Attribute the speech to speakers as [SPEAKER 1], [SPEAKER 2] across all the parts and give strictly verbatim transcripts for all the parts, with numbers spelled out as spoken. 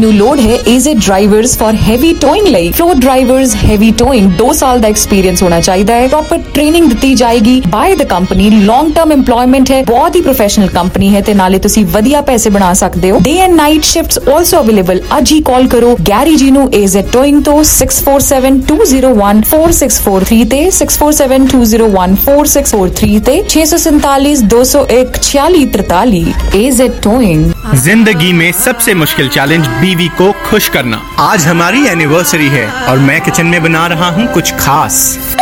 [SPEAKER 1] ਮੈਨੂੰ ਲੋੜ ਹੈ A Z drivers for heavy towing ਲਈ। ਫਲੋਰ ਡਰਾਈਵਰਸ ਹੈਵੀ ਟੋਇੰਗ ਦੋ ਸਾਲ ਦਾ ਐਕਸਪੀਰੀਅੰਸ ਹੋਣਾ ਚਾਹੀਦਾ ਹੈ। ਪ੍ਰੋਪਰ ਟ੍ਰੇਨਿੰਗ ਦਿੱਤੀ ਜਾਏਗੀ by the company. Long term employment ਹੈ, ਬਹੁਤ ਹੀ ਪ੍ਰੋਫੈਸ਼ਨਲ ਕੰਪਨੀ ਹੈ ਤੇ ਨਾਲੇ ਤੁਸੀਂ ਵਧੀਆ ਪੈਸੇ ਬਣਾ ਸਕਦੇ ਹੋ। Day and night shifts also available. ਅੱਜ ਹੀ ਕਾਲ ਕਰੋ ਗੈਰੀ ਜੀ ਨੂੰ ਏਜ਼ਡ ਟੋਇੰਗ ਤੋਂ six four seven two zero one four six four three ਤੇ six four seven two zero one four six four three ਤੇ छह सौ सैंतालीस दो सौ एक छियालीस तरतालीस। Aged towing.
[SPEAKER 2] जिंदगी में सबसे मुश्किल चैलेंज बीवी को खुश करना। आज हमारी एनिवर्सरी है और मैं किचन में बना रहा हूँ कुछ खास।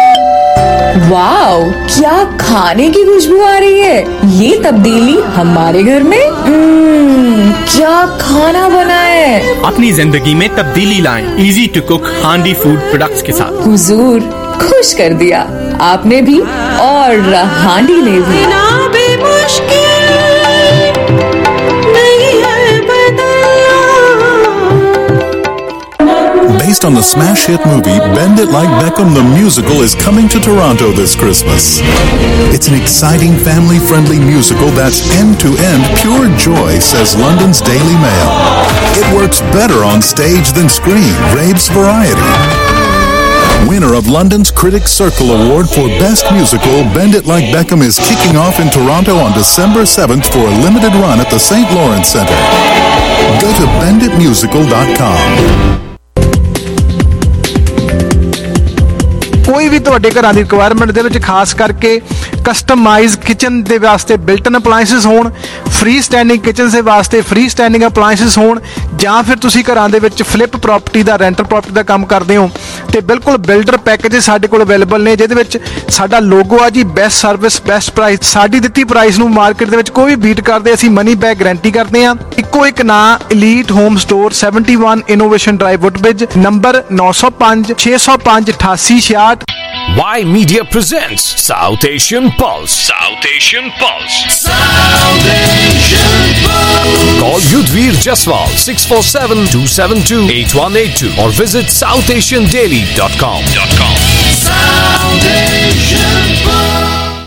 [SPEAKER 1] वाओ, क्या खाने की खुशबू आ रही है। ये तब्दीली हमारे घर में। हम्म, क्या खाना बना है।
[SPEAKER 2] अपनी जिंदगी में तब्दीली लाएं easy to cook Handi food products के साथ।
[SPEAKER 1] हुजूर, खुश कर दिया आपने भी और हांडी ने भी।
[SPEAKER 3] Based on the smash hit movie Bend It Like Beckham, the musical is coming to Toronto this Christmas. It's an exciting family-friendly musical that's end-to-end pure joy, says London's Daily Mail. It works better on stage than screen, raves Variety. Winner of London's Critics Circle Award for Best Musical, Bend It Like Beckham is kicking off in Toronto on December seventh for a limited run at the Saint Lawrence Centre. Go to bend it musical dot com.
[SPEAKER 4] ਕੋਈ ਵੀ ਤੁਹਾਡੇ ਘਰਾਂ ਦੀ requirement ਦੇ ਵਿੱਚ ਖਾਸ ਕਰਕੇ customise kitchen ਦੇ ਵਾਸਤੇ ਬਿਲਟ-ਇਨ ਅਪਲਾਈਐਂਸਿਸ ਹੋਣ, ਫ੍ਰੀ ਸਟੈਂਡਿੰਗ ਕਿਚਨ ਦੇ ਵਾਸਤੇ ਫ੍ਰੀ ਸਟੈਂਡਿੰਗ ਅਪਲਾਈਐਂਸਿਸ ਹੋਣ, ਜਾਂ ਫਿਰ ਤੁਸੀਂ ਘਰਾਂ ਦੇ ਵਿੱਚ ਫਲਿੱਪ ਪ੍ਰੋਪਰਟੀ ਦਾ ਰੈਂਟਲ ਪ੍ਰੋਪਰਟੀ ਦਾ ਕੰਮ ਕਰਦੇ ਹੋ ਤੇ ਬਿਲਕੁਲ ਬਿਲਡਰ ਪੈਕੇਜ ਸਾਡੇ ਕੋਲ ਅਵੇਲੇਬਲ ਨੇ, ਜਿਹਦੇ ਵਿੱਚ ਸਾਡਾ ਲੋਗੋ ਆ ਜੀ ਬੈਸਟ ਸਰਵਿਸ ਬੈਸਟ ਪ੍ਰਾਈਸ। ਸਾਡੀ ਦਿੱਤੀ ਪ੍ਰਾਈਸ ਨੂੰ ਮਾਰਕੀਟ ਦੇ ਵਿੱਚ ਕੋਈ ਵੀ ਬੀਟ ਕਰਦੇ, ਅਸੀਂ ਮਨੀ ਬੈਕ ਗਾਰੰਟੀ ਕਰਦੇ ਹਾਂ। ਇੱਕੋ ਇੱਕ ਨਾਂ elite home store seventy one innovation drive Woodbridge, number ਨੌ ਸੌ ਪੰਜ ਛੇ ਸੌ ਪੰਜ ਅਠਾਸੀ ਛਿਆਹਠ।
[SPEAKER 5] Y Media presents South Asian Pulse. South Asian Pulse. South Asian Pulse. Call Yudhvir Jaswal six four seven two seven two eight one eight two or visit south asian daily dot com. South Asian Pulse.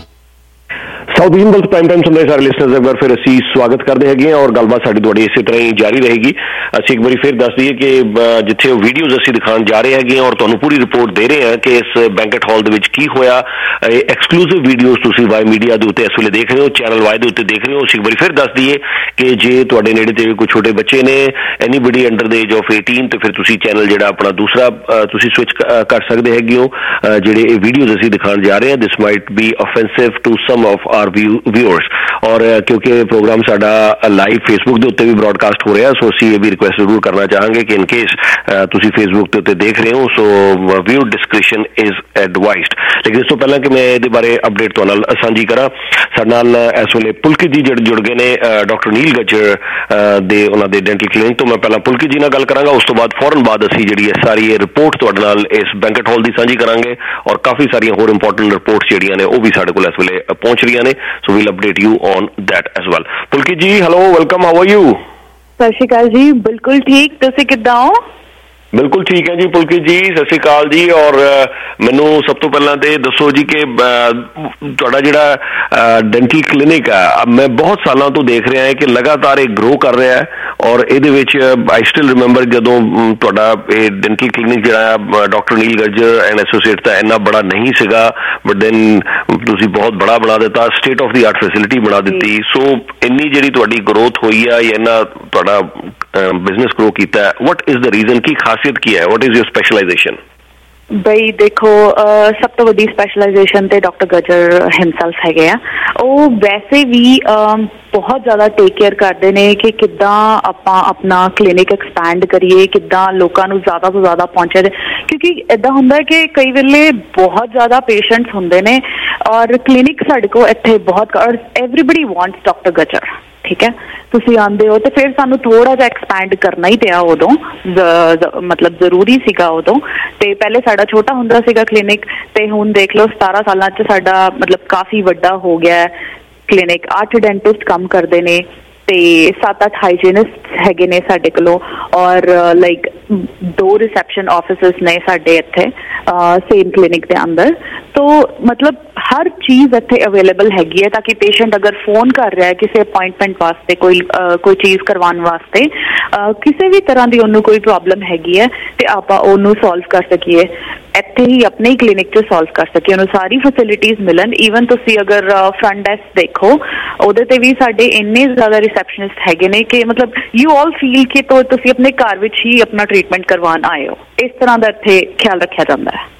[SPEAKER 6] South Asian Pulse prime time ਸੁਣ ਰਹੇ ਸਾਰੇ listeners ਦਾ ਇੱਕ ਵਾਰ ਫਿਰ ਅਸੀਂ ਸਵਾਗਤ ਕਰਦੇ ਹੈਗੇ ਹਾਂ ਔਰ ਗੱਲਬਾਤ ਸਾਡੀ ਤੁਹਾਡੀ ਇਸੇ ਤਰ੍ਹਾਂ ਹੀ ਜਾਰੀ ਰਹੇਗੀ। ਅਸੀਂ ਇੱਕ ਵਾਰੀ ਫਿਰ ਦੱਸ ਦਈਏ ਕਿ ਜਿੱਥੇ ਉਹ ਵੀਡੀਓਜ਼ ਅਸੀਂ ਦਿਖਾਉਣ ਜਾ ਰਹੇ ਹੈਗੇ ਹਾਂ ਔਰ ਤੁਹਾਨੂੰ ਪੂਰੀ ਰਿਪੋਰਟ ਦੇ ਰਹੇ ਹਾਂ ਕਿ ਇਸ ਬੈਂਕਟ ਹਾਲ ਦੇ ਵਿੱਚ ਕੀ ਹੋਇਆ। ਐਕਸਕਲੂਸਿਵ ਵੀਡੀਓਜ਼ ਤੁਸੀਂ ਵਾਈ ਮੀਡੀਆ ਦੇ ਉੱਤੇ ਇਸ ਵੇਲੇ ਦੇਖ ਰਹੇ ਹੋ, ਚੈਨਲ ਵਾਈ ਦੇ ਉੱਤੇ ਦੇਖ ਰਹੇ ਹੋ। ਅਸੀਂ ਇੱਕ ਵਾਰੀ ਫਿਰ ਦੱਸ ਦਈਏ ਕਿ ਜੇ ਤੁਹਾਡੇ ਨੇੜੇ ਤੇ ਕੋਈ ਛੋਟੇ ਬੱਚੇ ਨੇ, anybody under the age of eighteen, ਤੇ ਫਿਰ ਤੁਸੀਂ ਚੈਨਲ ਜਿਹੜਾ ਆਪਣਾ ਦੂਸਰਾ ਤੁਸੀਂ ਸਵਿਚ ਕਰ ਸਕਦੇ ਹੈਗੇ ਹੋ। ਜਿਹੜੇ ਇਹ ਵੀਡੀਓਜ਼ ਅਸੀਂ ਦਿਖਾਉਣ ਜਾ ਰਹੇ ਹਾਂ, this might be offensive to some of our viewers. ਔਰ ਕਿਉਂਕਿ ਇਹ ਪ੍ਰੋਗਰਾਮ ਸਾਡਾ ਲਾਈਵ ਫੇਸਬੁੱਕ ਦੇ ਉੱਤੇ ਵੀ ਬ੍ਰੌਡਕਾਸਟ ਹੋ ਰਿਹਾ, ਸੋ ਅਸੀਂ ਇਹ ਵੀ ਰਿਕੁਐਸਟ ਜ਼ਰੂਰ ਕਰਨਾ ਚਾਹਾਂਗੇ ਕਿ ਇਨ ਕੇਸ ਤੁਸੀਂ ਫੇਸਬੁੱਕ ਦੇ ਉੱਤੇ ਦੇਖ ਰਹੇ ਹੋ so view discretion is advised. ਲੇਕਿਨ ਇਸ ਤੋਂ ਪਹਿਲਾਂ ਕਿ ਮੈਂ ਇਹਦੇ ਬਾਰੇ ਅਪਡੇਟ ਤੁਹਾਡੇ ਨਾਲ ਸਾਂਝੀ ਕਰਾਂ, ਸਾਡੇ ਨਾਲ ਇਸ ਵੇਲੇ ਪੁਲਕਿਤ ਜੀ ਜਿਹੜੇ ਜੁੜ ਗਏ ਨੇ ਡਾਕਟਰ ਨੀਲ ਗੱਜਰ ਦੇ ਉਹਨਾਂ ਦੇ ਡੈਂਟਲ ਕਲੀਨਿਕ ਤੋਂ। ਮੈਂ ਪਹਿਲਾਂ ਪੁਲਕਿਤ ਜੀ ਨਾਲ ਗੱਲ ਕਰਾਂਗਾ, ਉਸ ਤੋਂ ਬਾਅਦ ਫੌਰਨ ਬਾਅਦ ਅਸੀਂ ਜਿਹੜੀ ਹੈ ਸਾਰੀ ਇਹ ਰਿਪੋਰਟ ਤੁਹਾਡੇ ਨਾਲ ਇਸ ਬੈਂਕਟ ਹਾਲ ਦੀ ਸਾਂਝੀ ਕਰਾਂਗੇ ਔਰ ਕਾਫੀ ਸਾਰੀਆਂ ਹੋਰ ਇੰਪੋਰਟੈਂਟ ਰਿਪੋਰਟਸ ਜਿਹੜੀਆਂ ਨੇ ਉਹ ਵੀ ਸਾਡੇ ਕੋਲ ਇਸ ਵੇਲੇ ਪਹੁੰਚ ਰਹੀਆਂ ਨੇ। So we'll update you on that as well. Pulkit ji hello, welcome, how are you?
[SPEAKER 7] ਸਤਿ ਸ਼੍ਰੀ ਅਕਾਲ ਜੀ, ਬਿਲਕੁਲ ਠੀਕ, ਤੁਸੀਂ ਕਿੱਦਾਂ ਹੋ?
[SPEAKER 6] ਬਿਲਕੁਲ ਠੀਕ ਹੈ ਜੀ ਪੁਲਕਿਤ ਜੀ, ਸਤਿ ਸ਼੍ਰੀ ਅਕਾਲ ਜੀ। ਔਰ ਮੈਨੂੰ ਸਭ ਤੋਂ ਪਹਿਲਾਂ ਤੇ ਦੱਸੋ ਜੀ ਕਿ ਤੁਹਾਡਾ ਜਿਹੜਾ ਡੈਂਟਲ ਕਲੀਨਿਕ ਆ, ਮੈਂ ਬਹੁਤ ਸਾਲਾਂ ਤੋਂ ਦੇਖ ਰਿਹਾ ਹਾਂ ਕਿ ਲਗਾਤਾਰ ਇਹ ਗਰੋ ਕਰ ਰਿਹਾ ਹੈ ਔਰ ਇਹਦੇ ਵਿੱਚ ਆਈ ਸਟਿਲ ਰਿਮੈਂਬਰ ਜਦੋਂ ਤੁਹਾਡਾ ਇਹ ਡੈਂਟਲ ਕਲੀਨਿਕ ਜਿਹੜਾ doctor Neel Gajjar and associate ਦਾ ਇੰਨਾ ਬੜਾ ਨਹੀਂ ਸੀਗਾ, ਬਟ ਦੈਨ ਤੁਸੀਂ ਬਹੁਤ ਬੜਾ ਬਣਾ ਦਿੱਤਾ, state of the art facility ਬਣਾ ਦਿੱਤੀ। ਸੋ ਇੰਨੀ ਜਿਹੜੀ ਤੁਹਾਡੀ ਗਰੋਥ ਹੋਈ ਆ ਜਾਂ ਇੰਨਾ ਤੁਹਾਡਾ ਬਿਜ਼ਨਸ ਗਰੋ ਕੀਤਾ, ਵਟ ਇਜ਼ ਦ ਰੀਜ਼ਨ? ਕੀ ਖਾਸੀਅਤ ਕੀ ਹੈ? What is your specialization?
[SPEAKER 7] ਬਈ ਦੇਖੋ, ਸਭ ਤੋਂ ਵੱਡੀ ਸਪੈਸ਼ਲਾਈਜੇਸ਼ਨ ਤੇ ਡਾਕਟਰ ਗੱਜਰ ਹਿਮਸੈਲਫ ਹੈਗੇ ਆ। ਉਹ ਵੈਸੇ ਵੀ ਬਹੁਤ ਜ਼ਿਆਦਾ ਟੇਕ ਕੇਅਰ ਕਰਦੇ ਨੇ ਕਿ ਕਿੱਦਾਂ ਆਪਾਂ ਆਪਣਾ ਕਲੀਨਿਕ ਐਕਸਪੈਂਡ ਕਰੀਏ, ਕਿੱਦਾਂ ਲੋਕਾਂ ਨੂੰ ਜ਼ਿਆਦਾ ਤੋਂ ਜ਼ਿਆਦਾ ਪਹੁੰਚਿਆ ਜਾਏ, ਕਿਉਂਕਿ ਇੱਦਾਂ ਹੁੰਦਾ ਕਿ ਕਈ ਵੇਲੇ ਬਹੁਤ ਜ਼ਿਆਦਾ ਪੇਸ਼ੈਂਟਸ ਹੁੰਦੇ ਨੇ ਔਰ ਕਲੀਨਿਕ ਸਾਡੇ ਕੋਲ ਇੱਥੇ ਬਹੁਤ, ਔਰ ਐਵਰੀਬਡੀ ਵਾਂਟਸ ਡਾਕਟਰ ਗੱਜਰ। ਠੀਕ ਹੈ, ਤੁਸੀਂ ਆਉਂਦੇ ਹੋ ਤੇ ਫਿਰ ਸਾਨੂੰ ਥੋੜਾ ਜਿਹਾ ਐਕਸਪੈਂਡ ਕਰਨਾ ਹੀ ਪਿਆ ਉਦੋਂ, ਮਤਲਬ ਜ਼ਰੂਰੀ ਸੀਗਾ ਉਦੋਂ। ਤੇ ਪਹਿਲੇ ਸਾਡਾ ਛੋਟਾ ਹੁੰਦਾ ਸੀਗਾ ਕਲੀਨਿਕ, ਤੇ ਹੁਣ ਦੇਖ ਲਓ ਸਤਾਰਾਂ ਸਾਲਾਂ 'ਚ ਸਾਡਾ ਮਤਲਬ ਕਾਫੀ ਵੱਡਾ ਹੋ ਗਿਆ ਕਲੀਨਿਕ। ਅੱਠ ਡੈਂਟਿਸਟ ਕੰਮ ਕਰਦੇ ਨੇ ਤੇ ਸੱਤ ਅੱਠ ਹਾਈਜੀਨਿਸਟ ਹੈਗੇ ਨੇ ਸਾਡੇ ਕੋਲੋਂ, ਔਰ ਲਾਈਕ ਦੋ ਰਿਸੈਪਸ਼ਨ ਆਫਿਸਿਸ ਨੇ ਸਾਡੇ ਇੱਥੇ। सेम क्लिनिक के अंदर। तो मतलब हर चीज़ इत्थे अवेलेबल हैगी है, ताकि पेशेंट अगर फोन कर रहा है किसी अपॉइंटमेंट वास्ते, कोई uh, कोई चीज़ करवाने वास्ते, uh, किसी भी तरह की उन्होंने कोई प्रॉब्लम हैगी है तो आप उन्होंने सॉल्व कर सकीए, ਇੱਥੇ ਹੀ ਆਪਣੇ ਹੀ ਕਲੀਨਿਕ 'ਚ ਸੋਲਵ ਕਰ ਸਕੇ, ਉਹਨੂੰ ਸਾਰੀ ਫੈਸਿਲਿਟੀਜ਼ ਮਿਲਣ। ਈਵਨ ਤੁਸੀਂ ਅਗਰ ਫਰੰਟ ਡੈਸਕ ਦੇਖੋ ਉਹਦੇ ਤੇ ਵੀ ਸਾਡੇ ਇੰਨੇ ਜ਼ਿਆਦਾ ਰਿਸੈਪਸ਼ਨਿਸਟ ਹੈਗੇ ਨੇ ਕਿ ਮਤਲਬ ਯੂ ਆਲ ਫੀਲ ਕਿ ਤੁਸੀਂ ਆਪਣੇ ਘਰ ਵਿੱਚ ਹੀ ਆਪਣਾ ਟ੍ਰੀਟਮੈਂਟ ਕਰਵਾਉਣ ਆਏ ਹੋ, ਇਸ ਤਰ੍ਹਾਂ ਦਾ ਇੱਥੇ ਖਿਆਲ ਰੱਖਿਆ ਜਾਂਦਾ ਹੈ।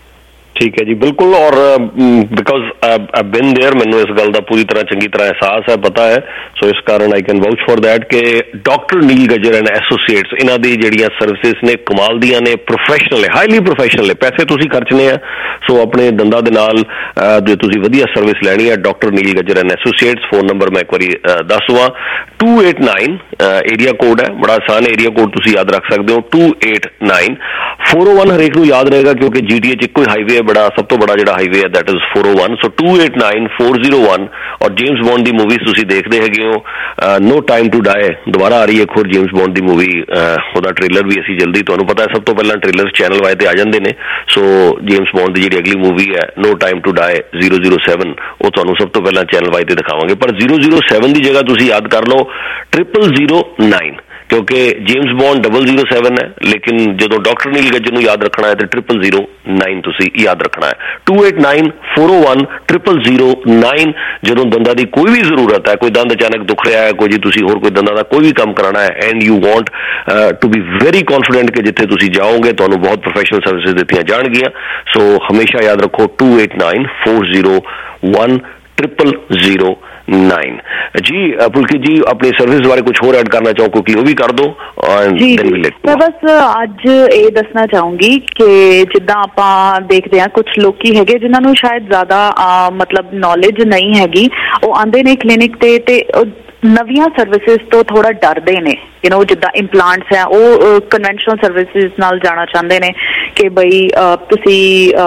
[SPEAKER 6] ਠੀਕ ਹੈ ਜੀ, ਬਿਲਕੁਲ। ਔਰ ਬਿਕੋਜ਼ ਆਈ ਬਿਨ देयर, ਮੈਨੂੰ ਇਸ ਗੱਲ ਦਾ ਪੂਰੀ ਤਰ੍ਹਾਂ ਚੰਗੀ ਤਰ੍ਹਾਂ ਅਹਿਸਾਸ ਹੈ, ਪਤਾ ਹੈ, ਸੋ ਇਸ ਕਾਰਨ I can vouch for that ਕਿ doctor Neel Gajjar and associates, ਇਹਨਾਂ ਦੀ ਜਿਹੜੀਆਂ ਸਰਵਿਸਿਜ਼ ਨੇ ਕਮਾਲ ਦੀਆਂ ਨੇ, ਪ੍ਰੋਫੈਸ਼ਨਲ ਹੈ, ਹਾਈਲੀ ਪ੍ਰੋਫੈਸ਼ਨਲ ਹੈ। ਪੈਸੇ ਤੁਸੀਂ ਖਰਚਣੇ ਆ, ਸੋ ਆਪਣੇ ਦੰਦਾਂ ਦੇ ਨਾਲ ਜੇ ਤੁਸੀਂ ਵਧੀਆ ਸਰਵਿਸ ਲੈਣੀ ਹੈ, doctor Neel Gajjar and associates. Phone number ਮੈਂ ਇੱਕ ਵਾਰੀ ਦੱਸ ਦਵਾਂ, two eight nine area code ਹੈ, ਬੜਾ ਆਸਾਨ ਏਰੀਆ ਕੋਡ ਤੁਸੀਂ ਯਾਦ ਰੱਖ ਸਕਦੇ ਹੋ, two eight nine four O one हरेक नूं याद रहेगा क्योंकि जी टी एच इक्को हाईवे है, बड़ा सब तो बड़ा जिहड़ा हाईवे है that is four O one. So two eight nine four zero one. और जेम्स बॉन्ड दी मूवीज तुसीं देखदे हैगे हो, नो टाइम टू डाई दोबारा आ रही है एक होर जेम्स बॉन्ड दी मूवी, ਉਹਦਾ ट्रेलर भी ਅਸੀਂ जल्दी, ਤੁਹਾਨੂੰ पता है सब तो पहला ट्रेलर चैनल वाई ते आ जाते हैं। सो जेम्स बॉन्ड ਦੀ ਜਿਹੜੀ अगली मूवी है No Time to Die zero zero seven, ਉਹ ਤੁਹਾਨੂੰ सब तो पहला चैनल वाई ते दिखावांगे। पर जीरो जीरो सैवन की जगह तुसीं याद कर लो ट्रिपल जीरो नाइन, क्योंकि James Bond double zero seven है, लेकिन जो डॉक्टर नील गज्जर याद रखना है तो ट्रिपल जीरो नाइन तुसी याद रखना है। Two eight nine four O one triple zero nine. जो दंदा की कोई भी जरूरत है, कोई दंद अचानक दुख रहा है, कोई जी तुसी होर कोई दंदा का कोई भी काम कराना है and you want to be very confident कि जिथे तुसी जाओगे तो बहुत प्रोफेशनल सर्विसेज दी जाएगियां। सो हमेशा याद रखो two eight nine four zero one triple zero nine. Ji Pulki ji, अपनी सर्विस बारे कुछ होर ऐड करना चाहो क्योंकि वो भी कर दो।
[SPEAKER 7] जी मैं बस अज ये दसना चाहूंगी कि जिद्दां आपां देखते हैं कुछ लोग हैगे जिन्होंने शायद ज्यादा मतलब नॉलेज नहीं हैगी, वो आंदे ने क्लिनिक ते ते नवीं सर्विसेज तो थोड़ा डरते हैं। यू नो जिद्दां इंप्लांट्स है वो कन्वेंशनल सर्विसेज नाल जाना चाहते हैं कि बई तुसी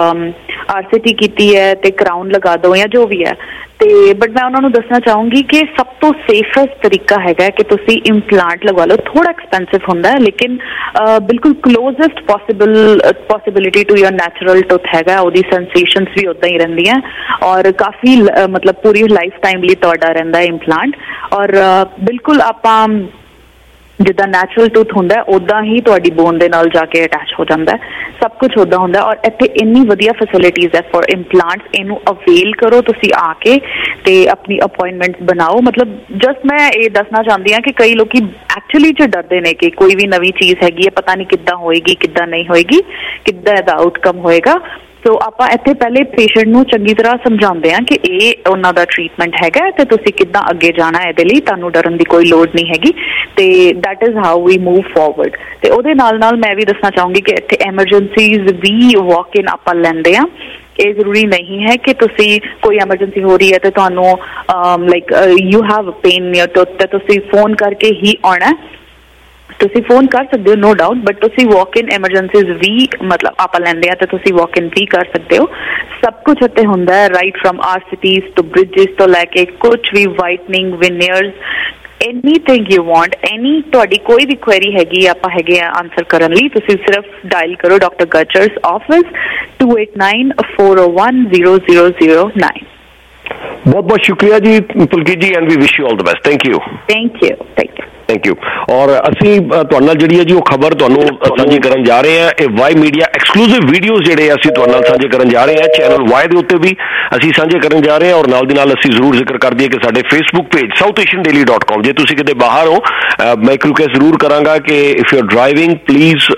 [SPEAKER 7] आर सी टी कीती है ते क्राउन लगा दो या जो भी है, ते बट मैं उन्होंने दसना चाहूँगी कि सब तो सेफेस्ट तरीका है कि तुसी इम्पलांट लगवा लो। थोड़ा एक्सपेंसिव होंदा है लेकिन uh, बिल्कुल closest possible possibility to your natural tooth है, ओदी सेंसेशंस भी उदा ही रहिंदी हैं और काफ़ी uh, मतलब पूरी लाइफ टाइम लिए तुहाडा रहिंदा है इम्पलांट। और uh, बिल्कुल आपां जिद्दां नैचुरल टूथ हुंदा है उदा ही तुहाडी बोन दे नाल जाके अटैच हो जाता है, सब कुछ उदा हुंदा है। और इत्थे इन्नी वधिया फैसिलिटीज़ है फॉर इम्पलांट्स, इनू अवेल करो तुसी आके ते अपनी अपॉइंटमेंट्स बनाओ। मतलब जस्ट मैं ये दसना चाहती हाँ कि कई लोग एक्चुअली च डरते हैं कि कोई भी नवी चीज़ हैगी है, पता नहीं किद्दां होएगी किद्दां नहीं होएगी, किद्दां दा आउटकम होएगा। तो आप इत्थे पहले पेशेंट नूं चंगी तरह समझाते हैं कि ये उन्हां दा ट्रीटमेंट हैगा ते तुसीं किद्दां अगे जाना है, इहदे लई तुहानूं डरन दी कोई लोड़ नहीं हैगी। ते that is how we move forward. ते उहदे नाल नाल मैं भी दसना चाहूँगी कि इत्थे एमरजेंसीज भी वॉक इन आपां लैंदे आ। ये जरूरी नहीं है कि तुसी कोई एमरजेंसी हो रही है तो तुहानूं लाइक यू हैव पेन या तो तुसी फोन करके ही आना है, तुसी फोन कर सकते हो नो डाउट, बट तुसी वॉक इन एमरजेंसीज भी मतलब आप लेंदे तो तुसी वॉक इन भी कर सकते हो। सब कुछ इत्थे हुंदा है, right from our cities to bridges तो लैके कुछ भी whitening veneers anything you want, any तुहाडी कोई भी क्वेरी हैगी आपां हैगे आंसर करन लई तुसी सिर्फ डायल करो doctor Gajjar's office two eight nine four O one zero zero zero nine.
[SPEAKER 6] बहुत बहुत शुक्रिया ji Pulki ji and we wish you all the best. Thank you
[SPEAKER 7] thank you thank you
[SPEAKER 6] thank you. और ਅਸੀਂ ਤੁਹਾਡੇ ਨਾਲ ਜਿਹੜੀ ਹੈ ਜੀ ਉਹ ਖਬਰ ਤੁਹਾਨੂੰ ਸਾਂਝੀ ਕਰਨ ਜਾ ਰਹੇ ਹਾਂ। ਇਹ ਵਾਈ ਮੀਡੀਆ ਐਕਸਕਲੂਸਿਵ ਵੀਡੀਓਜ਼ ਜਿਹੜੇ ਅਸੀਂ ਤੁਹਾਡੇ ਨਾਲ ਸਾਂਝੇ ਕਰਨ ਜਾ ਰਹੇ ਹਾਂ, ਚੈਨਲ ਵਾਈ ਦੇ ਉੱਤੇ ਵੀ ਅਸੀਂ ਸਾਂਝੇ ਕਰਨ ਜਾ ਰਹੇ ਹਾਂ। ਔਰ ਨਾਲ ਦੀ ਨਾਲ ਅਸੀਂ ਜ਼ਰੂਰ ਜ਼ਿਕਰ ਕਰ ਦਈਏ ਕਿ ਸਾਡੇ Facebook page South Asian Daily dot com, ਜੇ ਤੁਸੀਂ ਕਿਤੇ ਬਾਹਰ ਹੋ ਮੈਂ ਇੱਕ ਰਿਕੁਐਸਟ ਜ਼ਰੂਰ ਕਰਾਂਗਾ ਕਿ if you are driving please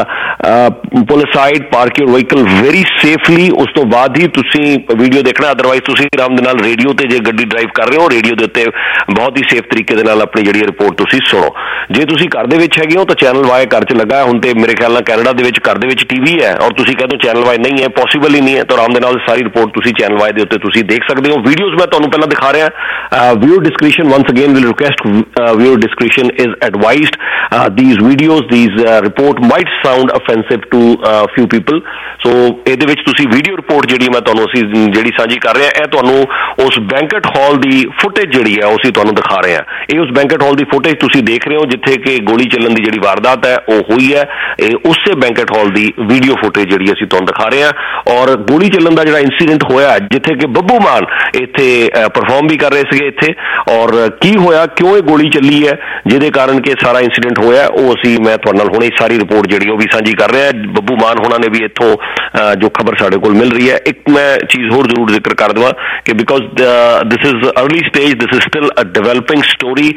[SPEAKER 6] pull aside, park your vehicle very safely. ਉਸ ਤੋਂ ਬਾਅਦ ਹੀ ਤੁਸੀਂ ਵੀਡੀਓ ਦੇਖਣਾ, ਅਦਰਵਾਈਜ਼ ਤੁਸੀਂ ਆਰਾਮ ਦੇ ਨਾਲ ਰੇਡੀਓ ਤੇ ਜੇ ਗੱਡੀ ਡਰਾਈਵ ਕਰ ਰਹੇ ਹੋ ਰੇਡੀਓ ਦੇ ਉੱਤੇ ਬਹੁਤ ਹੀ ਸੇਫ ਤਰੀਕੇ ਦੇ ਨਾਲ ਆਪਣੀ ਜਿਹੜੀ ਰਿਪੋਰਟ ਤੁਸੀਂ ਸੁਣੋ। ਜੇ ਤੁਸੀਂ ਘਰ ਦੇ ਵਿੱਚ ਹੈਗੇ ਹੋ ਤਾਂ ਚੈਨਲ ਵਾਈ ਘਰ 'ਚ ਲੱਗਾ ਹੁਣ ਤੇ ਮੇਰੇ ਖਿਆਲ ਨਾਲ ਕੈਨੇਡਾ ਦੇ ਵਿੱਚ ਘਰ ਦੇ ਵਿੱਚ ਟੀਵੀ ਹੈ ਔਰ ਤੁਸੀਂ ਕਹਿੰਦੇ ਹੋ ਚੈਨਲ ਵਾਈ ਨਹੀਂ ਹੈ, ਪੋਸੀਬਲ ਹੀ ਨਹੀਂ ਹੈ, ਤਾਂ ਆਰਾਮ ਦੇ ਨਾਲ ਸਾਰੀ ਰਿਪੋਰਟ ਤੁਸੀਂ ਚੈਨਲ ਵਾਈ ਦੇ ਉੱਤੇ ਤੁਸੀਂ ਦੇਖ ਸਕਦੇ ਹੋ। ਵੀਡੀਓਜ਼ ਮੈਂ ਤੁਹਾਨੂੰ ਪਹਿਲਾਂ ਦਿਖਾ ਰਿਹਾ। Viewer discretion once again will request viewer discretion is advised. These videos these report might sound offensive to few people. So ਇਹਦੇ ਵਿੱਚ ਤੁਸੀਂ ਵੀਡੀਓ ਰਿਪੋਰਟ ਜਿਹੜੀ ਮੈਂ ਤੁਹਾਨੂੰ ਅਸੀਂ ਜਿਹੜੀ ਸਾਂਝੀ ਕਰ ਰਹੇ ਹਾਂ ਇਹ ਤੁਹਾਨੂੰ ਉਸ ਬੈਂਕਟ ਹਾਲ ਦੀ ਫੁਟੇਜ ਜਿਹੜੀ ਹੈ ਉਹ ਅਸੀਂ ਤੁਹਾਨੂੰ ਦਿਖਾ ਰਹੇ ਹਾਂ। ਇਹ ਉਸ ਬੈਂਕਟ ਹਾਲ ਦੀ ਫੁਟੇਜ ਤੁਸੀਂ ਤੁਸੀਂ ਦੇਖ ਰਹੇ ਹੋ ਜਿੱਥੇ ਕਿ ਗੋਲੀ ਚੱਲਣ ਦੀ ਜਿਹੜੀ ਵਾਰਦਾਤ ਹੈ ਉਹ ਹੋਈ ਹੈ, ਇਹ ਉਸੇ ਬੈਂਕਟ ਹਾਲ ਦੀ ਵੀਡੀਓ ਫੁਟੇਜ ਜਿਹੜੀ ਅਸੀਂ ਤੁਹਾਨੂੰ ਦਿਖਾ ਰਹੇ ਹਾਂ। ਔਰ ਗੋਲੀ ਚੱਲਣ ਦਾ ਜਿਹੜਾ ਇੰਸੀਡੈਂਟ ਹੋਇਆ ਜਿੱਥੇ ਕਿ ਬੱਬੂ ਮਾਨ ਇੱਥੇ ਪਰਫਾਰਮ ਵੀ ਕਰ ਰਹੇ ਸੀਗੇ ਇੱਥੇ, ਔਰ ਕੀ ਹੋਇਆ, ਕਿਉਂ ਇਹ ਗੋਲੀ ਚੱਲੀ ਹੈ, ਜਿਹਦੇ ਕਾਰਨ ਕਿ ਸਾਰਾ ਇੰਸੀਡੈਂਟ ਹੋਇਆ, ਉਹ ਅਸੀਂ ਮੈਂ ਤੁਹਾਡੇ ਨਾਲ ਹੁਣੇ ਸਾਰੀ ਰਿਪੋਰਟ ਜਿਹੜੀ ਉਹ ਵੀ ਸਾਂਝੀ ਕਰ ਰਿਹਾ। ਬੱਬੂ ਮਾਨ ਹੋਣਾ ਨੇ ਵੀ ਇੱਥੋਂ ਜੋ ਖਬਰ ਸਾਡੇ ਕੋਲ ਮਿਲ ਰਹੀ ਹੈ। ਇੱਕ ਮੈਂ ਚੀਜ਼ ਹੋਰ ਜ਼ਰੂਰ ਜ਼ਿਕਰ ਕਰ ਦੇਵਾਂ ਕਿ because this is early stage, this is still a developing story,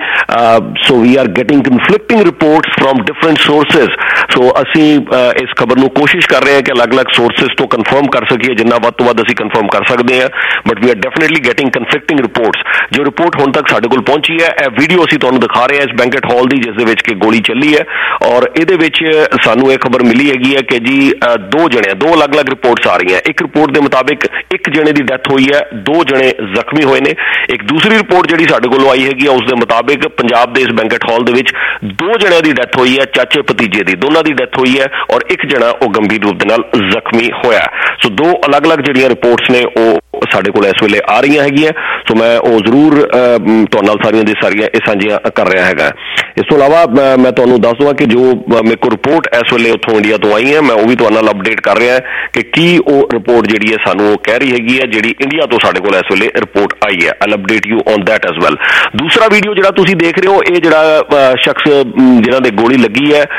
[SPEAKER 6] so we are getting conflicting reports from different sources. So ਅਸੀਂ ਇਸ ਖਬਰ ਨੂੰ ਕੋਸ਼ਿਸ਼ ਕਰ ਰਹੇ ਹਾਂ ਕਿ ਅਲੱਗ-ਅਲੱਗ ਸੋਰਸਿਸ ਤੋਂ ਕਨਫਰਮ ਕਰ ਸਕੀਏ, ਜਿੰਨਾ ਵੱਧ ਤੋਂ ਵੱਧ ਅਸੀਂ ਕਨਫਰਮ ਕਰ ਸਕਦੇ ਹਾਂ, but we are definitely getting conflicting reports. ਜੋ ਰਿਪੋਰਟ ਹੁਣ ਤੱਕ ਸਾਡੇ ਕੋਲ ਪਹੁੰਚੀ ਹੈ, ਇਹ ਵੀਡੀਓ ਅਸੀਂ ਤੁਹਾਨੂੰ ਦਿਖਾ ਰਹੇ ਹਾਂ ਇਸ ਬੈਂਕਟ ਹਾਲ ਦੀ ਜਿਸ ਦੇ ਵਿੱਚ ਕਿ ਗੋਲੀ ਚੱਲੀ ਹੈ, ਔਰ ਇਹਦੇ ਵਿੱਚ ਸਾਨੂੰ ਇਹ ਖਬਰ ਮਿਲੀ ਹੈਗੀ ਹੈ ਕਿ ਜੀ ਦੋ ਜਣੇ, ਦੋ ਅਲੱਗ-ਅਲੱਗ ਰਿਪੋਰਟਸ ਆ ਰਹੀਆਂ। ਇੱਕ ਰਿਪੋਰਟ ਦੇ ਮੁਤਾਬਿਕ ਇੱਕ ਜਣੇ ਦੀ ਡੈਥ ਹੋਈ ਹੈ, ਦੋ ਜਣੇ ਜ਼ਖਮੀ ਹੋਏ ਨੇ। ਇੱਕ ਦੂਸਰੀ ਰਿਪੋਰਟ ਜਿਹੜੀ ਸਾਡੇ ਕੋਲ ਆਈ ਹੈਗੀ ਆ ਉਸ ਦੇ ਮੁਤਾਬਿਕ ਪੰਜਾਬ ਦੇ ਇਸ ਬੈਂਕਟ ਹਾਲ ਦੇ ਵਿੱਚ ਦੋ ਜਣਿਆਂ ਦੀ ਡੈਥ ਹੋਈ ਹੈ, ਚਾਚੇ ਭਤੀਜੇ ਦੀ, ਦੋਨਾਂ ਦੀ ਡੈਥ ਹੋਈ ਹੈ, ਔਰ ਇੱਕ ਜਣਾ ਉਹ ਗੰਭੀਰ ਰੂਪ ਦੇ ਨਾਲ ਜ਼ਖਮੀ ਹੋਇਆ। ਸੋ ਦੋ ਅਲੱਗ-ਅਲੱਗ ਜਿਹੜੀਆਂ ਰਿਪੋਰਟਸ ਨੇ ਉਹ ਸਾਡੇ ਕੋਲ ਇਸ ਵੇਲੇ ਆ ਰਹੀਆਂ ਹੈਗੀਆਂ। ਸੋ ਮੈਂ ਉਹ ਜ਼ਰੂਰ ਤੁਹਾਡੇ ਨਾਲ ਸਾਰੀਆਂ ਦੀ ਸਾਰੀਆਂ ਇਹ ਸਾਂਝੀਆਂ ਕਰ ਰਿਹਾ ਹੈਗਾ। ਇਸ ਤੋਂ ਇਲਾਵਾ ਮੈਂ ਤੁਹਾਨੂੰ ਦੱਸ ਦਵਾਂ ਕਿ ਜੋ ਮੇਰੇ ਕੋਲ ਰਿਪੋਰਟ ਇਸ ਵੇਲੇ ਉੱਥੋਂ ਇੰਡੀਆ ਤੋਂ ਆਈ ਹੈ, ਮੈਂ ਉਹ ਵੀ ਤੁਹਾਡੇ ਨਾਲ ਅਪਡੇਟ ਕਰ ਰਿਹਾ ਕਿ ਕੀ ਉਹ ਰਿਪੋਰਟ ਜਿਹੜੀ ਹੈ ਸਾਨੂੰ ਉਹ ਕਹਿ ਰਹੀ ਹੈਗੀ ਹੈ ਜਿਹੜੀ ਇੰਡੀਆ ਤੋਂ ਸਾਡੇ ਕੋਲ ਇਸ ਵੇਲੇ ਰਿਪੋਰਟ ਆਈ ਹੈ। I update you on that as well. ਦੂਸਰਾ ਵੀਡੀਓ ਜਿਹੜਾ ਤੁਸੀਂ ਦੇਖ ਰਹੇ ਹੋ, ਇਹ ਜਿਹੜਾ ਸ਼ਖਸ ਜਿਨ੍ਹਾਂ ਦੇ ਗੋਲੀ ਲੱਗੀ ਹੈ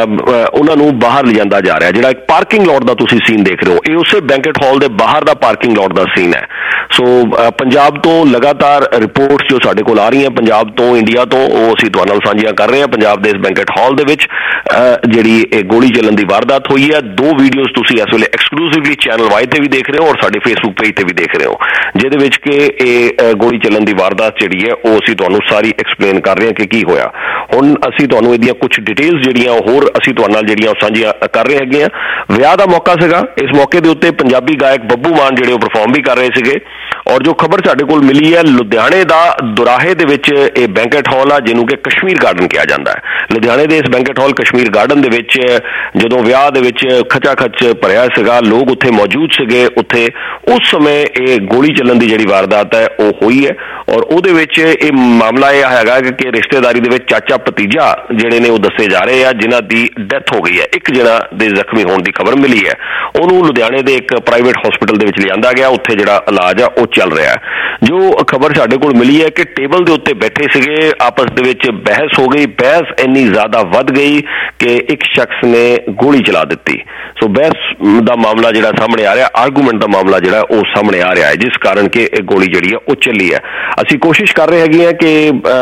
[SPEAKER 6] ਉਹਨਾਂ ਨੂੰ ਬਾਹਰ ਲਿਜਾਂਦਾ ਜਾ ਰਿਹਾ। ਜਿਹੜਾ ਇੱਕ ਪਾਰਕਿੰਗ ਲੋਟ ਦਾ ਤੁਸੀਂ ਸੀਨ ਦੇਖ ਰਹੇ ਹੋ, ਇਹ ਉਸੇ ਬੈਂਕਟ ਹਾਲ ਦੇ ਬਾਹਰ ਦਾ ਪਾਰਕਿੰਗ ਲੋਟ ਦਾ ਸੀਨ ਹੈ। ਸੋ ਪੰਜਾਬ ਤੋਂ ਲਗਾਤਾਰ ਰਿਪੋਰਟਸ ਜੋ ਸਾਡੇ ਕੋਲ ਆ ਰਹੀਆਂ ਪੰਜਾਬ ਤੋਂ, ਇੰਡੀਆ ਤੋਂ, ਉਹ ਅਸੀਂ ਤੁਹਾਡੇ ਨਾਲ ਸਾਂਝੀਆਂ ਕਰ ਰਹੇ ਹਾਂ। ਪੰਜਾਬ ਦੇ ਇਸ ਬੈਂਕਟ ਹਾਲ ਦੇ ਵਿੱਚ ਜਿਹੜੀ ਇਹ ਗੋਲੀ ਚੱਲਣ ਦੀ ਵਾਰਦਾਤ ਹੋਈ ਹੈ, ਦੋ ਵੀਡੀਓਜ਼ ਤੁਸੀਂ ਇਸ ਵੇਲੇ ਐਕਸਕਲੂਸਿਵਲੀ ਚੈਨਲ ਵਾਈ ਤੇ ਵੀ ਦੇਖ ਰਹੇ ਹੋ ਔਰ ਸਾਡੇ ਫੇਸਬੁੱਕ ਪੇਜ ਤੇ ਵੀ ਦੇਖ ਰਹੇ ਹੋ, ਜਿਹਦੇ ਵਿੱਚ ਕਿ ਇਹ ਗੋਲੀ ਚੱਲਣ ਦੀ ਵਾਰਦਾਤ ਜਿਹੜੀ ਹੈ ਉਹ ਅਸੀਂ ਤੁਹਾਨੂੰ ਸਾਰੀ ਐਕਸਪਲੇਨ ਕਰ ਰਹੇ ਹਾਂ ਕਿ ਕੀ ਹੋਇਆ। ਹੁਣ ਅਸੀਂ ਤੁਹਾਨੂੰ ਇਹਦੀਆਂ ਕੁਝ ਡਿਟੇਲਸ ਜਿਹੜੀਆਂ ਹੋਰ ਅਸੀਂ ਤੁਹਾਡੇ ਨਾਲ ਜਿਹੜੀਆਂ ਸਾਂਝੀਆਂ ਕਰ ਰਹੇ ਹੈਗੇ ਆ। ਵਿਆਹ ਦਾ ਮੌਕਾ ਸੀਗਾ, ਇਸ ਮੌਕੇ ਦੇ ਉੱਤੇ ਪੰਜਾਬੀ ਗਾਇਕ ਬੱਬੂ ਮਾਨ ਜਿਹੜੇ ਉਹ ਪਰਫਾਰਮ ਵੀ ਕਰ ਰਹੇ ਸੀਗੇ, ਔਰ ਜੋ ਖਬਰ ਸਾਡੇ ਕੋਲ ਮਿਲੀ ਹੈ ਲੁਧਿਆਣੇ ਦਾ ਦੁਰਾਹੇ ਦੇ ਵਿੱਚ ਇਹ ਬੈਂਕਟ ਹਾਲ ਆ ਜਿਹਨੂੰ ਕਿ ਕਸ਼ਮੀਰ ਗਾਰਡਨ ਕਿਹਾ ਜਾਂਦਾ ਹੈ। ਲੁਧਿਆਣੇ ਦੇ ਇਸ ਬੈਂਕਟ ਹਾਲ ਕਸ਼ਮੀਰ ਗਾਰਡਨ ਦੇ ਵਿੱਚ ਜਦੋਂ ਵਿਆਹ ਦੇ ਵਿੱਚ ਖਚਾ ਖਚ ਭਰਿਆ ਸੀਗਾ, ਲੋਕ ਉੱਥੇ ਮੌਜੂਦ ਸੀਗੇ, ਉੱਥੇ ਉਸ ਸਮੇਂ ਇਹ ਗੋਲੀ ਚੱਲਣ ਦੀ ਜਿਹੜੀ ਵਾਰਦਾਤ ਹੈ ਉਹ ਹੋਈ ਹੈ। ਔਰ ਉਹਦੇ ਵਿੱਚ ਇਹ ਮਾਮਲਾ ਇਹ ਹੈਗਾ ਕਿ ਰਿਸ਼ਤੇਦਾਰੀ ਦੇ ਵਿੱਚ ਚਾਚਾ ਭਤੀਜਾ ਜਿਹੜੇ ਨੇ ਉਹ ਦੱਸੇ ਜਾ ਰਹੇ ਆ ਜਿਨ੍ਹਾਂ ਦੀ ਡੈਥ ਹੋ ਗਈ ਹੈ। ਇੱਕ ਜਣਾ ਦੇ ਜ਼ਖਮੀ ਹੋਣ ਦੀ ਖਬਰ ਮਿਲੀ ਹੈ, ਉਹਨੂੰ ਲੁਧਿਆਣੇ ਦੇ ਇੱਕ ਪ੍ਰਾਈਵੇਟ ਹਸਪੀਟਲ ਦੇ ਵਿੱਚ ਲਿਆਂਦਾ ਗਿਆ, ਉੱਥੇ ਜਿਹੜਾ ਇਲਾਜ ਆ ਉਹ ਚੱਲ ਰਿਹਾ ਹੈ। ਜੋ ਖਬਰ ਸਾਡੇ ਕੋਲ ਮਿਲੀ ਹੈ ਕਿ ਟੇਬਲ ਦੇ ਉੱਤੇ ਬੈਠੇ ਸੀਗੇ, ਆਪਸ ਦੇ ਵਿੱਚ ਬਹਿਸ ਹੋ ਗਈ, ਬਹਿਸ ਇੰਨੀ ਜ਼ਿਆਦਾ ਵੱਧ ਗਈ ਕਿ ਇੱਕ ਸ਼ਖਸ ਨੇ ਗੋਲੀ ਚਲਾ ਦਿੱਤੀ। ਸੋ ਬਹਿਸ ਦਾ ਮਾਮਲਾ ਜਿਹੜਾ ਸਾਹਮਣੇ ਆ ਰਿਹਾ, ਆਰਗੂਮੈਂਟ ਦਾ ਮਾਮਲਾ ਜਿਹੜਾ ਉਹ ਸਾਹਮਣੇ ਆ ਰਿਹਾ ਹੈ, ਜਿਸ ਕਾਰਨ ਕਿ ਇਹ ਗੋਲੀ ਜਿਹੜੀ ਆ ਉਹ ਚੱਲੀ ਹੈ। ਅਸੀਂ ਕੋਸ਼ਿਸ਼ ਕਰ ਰਹੇ ਹੈਗੇ ਆ ਕਿ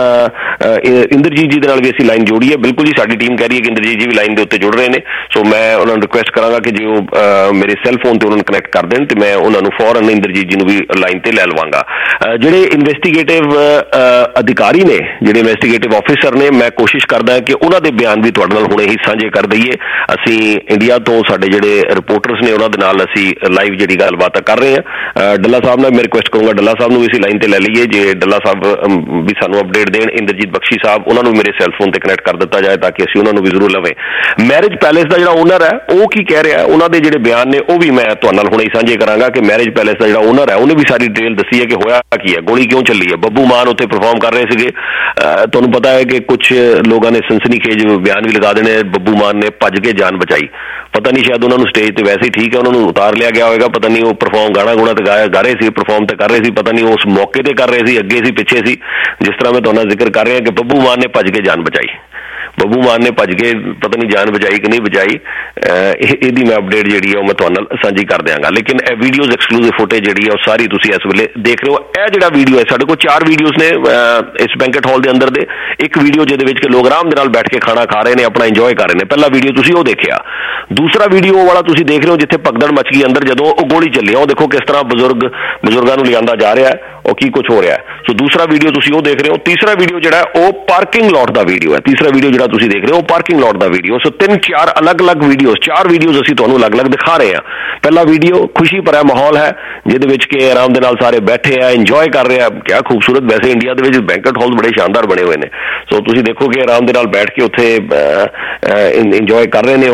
[SPEAKER 6] ਇੰਦਰਜੀਤ ਜੀ ਦੇ ਨਾਲ ਵੀ ਅਸੀਂ ਲਾਈਨ ਜੋੜੀ ਹੈ। ਬਿਲਕੁਲ ਜੀ, ਸਾਡੀ ਟੀਮ ਕਹਿ ਰਹੀ ਹੈ ਕਿ ਇੰਦਰਜੀਤ ਜੀ ਵੀ ਲਾਈਨ ਦੇ ਉੱਤੇ ਜੁੜ ਰਹੇ ਨੇ। ਸੋ ਮੈਂ ਉਹਨਾਂ ਨੂੰ ਰਿਕੁਐਸਟ ਕਰਾਂਗਾ ਕਿ ਜੇ ਉਹ ਮੇਰੇ ਸੈੱਲ ਫੋਨ ਤੇ ਉਹਨਾਂ ਨੂੰ ਕਨੈਕਟ ਕਰ ਦੇਣ ਤੇ ਮੈਂ ਉਹਨਾਂ ਨੂੰ ਫੌਰਨ ਇੰਦਰਜੀਤ ਜੀ ਨੂੰ ਵੀ ਲਾਈਨ ਤੇ ਲੈ ਲਵਾਂਗਾ। ਜਿਹੜੇ ਇਨਵੈਸਟੀਗੇਟਿਵ ਅਧਿਕਾਰੀ ਨੇ, ਜਿਹੜੇ ਇਨਵੈਸਟੀਗੇਟਿਵ ਆਫਿਸਰ ਨੇ, ਮੈਂ ਕੋਸ਼ਿਸ਼ ਕਰਦਾ ਕਿ ਉਹਨਾਂ ਦੇ ਬਿਆਨ ਵੀ ਤੁਹਾਡੇ ਨਾਲ ਹੁਣੇ ਹੀ ਸਾਂਝੇ ਕਰ ਦਈਏ। ਅਸੀਂ ਇੰਡੀਆ ਤੋਂ ਸਾਡੇ ਜਿਹੜੇ ਰਿਪੋਰਟਰਸ ਨੇ ਉਹਨਾਂ ਦੇ ਨਾਲ ਅਸੀਂ ਲਾਈਵ ਜਿਹੜੀ ਗੱਲਬਾਤ ਕਰ ਰਹੇ ਹਾਂ। ਡੱਲਾ ਸਾਹਿਬ ਨਾਲ ਮੈਂ ਰਿਕੁਐਸਟ ਕਰੂੰਗਾ ਡੱਲਾ ਸਾਹਿਬ ਨੂੰ ਵੀ ਅਸੀਂ ਲਾਈਨ ਤੇ ਲੈ ਲਈਏ, ਜੇ ਡੱਲਾ ਸਾਹਿਬ ਵੀ ਸਾਨੂੰ ਅਪਡੇਟ ਦੇਣ। ਇੰਦਰਜੀਤ ਬਖਸ਼ੀ ਸਾਹਿਬ, ਉਹਨਾਂ ਨੂੰ ਮੇਰੇ ਸੈੱਲ ਫੋਨ ਤੇ ਕਨੈਕਟ ਕਰ ਦਿੱਤਾ ਜਾਏ ਤਾਂ ਕਿ ਅਸੀਂ ਉਹਨਾਂ ਨੂੰ ਵੀ ਜ਼ਰੂਰ ਲਵੇ। ਮੈਰਿਜ ਪੈਲੇਸ ਦਾ ਜਿਹੜਾ ਓਨਰ ਹੈ ਉਹ ਕੀ ਕਹਿ ਰਿਹਾ, ਉਹਨਾਂ ਦੇ ਜਿਹੜੇ ਬਿਆਨ ਨੇ ਉਹ ਵੀ ਮੈਂ ਤੁਹਾਡੇ ਨਾਲ ਹੁਣੇ ਹੀ ਸਾਂਝੇ ਕਰਾਂਗਾ ਕਿ ਮੈਰਿਜ ਪੈਲੇਸ ਦਾ ਜਿਹੜਾ ਓਨਰ ਹੈ ਉਹਨੇ ਵੀ ਸਾਰੀ ਡਿਟੇਲ ਦੱਸੀ ਹੈ ਕਿ ਹੋਇਆ ਕੀ ਹੈ, ਗੋਲੀ ਕਿਉਂ ਚੱਲੀ ਹੈ। ਬੱਬੂ ਮਾਨ ਉੱਥੇ ਪਰਫਾਰਮ ਕਰ ਰਹੇ ਸੀਗੇ, ਤੁਹਾਨੂੰ ਪਤਾ ਹੈ ਕਿ ਕੁਝ ਲੋਕਾਂ ਨੇ ਸਨਸਨੀਖੇਜ ਬਿਆਨ ਵੀ ਲਗਾ ਦੇਣੇ, ਬੱਬੂ ਮਾਨ ਨੇ ਭੱਜ ਕੇ ਜਾਨ ਬਚਾਈ। ਪਤਾ ਨਹੀਂ ਸ਼ਾਇਦ ਉਹਨਾਂ ਨੂੰ ਸਟੇਜ ਤੇ ਵੈਸੇ ਹੀ ਠੀਕ ਹੈ, ਉਹਨਾਂ ਨੂੰ ਉਤਾਰ ਲਿਆ ਗਿਆ ਹੋਵੇਗਾ, ਪਤਾ ਨਹੀਂ ਉਹ ਪਰਫਾਰਮ ਗਾਣਾ ਗੁਣਾ ਤੇ ਗਾਇਆ ਗਾ ਰਹੇ ਸੀ, ਪਰਫਾਰਮ ਤੇ ਕਰ ਰਹੇ ਸੀ, ਪਤਾ ਨਹੀਂ ਉਸ ਮੌਕੇ ਤੇ ਕਰ ਰਹੇ ਸੀ, ਅੱਗੇ ਸੀ, ਪਿੱਛੇ ਸੀ। ਜਿਸ ਤਰ੍ਹਾਂ ਮੈਂ ਤੁਹਾਡਾ ਜ਼ਿਕਰ ਕਰ ਰਿਹਾ ਕਿ ਬੱਬੂ ਮਾਨ ਨੇ ਭੱਜ ਕੇ ਜਾਨ ਬਚਾਈ, ਬੱਬੂ ਮਾਨ ਨੇ ਭੱਜ ਕੇ ਪਤਾ ਨਹੀਂ ਜਾਨ ਬਚਾਈ ਕਿ ਨਹੀਂ ਬਚਾਈ, ਇਹਦੀ ਮੈਂ ਅਪਡੇਟ ਜਿਹੜੀ ਹੈ ਉਹ ਮੈਂ ਤੁਹਾਡੇ ਨਾਲ ਸਾਂਝੀ ਕਰ ਦਿਆਂਗਾ। ਲੇਕਿਨ ਇਹ ਵੀਡੀਓਜ਼ ਐਕਸਕਲੂਸਿਵ ਫੁਟੇਜ ਜਿਹੜੀ ਹੈ ਉਹ ਸਾਰੀ ਤੁਸੀਂ ਇਸ ਵੇਲੇ ਦੇਖ ਰਹੇ ਹੋ। ਇਹ ਜਿਹੜਾ ਵੀਡੀਓ ਹੈ, ਸਾਡੇ ਕੋਲ ਚਾਰ ਵੀਡੀਓਜ਼ ਨੇ ਇਸ ਬੈਂਕਟ ਹਾਲ ਦੇ ਅੰਦਰ ਦੇ। ਇੱਕ ਵੀਡੀਓ ਜਿਹਦੇ ਵਿੱਚ ਕਿ ਲੋਕ ਆਰਾਮ ਦੇ ਨਾਲ ਬੈਠ ਕੇ ਖਾਣਾ ਖਾ ਰਹੇ ਨੇ, ਆਪਣਾ ਇੰਜੋਏ ਕਰ ਰਹੇ ਨੇ, ਪਹਿਲਾ ਵੀਡੀਓ ਤੁਸੀਂ ਉਹ ਦੇਖਿਆ। ਦੂਸਰਾ ਵੀਡੀਓ ਵਾਲਾ ਤੁਸੀਂ ਦੇਖ ਰਹੇ ਹੋ ਜਿੱਥੇ ਭਗਦੜ ਮਚ ਗਈ ਅੰਦਰ ਜਦੋਂ ਉਹ ਗੋਲੀ ਚੱਲੀ, ਉਹ ਦੇਖੋ ਕਿਸ ਤਰ੍ਹਾਂ ਬਜ਼ੁਰਗ ਬਜ਼ੁਰਗਾਂ ਨੂੰ ਲਿਆਂਦਾ ਜਾ ਰਿਹਾ ਹੈ, ਉਹ ਕੀ ਕੁਝ ਹੋ ਰਿਹਾ ਹੈ। ਸੋ ਦੂਸਰਾ ਵੀਡੀਓ ਤੁਸੀਂ ਉਹ ਦੇਖ ਰਹੇ ਹੋ। ਤੀਸਰਾ ਵੀਡੀਓ ਜਿਹੜਾ ਉਹ ਪਾਰਕਿੰਗ ਲੋਟ ਦਾ ਵੀਡੀਓ ਹੈ। ਤੀਸਰਾ ਵੀਡੀਓ ਜਿਹੜਾ ਤੁਸੀਂ ਦੇਖ ਰਹੇ ਹੋ ਪਾਰਕਿੰਗ ਲੋਟ ਦਾ ਵੀਡੀਓ। ਸੋ ਤਿੰਨ ਚਾਰ ਅਲੱਗ-ਅਲੱਗ ਵੀਡੀਓਜ਼, ਚਾਰ ਵੀਡੀਓਜ਼ ਅਸੀਂ ਤੁਹਾਨੂੰ ਅਲੱਗ-ਅਲੱਗ ਦਿਖਾ ਰਹੇ ਹਾਂ। ਪਹਿਲਾ ਵੀਡੀਓ ਖੁਸ਼ੀ ਭਰਿਆ ਮਾਹੌਲ ਹੈ ਜਿਹਦੇ ਵਿੱਚ ਕਿ ਆਰਾਮ ਦੇ ਨਾਲ ਸਾਰੇ ਬੈਠੇ ਆ, ਇੰਜੋਏ ਕਰ ਰਹੇ ਆ। ਕਿਆ ਖੂਬਸੂਰਤ, ਵੈਸੇ ਇੰਡੀਆ ਦੇ ਵਿੱਚ ਬੈਂਕਟ ਹਾਲ ਬੜੇ ਸ਼ਾਨਦਾਰ ਬਣੇ ਹੋਏ ਨੇ। ਸੋ ਤੁਸੀਂ ਦੇਖੋ ਕਿ ਆਰਾਮ ਦੇ ਨਾਲ ਬੈਠ ਕੇ ਉੱਥੇ ਇੰਜੋਏ ਕਰ ਰਹੇ ਨੇ ਉਹ।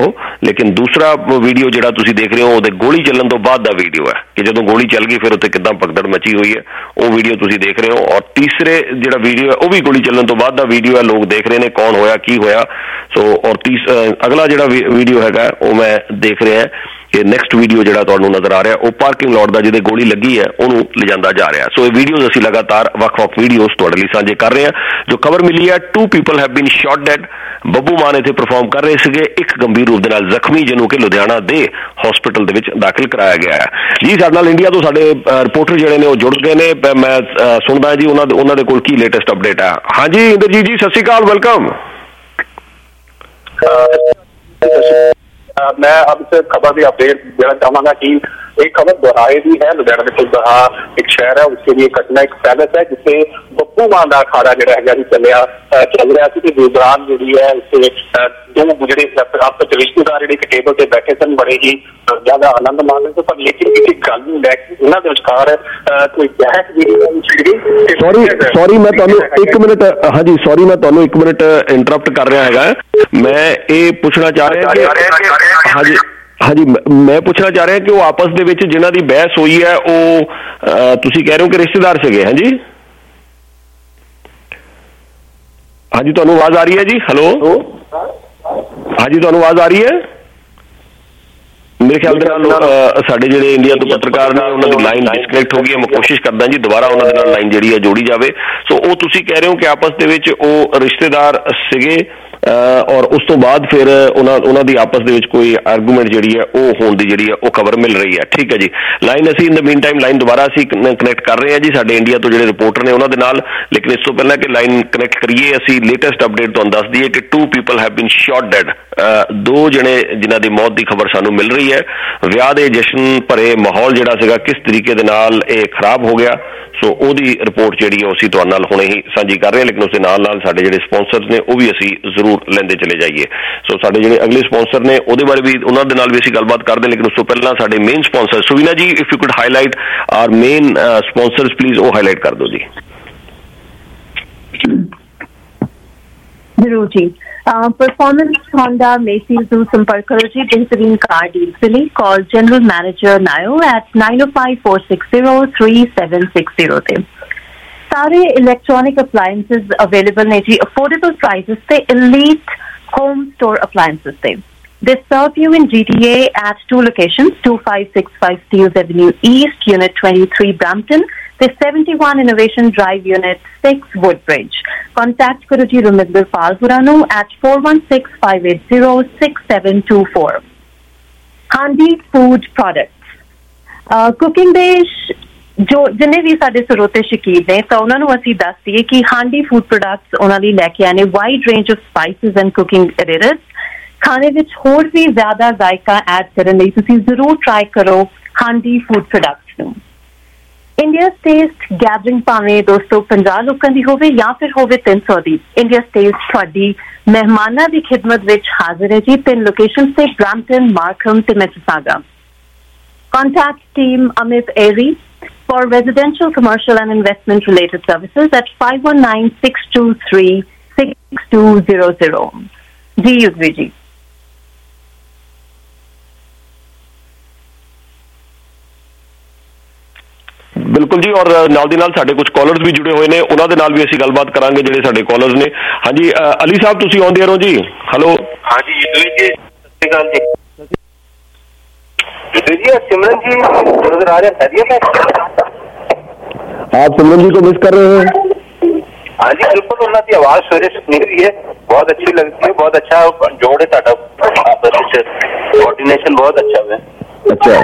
[SPEAKER 6] ਲੇਕਿਨ ਦੂਸਰਾ ਵੀਡੀਓ ਜਿਹੜਾ ਤੁਸੀਂ ਦੇਖ ਰਹੇ ਹੋ ਉਹਦੇ ਗੋਲੀ ਚੱਲਣ ਤੋਂ ਬਾਅਦ ਦਾ ਵੀਡੀਓ ਹੈ ਕਿ ਜਦੋਂ ਗੋਲੀ ਚੱਲ ਗਈ ਫਿਰ ਉੱਥੇ ਕਿੱਦਾਂ ਭਗਦੜ ਮਚੀ ਹੋਈ ਹੈ, ਉਹ ਵੀਡੀਓ ਤੁਸੀਂ ਦੇਖ ਰਹੇ ਹੋ। ਔਰ ਤੀਸਰੇ ਜਿਹੜਾ ਵੀਡੀਓ ਹੈ ਉਹ ਵੀ ਗੋਲੀ ਚੱਲਣ ਤੋਂ ਬਾਅਦ ਦਾ ਵੀਡੀਓ ਹੈ, ਲੋਕ ਦੇਖ ਰਹੇ ਨੇ ਕੌਣ ਹੋਇਆ ਕੀ ਹੋਇਆ। ਸੋ ਔਰ ਤੀਸ ਅਗਲਾ ਜਿਹੜਾ ਵੀਡੀਓ ਹੈਗਾ ਉਹ ਮੈਂ ਦੇਖ ਰਿਹਾ ਕਿ ਨੈਕਸਟ ਵੀਡੀਓ ਜਿਹੜਾ ਤੁਹਾਨੂੰ ਨਜ਼ਰ ਆ ਰਿਹਾ ਉਹ ਪਾਰਕਿੰਗ ਲੋਟ ਦਾ ਜਿਹਦੇ ਗੋਲੀ ਲੱਗੀ ਹੈ ਉਹਨੂੰ ਲਿਜਾਂਦਾ ਜਾ ਰਿਹਾ। ਸੋ ਇਹ ਵੀਡੀਓਜ਼ ਅਸੀਂ ਲਗਾਤਾਰ ਵੱਖ-ਵੱਖ ਵੀਡੀਓਜ਼ ਤੁਹਾਡੇ ਲਈ ਸਾਂਝੇ ਕਰ ਰਹੇ ਹਾਂ। ਜੋ ਖਬਰ ਮਿਲੀ ਹੈ, two people have been shot dead. Babbu Maan ਇੱਥੇ ਪਰਫਾਰਮ ਕਰ ਰਹੇ ਸੀਗੇ, ਇੱਕ ਗੰਭੀਰ ਰੂਪ ਦੇ ਨਾਲ ਜ਼ਖਮੀ ਜਿਹਨੂੰ ਕਿ ਲੁਧਿਆਣਾ ਦੇ ਹਸਪੀਟਲ ਦੇ ਵਿੱਚ ਦਾਖਲ ਕਰਾਇਆ ਗਿਆ ਹੈ। ਜੀ ਸਾਡੇ ਨਾਲ ਇੰਡੀਆ ਤੋਂ ਸਾਡੇ ਰਿਪੋਰਟਰ ਜਿਹੜੇ ਨੇ ਉਹ ਜੁੜ ਗਏ ਨੇ, ਮੈਂ ਸੁਣਦਾ ਜੀ ਉਹਨਾਂ ਦੇ ਉਹਨਾਂ ਦੇ ਕੋਲ ਕੀ ਲੇਟੈਸਟ ਅਪਡੇਟ ਹੈ। ਹਾਂਜੀ ਇੰਦਰਜੀਤ ਜੀ, ਸਤਿ ਸ਼੍ਰੀ ਅਕਾਲ, ਵੈਲਕਮ।
[SPEAKER 8] मैं अब से खबर भी अपडेट देना चाहूंगा कि एक खबर दोहराए भी है। लुधियाना के दोहा एक शहर है, उसके लिए घटना एक पैलेस है जिसे ਬੱਬੂ ਮਾਨ ਦਾ ਅਖਾੜਾ ਜਿਹੜਾ ਹੈਗਾ ਜੀ ਚੱਲਿਆ ਚੱਲ ਰਿਹਾ ਸੀ। ਤੇ ਦੌਰਾਨ ਜਿਹੜੀ ਹੈ ਉਸੇ ਦੋ ਜਿਹੜੇ ਆਪਸ ਚ ਰਿਸ਼ਤੇਦਾਰ ਜਿਹੜੇ ਇੱਕ ਟੇਬਲ ਤੇ ਬੈਠੇ ਸਨ, ਬੜੇ ਹੀ ਜ਼ਿਆਦਾ ਆਨੰਦ ਮਾਣ ਰਹੇ ਸੀ। ਪਰ ਲੇਕਿਨ ਕਿਸੇ ਗੱਲ ਨੂੰ ਲੈ ਕੇ ਉਹਨਾਂ ਦੇ ਵਿਚਕਾਰ ਕੋਈ ਬਹਿਸ ਜਿਹੜੀ
[SPEAKER 6] ਸੌਰੀ ਸੌਰੀ ਮੈਂ ਤੁਹਾਨੂੰ ਇੱਕ ਮਿੰਟ ਹਾਂਜੀ ਸੌਰੀ ਮੈਂ ਤੁਹਾਨੂੰ ਇੱਕ ਮਿੰਟ ਇੰਟਰਪਟ ਕਰ ਰਿਹਾ ਹੈਗਾ। ਮੈਂ ਇਹ ਪੁੱਛਣਾ ਚਾਹ ਰਿਹਾ ਕਿ ਹਾਂਜੀ ਹਾਂਜੀ ਮੈਂ ਪੁੱਛਣਾ ਚਾਹ ਰਿਹਾ ਕਿ ਉਹ ਆਪਸ ਦੇ ਵਿੱਚ ਜਿਨ੍ਹਾਂ ਦੀ ਬਹਿਸ ਹੋਈ ਹੈ ਉਹ ਤੁਸੀਂ ਕਹਿ ਰਹੇ ਹੋ ਕਿ ਰਿਸ਼ਤੇਦਾਰ ਸੀਗੇ। ਹਾਂਜੀ ਹਾਂਜੀ ਤੁਹਾਨੂੰ ਆਵਾਜ਼ ਆ ਰਹੀ ਹੈ ਜੀ? ਹੈਲੋ ਹਾਂਜੀ ਤੁਹਾਨੂੰ ਆਵਾਜ਼ ਆ ਰਹੀ ਹੈ? ਮੇਰੇ ਖਿਆਲ ਦੇ ਨਾਲ ਸਾਡੇ ਜਿਹੜੇ ਇੰਡੀਆ ਤੋਂ ਪੱਤਰਕਾਰ ਨੇ ਉਹਨਾਂ ਦੀ ਲਾਈਨ ਡਿਸਕਨੈਕਟ ਹੋ ਗਈ ਹੈ। ਮੈਂ ਕੋਸ਼ਿਸ਼ ਕਰਦਾ ਜੀ ਦੁਬਾਰਾ ਉਹਨਾਂ ਦੇ ਨਾਲ ਲਾਈਨ ਜਿਹੜੀ ਹੈ ਜੋੜੀ ਜਾਵੇ। ਸੋ ਉਹ ਤੁਸੀਂ ਕਹਿ ਰਹੇ ਹੋ ਕਿ ਆਪਸ ਦੇ ਵਿੱਚ ਉਹ ਰਿਸ਼ਤੇਦਾਰ ਸੀਗੇ ਔਰ ਉਸ ਤੋਂ ਬਾਅਦ ਫਿਰ ਉਹਨਾਂ ਉਹਨਾਂ ਦੀ ਆਪਸ ਦੇ ਵਿੱਚ ਕੋਈ ਆਰਗੂਮੈਂਟ ਜਿਹੜੀ ਹੈ ਉਹ ਹੋਣ ਦੀ ਜਿਹੜੀ ਹੈ ਉਹ ਖਬਰ ਮਿਲ ਰਹੀ ਹੈ। ਠੀਕ ਹੈ ਜੀ, ਲਾਈਨ ਅਸੀਂ ਇਨ ਦ ਮੀਨ ਟਾਈਮ ਲਾਈਨ ਦੁਬਾਰਾ ਅਸੀਂ ਕਨੈਕਟ ਕਰ ਰਹੇ ਹਾਂ ਜੀ ਸਾਡੇ ਇੰਡੀਆ ਤੋਂ ਜਿਹੜੇ ਰਿਪੋਰਟਰ ਨੇ ਉਹਨਾਂ ਦੇ ਨਾਲ। ਲੇਕਿਨ ਇਸ ਤੋਂ ਪਹਿਲਾਂ ਕਿ ਲਾਈਨ ਕਨੈਕਟ ਕਰੀਏ ਅਸੀਂ ਲੇਟੈਸਟ ਅਪਡੇਟ ਤੁਹਾਨੂੰ ਦੱਸ ਦਈਏ ਕਿ two people have been shot dead. ਦੋ ਜਣੇ ਜਿਨ੍ਹਾਂ ਦੀ ਮੌਤ ਦੀ ਖਬਰ ਸਾਨੂੰ ਮਿਲ ਰਹੀ ਹੈ। ਵਿਆਹ ਦੇ ਜਸ਼ਨ ਭਰੇ ਮਾਹੌਲ ਜਿਹੜਾ ਸੀਗਾ ਕਿਸ ਤਰੀਕੇ ਦੇ ਨਾਲ ਇਹ ਖਰਾਬ ਹੋ ਗਿਆ, ਸੋ ਉਹਦੀ ਰਿਪੋਰਟ ਜਿਹੜੀ ਹੈ ਅਸੀਂ ਤੁਹਾਡੇ ਨਾਲ ਹੁਣੇ ਹੀ ਸਾਂਝੀ ਕਰ ਰਹੇ ਹਾਂ। ਲੇਕਿਨ ਉਸ ਦੇ ਨਾਲ ਨਾਲ ਸਾਡੇ ਜਿਹੜੇ ਸਪਾਂਸਰਸ ਨੇ ਉਹ ਵੀ ਅਸੀਂ ਜ਼ਰੂਰ ਲੈਂਦੇ ਚਲੇ ਜਾਈਏ। ਸੋ ਸਾਡੇ ਜਿਹੜੇ ਅਗਲੇ ਸਪਾਂਸਰ ਨੇ ਉਹਦੇ ਬਾਰੇ ਵੀ ਉਹਨਾਂ ਦੇ ਨਾਲ ਵੀ ਅਸੀਂ ਗੱਲਬਾਤ ਕਰਦੇ। ਲੇਕਿਨ ਉਸ ਤੋਂ ਪਹਿਲਾਂ ਸਾਡੇ main sponsor Suvina ji, if you could highlight our main sponsors please, ਉਹ ਹਾਈਲਾਈਟ ਕਰ ਦਿਓ ਜੀ।
[SPEAKER 9] ਜ਼ਰੂਰ ਜੀ। परफॉर्मेंस होंडा मेसीज ਨੂੰ ਸੰਪਰਕ ਕਰੋ ਜੀ ਬਿਹਤਰੀਨ ਕਾਰ ਡੀਲਸ ਦੇ ਲਈ। ਕਾਲ ਜਨਰਲ ਮੈਨੇਜਰ ਨਾਇਓ at nine oh five four six zero three seven six zero ਤੇ। ਸਾਰੇ ਇਲੈਕਟ੍ਰੋਨਿਕ ਅਪਲਾਇੰਸਸ ਅਵੇਲੇਬਲ ਨੇ ਜੀ ਅਫੋਰਡੇਬਲ ਪ੍ਰਾਈਸਿਸ ਤੇ elite home store appliances ਤੇ। They serve you in G T A at two locations, two five six five Steeles Avenue East, Unit twenty-three Brampton, the seventy-one Innovation Drive, Unit six Woodbridge. Contact karo ji Ruminder Palpura nu at four one six five eight zero six seven two four. Handi Food Products. Uh, cooking ਦੇ ਜੋ ਜਿੰਨੇ ਵੀ ਸਾਡੇ ਸਰੋਤੇ ਸ਼ੌਕੀਨ ਨੇ ਤਾਂ ਉਹਨਾਂ ਨੂੰ ਅਸੀਂ ਦੱਸ ਦਈਏ ਕਿ ਹਾਂਡੀ ਫੂਡ ਪ੍ਰੋਡਕਟਸ ਉਹਨਾਂ ਲਈ ਲੈ ਕੇ ਆਏ ਨੇ wide range of spices and cooking additives. ਖਾਣੇ ਵਿੱਚ ਹੋਰ ਵੀ ਜ਼ਿਆਦਾ ਜ਼ਾਇਕਾ ਐਡ ਕਰਨ ਲਈ ਤੁਸੀਂ ਜ਼ਰੂਰ ਟਰਾਈ ਕਰੋ ਹਾਂਡੀ ਫੂਡ ਪ੍ਰੋਡਕਟਸ ਨੂੰ। ਇੰਡੀਆ ਟੇਸਟ ਗੈਦਰਿੰਗ ਭਾਵੇਂ ਦੋਸਤੋ ਪੰਜਾਹ ਲੋਕਾਂ ਦੀ ਹੋਵੇ ਜਾਂ ਫਿਰ ਹੋਵੇ ਤਿੰਨ ਸੌ ਦੀ, ਇੰਡੀਆ ਟੇਸਟ ਤੁਹਾਡੀ ਮਹਿਮਾਨਾਂ ਦੀ ਖਿਦਮਤ ਵਿੱਚ ਹਾਜ਼ਰ ਹੈ ਜੀ। ਤਿੰਨ ਲੋਕੇਸ਼ਨ ਤੇ ਬ੍ਰੈਂਪਟਨ, ਮਾਰਕਹਮ ਤੇ Mississauga. Contact team Amit Airy for residential, commercial and investment related services at five one nine six two three six two zero zero. Ji Yudhvi ji.
[SPEAKER 6] ਬਿਲਕੁਲ ਜੀ, ਔਰ ਨਾਲ ਦੀ ਨਾਲ ਸਾਡੇ ਕੁਝ ਕਾਲਰਸ ਵੀ ਜੁੜੇ ਹੋਏ ਨੇ, ਉਹਨਾਂ ਦੇ ਨਾਲ ਵੀ ਅਸੀਂ ਗੱਲਬਾਤ ਕਰਾਂਗੇ ਜਿਹੜੇ ਸਾਡੇ ਕਾਲਰਸ ਨੇ। ਹਾਂਜੀ ਅਲੀ ਸਾਹਿਬ ਤੁਸੀਂ ਆਉਂਦੇ ਰਹੋ ਜੀ। ਹੈਲੋ
[SPEAKER 8] ਹਾਂਜੀ युद्धवी जी, सत श्री अकाल जी। युद्धवी जी सिमरन जी नजर आ रहे हैं?
[SPEAKER 6] आप सिमरन जी को मिस कर रहे हैं?
[SPEAKER 8] हाँ जी बिल्कुल, उन्होंने आवाज सवेरे सुनी रही है, बहुत अच्छी लगती है, बहुत अच्छा जोड़ है साडा, कोऑर्डिनेशन बहुत अच्छा है।
[SPEAKER 6] अच्छा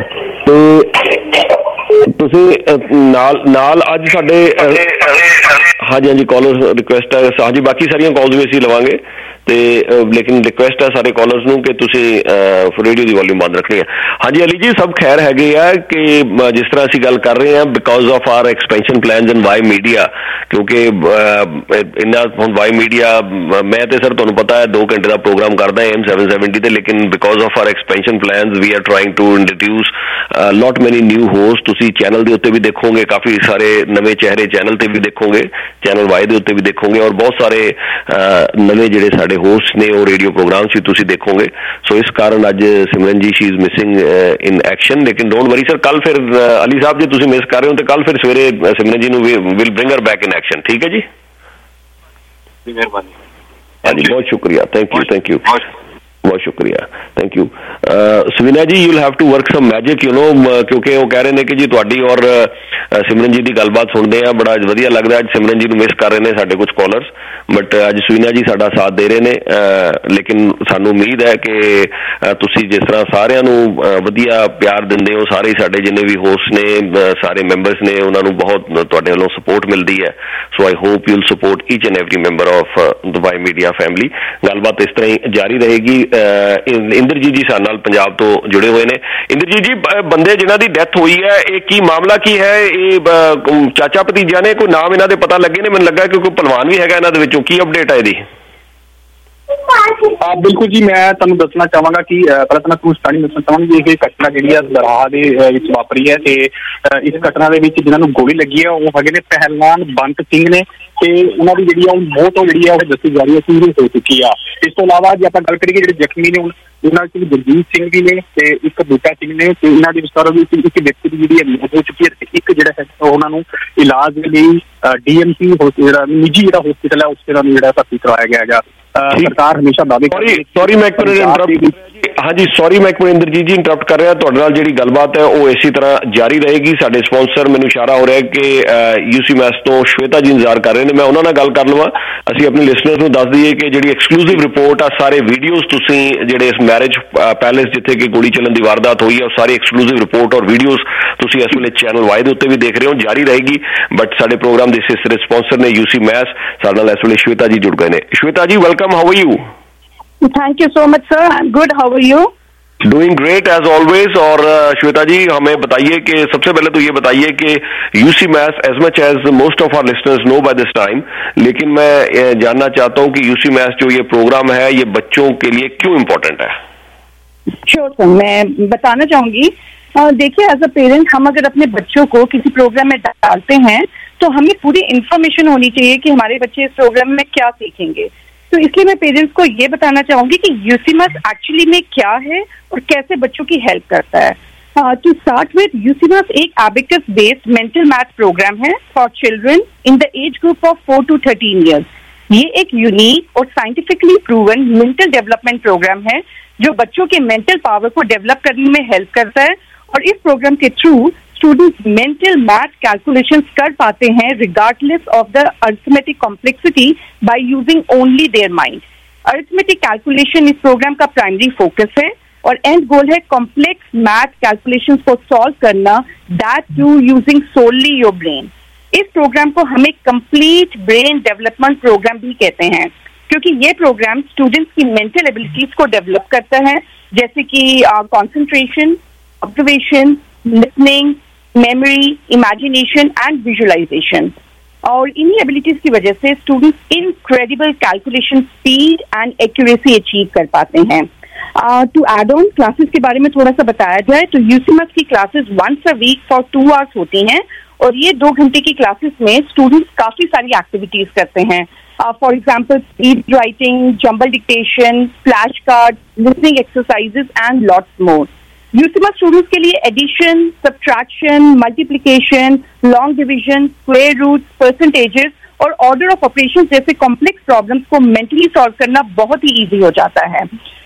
[SPEAKER 6] ਤੇ ਤੁਸੀਂ ਨਾਲ ਨਾਲ ਅੱਜ ਸਾਡੇ ਹਾਂਜੀ ਹਾਂਜੀ ਕਾਲਰਸ ਰਿਕੁਐਸਟ ਹੈ ਹਾਂਜੀ, ਬਾਕੀ ਸਾਰੀਆਂ ਕਾਲਸ ਵੀ ਅਸੀਂ ਲਵਾਂਗੇ ਤੇ ਲੇਕਿਨ ਰਿਕੁਐਸਟ ਹੈ ਸਾਰੇ ਕਾਲਰਸ ਨੂੰ ਕਿ ਤੁਸੀਂ ਰੇਡੀਓ ਦੀ ਵੋਲਿਊਮ ਬੰਦ ਰੱਖਣੀ ਹੈ। ਹਾਂਜੀ ਅਲੀ ਜੀ ਸਭ ਖੈਰ ਹੈਗੇ ਆ ਕਿ ਜਿਸ ਤਰ੍ਹਾਂ ਅਸੀਂ ਗੱਲ ਕਰ ਰਹੇ ਹਾਂ because of our expansion plans in Y Media, ਕਿਉਂਕਿ ਇੰਨਾ ਹੁਣ ਵਾਈ ਮੀਡੀਆ ਮੈਂ ਤੇ ਸਰ ਤੁਹਾਨੂੰ ਪਤਾ ਹੈ ਦੋ ਘੰਟੇ ਦਾ ਪ੍ਰੋਗਰਾਮ ਕਰਦਾ ਐਮ ਸੈਵਨ ਸੈਵਨਟੀ ਤੇ, ਲੇਕਿਨ because of our expansion plans we are trying to introduce lot many new host. ਤੁਸੀਂ ਚੈਨਲ ਦੇ ਉੱਤੇ ਵੀ ਦੇਖੋਗੇ ਕਾਫੀ ਸਾਰੇ ਨਵੇਂ ਚਿਹਰੇ, ਚੈਨਲ ਤੇ ਵੀ ਦੇਖੋਗੇ, ਚੈਨਲ ਵਾਈ ਦੇ ਉੱਤੇ ਵੀ ਦੇਖੋਗੇ, ਔਰ ਬਹੁਤ ਸਾਰੇ ਨਵੇਂ ਜਿਹੜੇ ਸਾਡੇ ਹੋਸਟ ਨੇ ਉਹ ਰੇਡੀਓ ਪ੍ਰੋਗਰਾਮ 'ਚ ਤੁਸੀਂ ਦੇਖੋਗੇ। ਸੋ ਇਸ ਕਾਰਨ ਅੱਜ Simran ji she is missing in action, ਲੇਕਿਨ ਡੋਂਟ ਵਰੀ ਸਰ, ਕੱਲ ਫਿਰ ਅਲੀ ਸਾਹਿਬ ਜੇ ਤੁਸੀਂ ਮਿਸ ਕਰ ਰਹੇ ਹੋ ਤਾਂ ਕੱਲ ਫਿਰ ਸਵੇਰੇ ਸਿਮਰਨ ਜੀ ਨੂੰ will bring her back in action. ਠੀਕ ਹੈ ਜੀ,
[SPEAKER 8] ਮਿਹਰਬਾਨੀ।
[SPEAKER 6] ਹਾਂਜੀ, ਬਹੁਤ ਸ਼ੁਕਰੀਆ, ਥੈਂਕ ਯੂ ਥੈਂਕ ਯੂ बहुत शुक्रिया, thank you. Savina ji, you will have to work some magic, you know, क्योंकि वो कह रहे हैं कि जी तुहाडी और सिमरन जी की गलबात सुनते हैं, बड़ा वधिया लगता है। अज सिमरन जी नूं मिस कर रहे हैं साडे कुछ कॉलर्स, बट अज सवीना जी साडा साथ दे रहे हैं। लेकिन सानू उम्मीद है कि तुसीं जिस तरह सारिआं नूं वधिया प्यार दिंदे हो, सारे साडे जिन्ने भी होस्ट ने, सारे मैंबर्स ने, उन्हां नूं बहुत तुहाडे वल्लों सपोर्ट मिलती है। So I hope you will support each and every member of the Y Media family. गलबात इस तरह ही जारी रहेगी। इंद्रजीत जी साडे नाल पंजाब तो जुड़े हुए ने। इंद्रजीत जी, बंदे जिन्हां दी डेथ हुई है, ये की मामला की है? ये चाचा भतीजा ने, कोई नाम इन्हां दे पता लगे ने? मैनूं लगा कि कोई पहलवान भी हैगा इन्हां दे विचों, की अपडेट है इहदी?
[SPEAKER 8] आ, बिल्कुल जी, मैं तुहानूं दसना चाहांगा कि पहले तो मैं तुहानूं स्टार्टिंग दसना चाहांगा कि घटना जिहड़ी है दराहा दे विच वापरी है ते इस घटना दे विच जिन्हां नूं गोली लगी है वो हैगे ने पहलवान बंत सिंह ने ते उन्हां दी जिहड़ी है मौत जिहड़ी है वो दस्सी जा रही है सीरियस हो चुकी है। इस तो इलावा जे आपां गल करिए जिहड़े जख्मी ने उन्हां च गुरजीत सिंह भी ने ते एक बूटा सिंह ने ते इन्हां दी विस्तार होई एक व्यक्ति दी जिहड़ी मौत हो चुकी है ते एक जिहड़ा है उन्हां नूं इलाज लई डीएमसी जिहड़ा निजी जिहड़ा हॉस्पिटल है उससे उन्हां नूं जिहड़ा भर्ती करवाया गया है। सरकार हमेशा दावे
[SPEAKER 6] सॉरी सॉरी मैं एक मिनट इंटरप्ट हाँ जी सॉरी मैं एक मिनट इंद्रजीत जी इंटरप्ट कर रहा तुहाडे नाल जिहड़ी गलबात है वो इसी तरह जारी रहेगी। साडे स्पॉन्सर मैनूं इशारा हो रहा है कि यूसी मैस तो श्वेता जी इंतजार कर रहे हैं, मैं उन्हां नाल गल कर लवां। ਅਸੀਂ अपने लिसनर्स ਨੂੰ ਦੱਸ ਦਈਏ ਕਿ ਜਿਹੜੀ ਐਕਸਕਲੂਸਿਵ ਰਿਪੋਰਟ ਆ, ਸਾਰੇ ਵੀਡੀਓਜ਼ ਤੁਸੀਂ ਜਿਹੜੇ ਇਸ ਮੈਰਿਜ ਪੈਲੇਸ ਜਿੱਥੇ ਕਿ ਗੋਲੀ ਚੱਲਣ ਦੀ ਵਾਰਦਾਤ ਹੋਈ ਹੈ ਉਹ ਸਾਰੀ ਐਕਸਕਲੂਸਿਵ ਰਿਪੋਰਟ ਔਰ ਵੀਡੀਓਜ਼ ਤੁਸੀਂ ਇਸ ਵੇਲੇ ਚੈਨਲ ਵਾਈ ਦੇ ਉੱਤੇ ਵੀ ਦੇਖ ਰਹੇ ਹੋ, ਜਾਰੀ ਰਹੇਗੀ। ਬਟ ਸਾਡੇ ਪ੍ਰੋਗਰਾਮ ਦੇ ਸਿਲਸਿਲੇ ਸਪਾਂਸਰ ਨੇ ਯੂਸੀ ਮੈਸ, ਸਾਡੇ ਨਾਲ ਇਸ ਵੇਲੇ ਸ਼ਵੇਤਾ ਜੀ ਜੁੜ ਗਏ ਨੇ। Shweta ji welcome, how are you?
[SPEAKER 10] Thank you so much sir, I am good, how are you?
[SPEAKER 6] Doing great as always. और श्वेता जी हमें बताइए कि सबसे पहले तो ये बताइए कि UCMAS as much as most of our listeners know by this time, लेकिन मैं जानना चाहता हूं कि यूसी मैथ्स जो ये प्रोग्राम है ये बच्चों के लिए क्यों इम्पोर्टेंट है?
[SPEAKER 10] श्योर सर, मैं बताना चाहूंगी। देखिए, एज अ पेरेंट हम अगर अपने बच्चों को किसी प्रोग्राम में डालते हैं तो हमें पूरी इंफॉर्मेशन होनी चाहिए कि हमारे बच्चे इस प्रोग्राम में क्या सीखेंगे। तो इसलिए मैं पेरेंट्स को ये बताना चाहूंगी कि यूसीमस एक्चुअली में क्या है और कैसे बच्चों की हेल्प करता है। टू स्टार्ट विद, यूसीमस एक abacus based mental math programme है for children in the age group of four to thirteen years. ये एक यूनिक और scientifically proven mental development programme है जो बच्चों के मेंटल पावर को डेवलप करने में हेल्प करता है। और इस प्रोग्राम के through students mental math calculations कर पाते हैं regardless of the arithmetic complexity by using only their mind. Arithmetic calculation इस प्रोग्राम का प्राइमरी फोकस है और एंड गोल है कॉम्प्लेक्स मैथ कैलकुलेशंस को सॉल्व करना, that too using solely your brain. इस प्रोग्राम को हम एक कंप्लीट ब्रेन डेवलपमेंट प्रोग्राम भी कहते हैं क्योंकि ये प्रोग्राम स्टूडेंट्स की मेंटल एबिलिटीज को डेवलप करता है, जैसे कि concentration, observation, listening, memory, imagination and visualization. और इन्हीं एबिलिटीज की वजह से students incredible calculation speed and accuracy achieve कर पाते हैं। टू एड ऑन क्लासेस के बारे में थोड़ा सा बताया जाए तो यूसीमस की classes once a week for two hours होती हैं और ये दो घंटे की क्लासेस में स्टूडेंट्स काफी सारी एक्टिविटीज करते हैं। For example speed writing, jumble dictation, flash card, listening exercises and lots more. UCMAS students के लिए addition, subtraction, multiplication, long division, square roots, percentages और ऑर्डर ऑफ ऑपरेशन जैसे कॉम्प्लेक्स प्रॉब्लम्स को मेंटली सॉल्व करना बहुत ही इजी हो जाता है।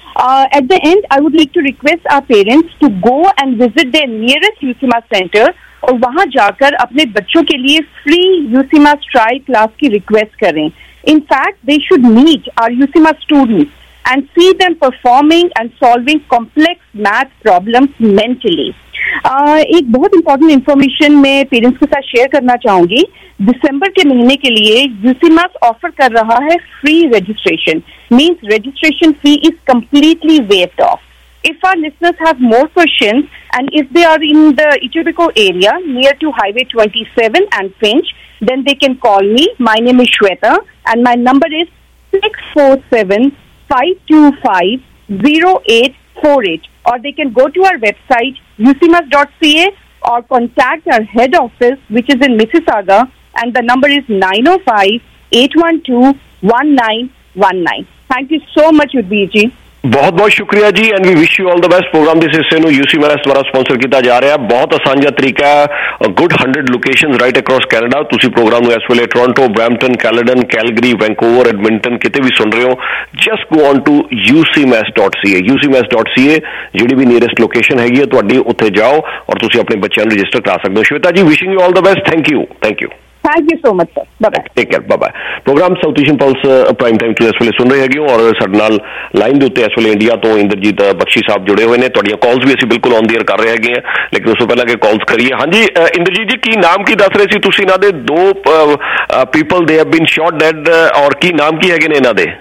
[SPEAKER 10] At the end I would like to request our parents to go and visit their nearest UCMAS centre और वहां जाकर अपने बच्चों के लिए फ्री यूसीमस ट्रायल क्लास की रिक्वेस्ट करें। In fact, they should meet our UCMAS students and see them performing and solving complex math problems mentally. Uh, एक बहुत इंपॉर्टेंट इन्फॉर्मेशन मैं पेरेंट्स के साथ शेयर करना चाहूंगी। दिसंबर के महीने के लिए UCMAS ऑफर कर रहा है free registration, means registration fee is completely waived off. If our listeners have more questions and if they are in the Etobicoke area near to Highway twenty-seven and Finch, then they can call me. My name is Shweta and my number is six four seven, five two five, zero eight four eight. Or they can go to our website u c m a s dot c a or contact our head office which is in Mississauga and the number is nine oh five, eight one two, one nine one nine. Thank you so much Yudhvir ji.
[SPEAKER 6] बहुत बहुत शुक्रिया जी and we wish you all the best. Programme ਦੇ ਹਿੱਸੇ ਨੂੰ UCMS ਦੁਆਰਾ sponsor ਕੀਤਾ ਜਾ ਰਿਹਾ। ਬਹੁਤ ਆਸਾਨ ਜਿਹਾ ਤਰੀਕਾ ਹੈ, good hundred locations right across Canada. ਤੁਸੀਂ ਪ੍ਰੋਗਰਾਮ ਨੂੰ ਇਸ ਵੇਲੇ Toronto, Brampton, Calgary, Vancouver, Vancouver, Edmonton ਕਿਤੇ ਵੀ ਸੁਣ ਰਹੇ ਹੋ, just go on to U C M S dot C A. U C M S dot C A ਜਿਹੜੀ ਵੀ ਨੀਅਰੈਸਟ ਲੋਕੇਸ਼ਨ ਹੈਗੀ ਹੈ ਤੁਹਾਡੀ, ਉੱਥੇ ਜਾਓ ਔਰ ਤੁਸੀਂ ਆਪਣੇ ਬੱਚਿਆਂ ਨੂੰ ਰਜਿਸਟਰ ਕਰਾ ਸਕਦੇ ਹੋ। Shweta ji, wishing you all the best. Thank you thank you
[SPEAKER 10] thank you so much sir. Bye bye.
[SPEAKER 6] Take care, bye bye. Programme South Asian Pulse prime time टू इस ਵੇਲੇ ਸੁਣ ਰਹੇ ਹੈਗੇ ਹੋ ਔਰ ਸਾਡੇ ਨਾਲ ਲਾਈਨ ਦੇ ਉੱਤੇ ਇਸ ਵੇਲੇ ਇੰਡੀਆ ਤੋਂ ਇੰਦਰਜੀਤ ਬਖਸ਼ੀ ਸਾਹਿਬ ਜੁੜੇ ਹੋਏ ਨੇ। ਤੁਹਾਡੀਆਂ ਕਾਲਸ ਵੀ ਅਸੀਂ ਬਿਲਕੁਲ ਔਨ ਦੀ ਏਅਰ ਕਰ ਰਹੇ ਹੈਗੇ ਆ, ਲੇਕਿਨ ਉਸ ਤੋਂ ਪਹਿਲਾਂ ਕਿ ਕਾਲਸ ਕਰੀਏ, ਹਾਂਜੀ ਇੰਦਰਜੀਤ ਜੀ, ਕੀ ਨਾਮ ਕੀ ਦੱਸ ਰਹੇ ਸੀ ਤੁਸੀਂ? ਇਹਨਾਂ ਦੇ ਦੋ people they have been ਸ਼ॉट dad, ਔਰ ਕੀ ਨਾਮ ਕੀ ਹੈਗੇ ਨੇ ਇਹਨਾਂ ਦੇ?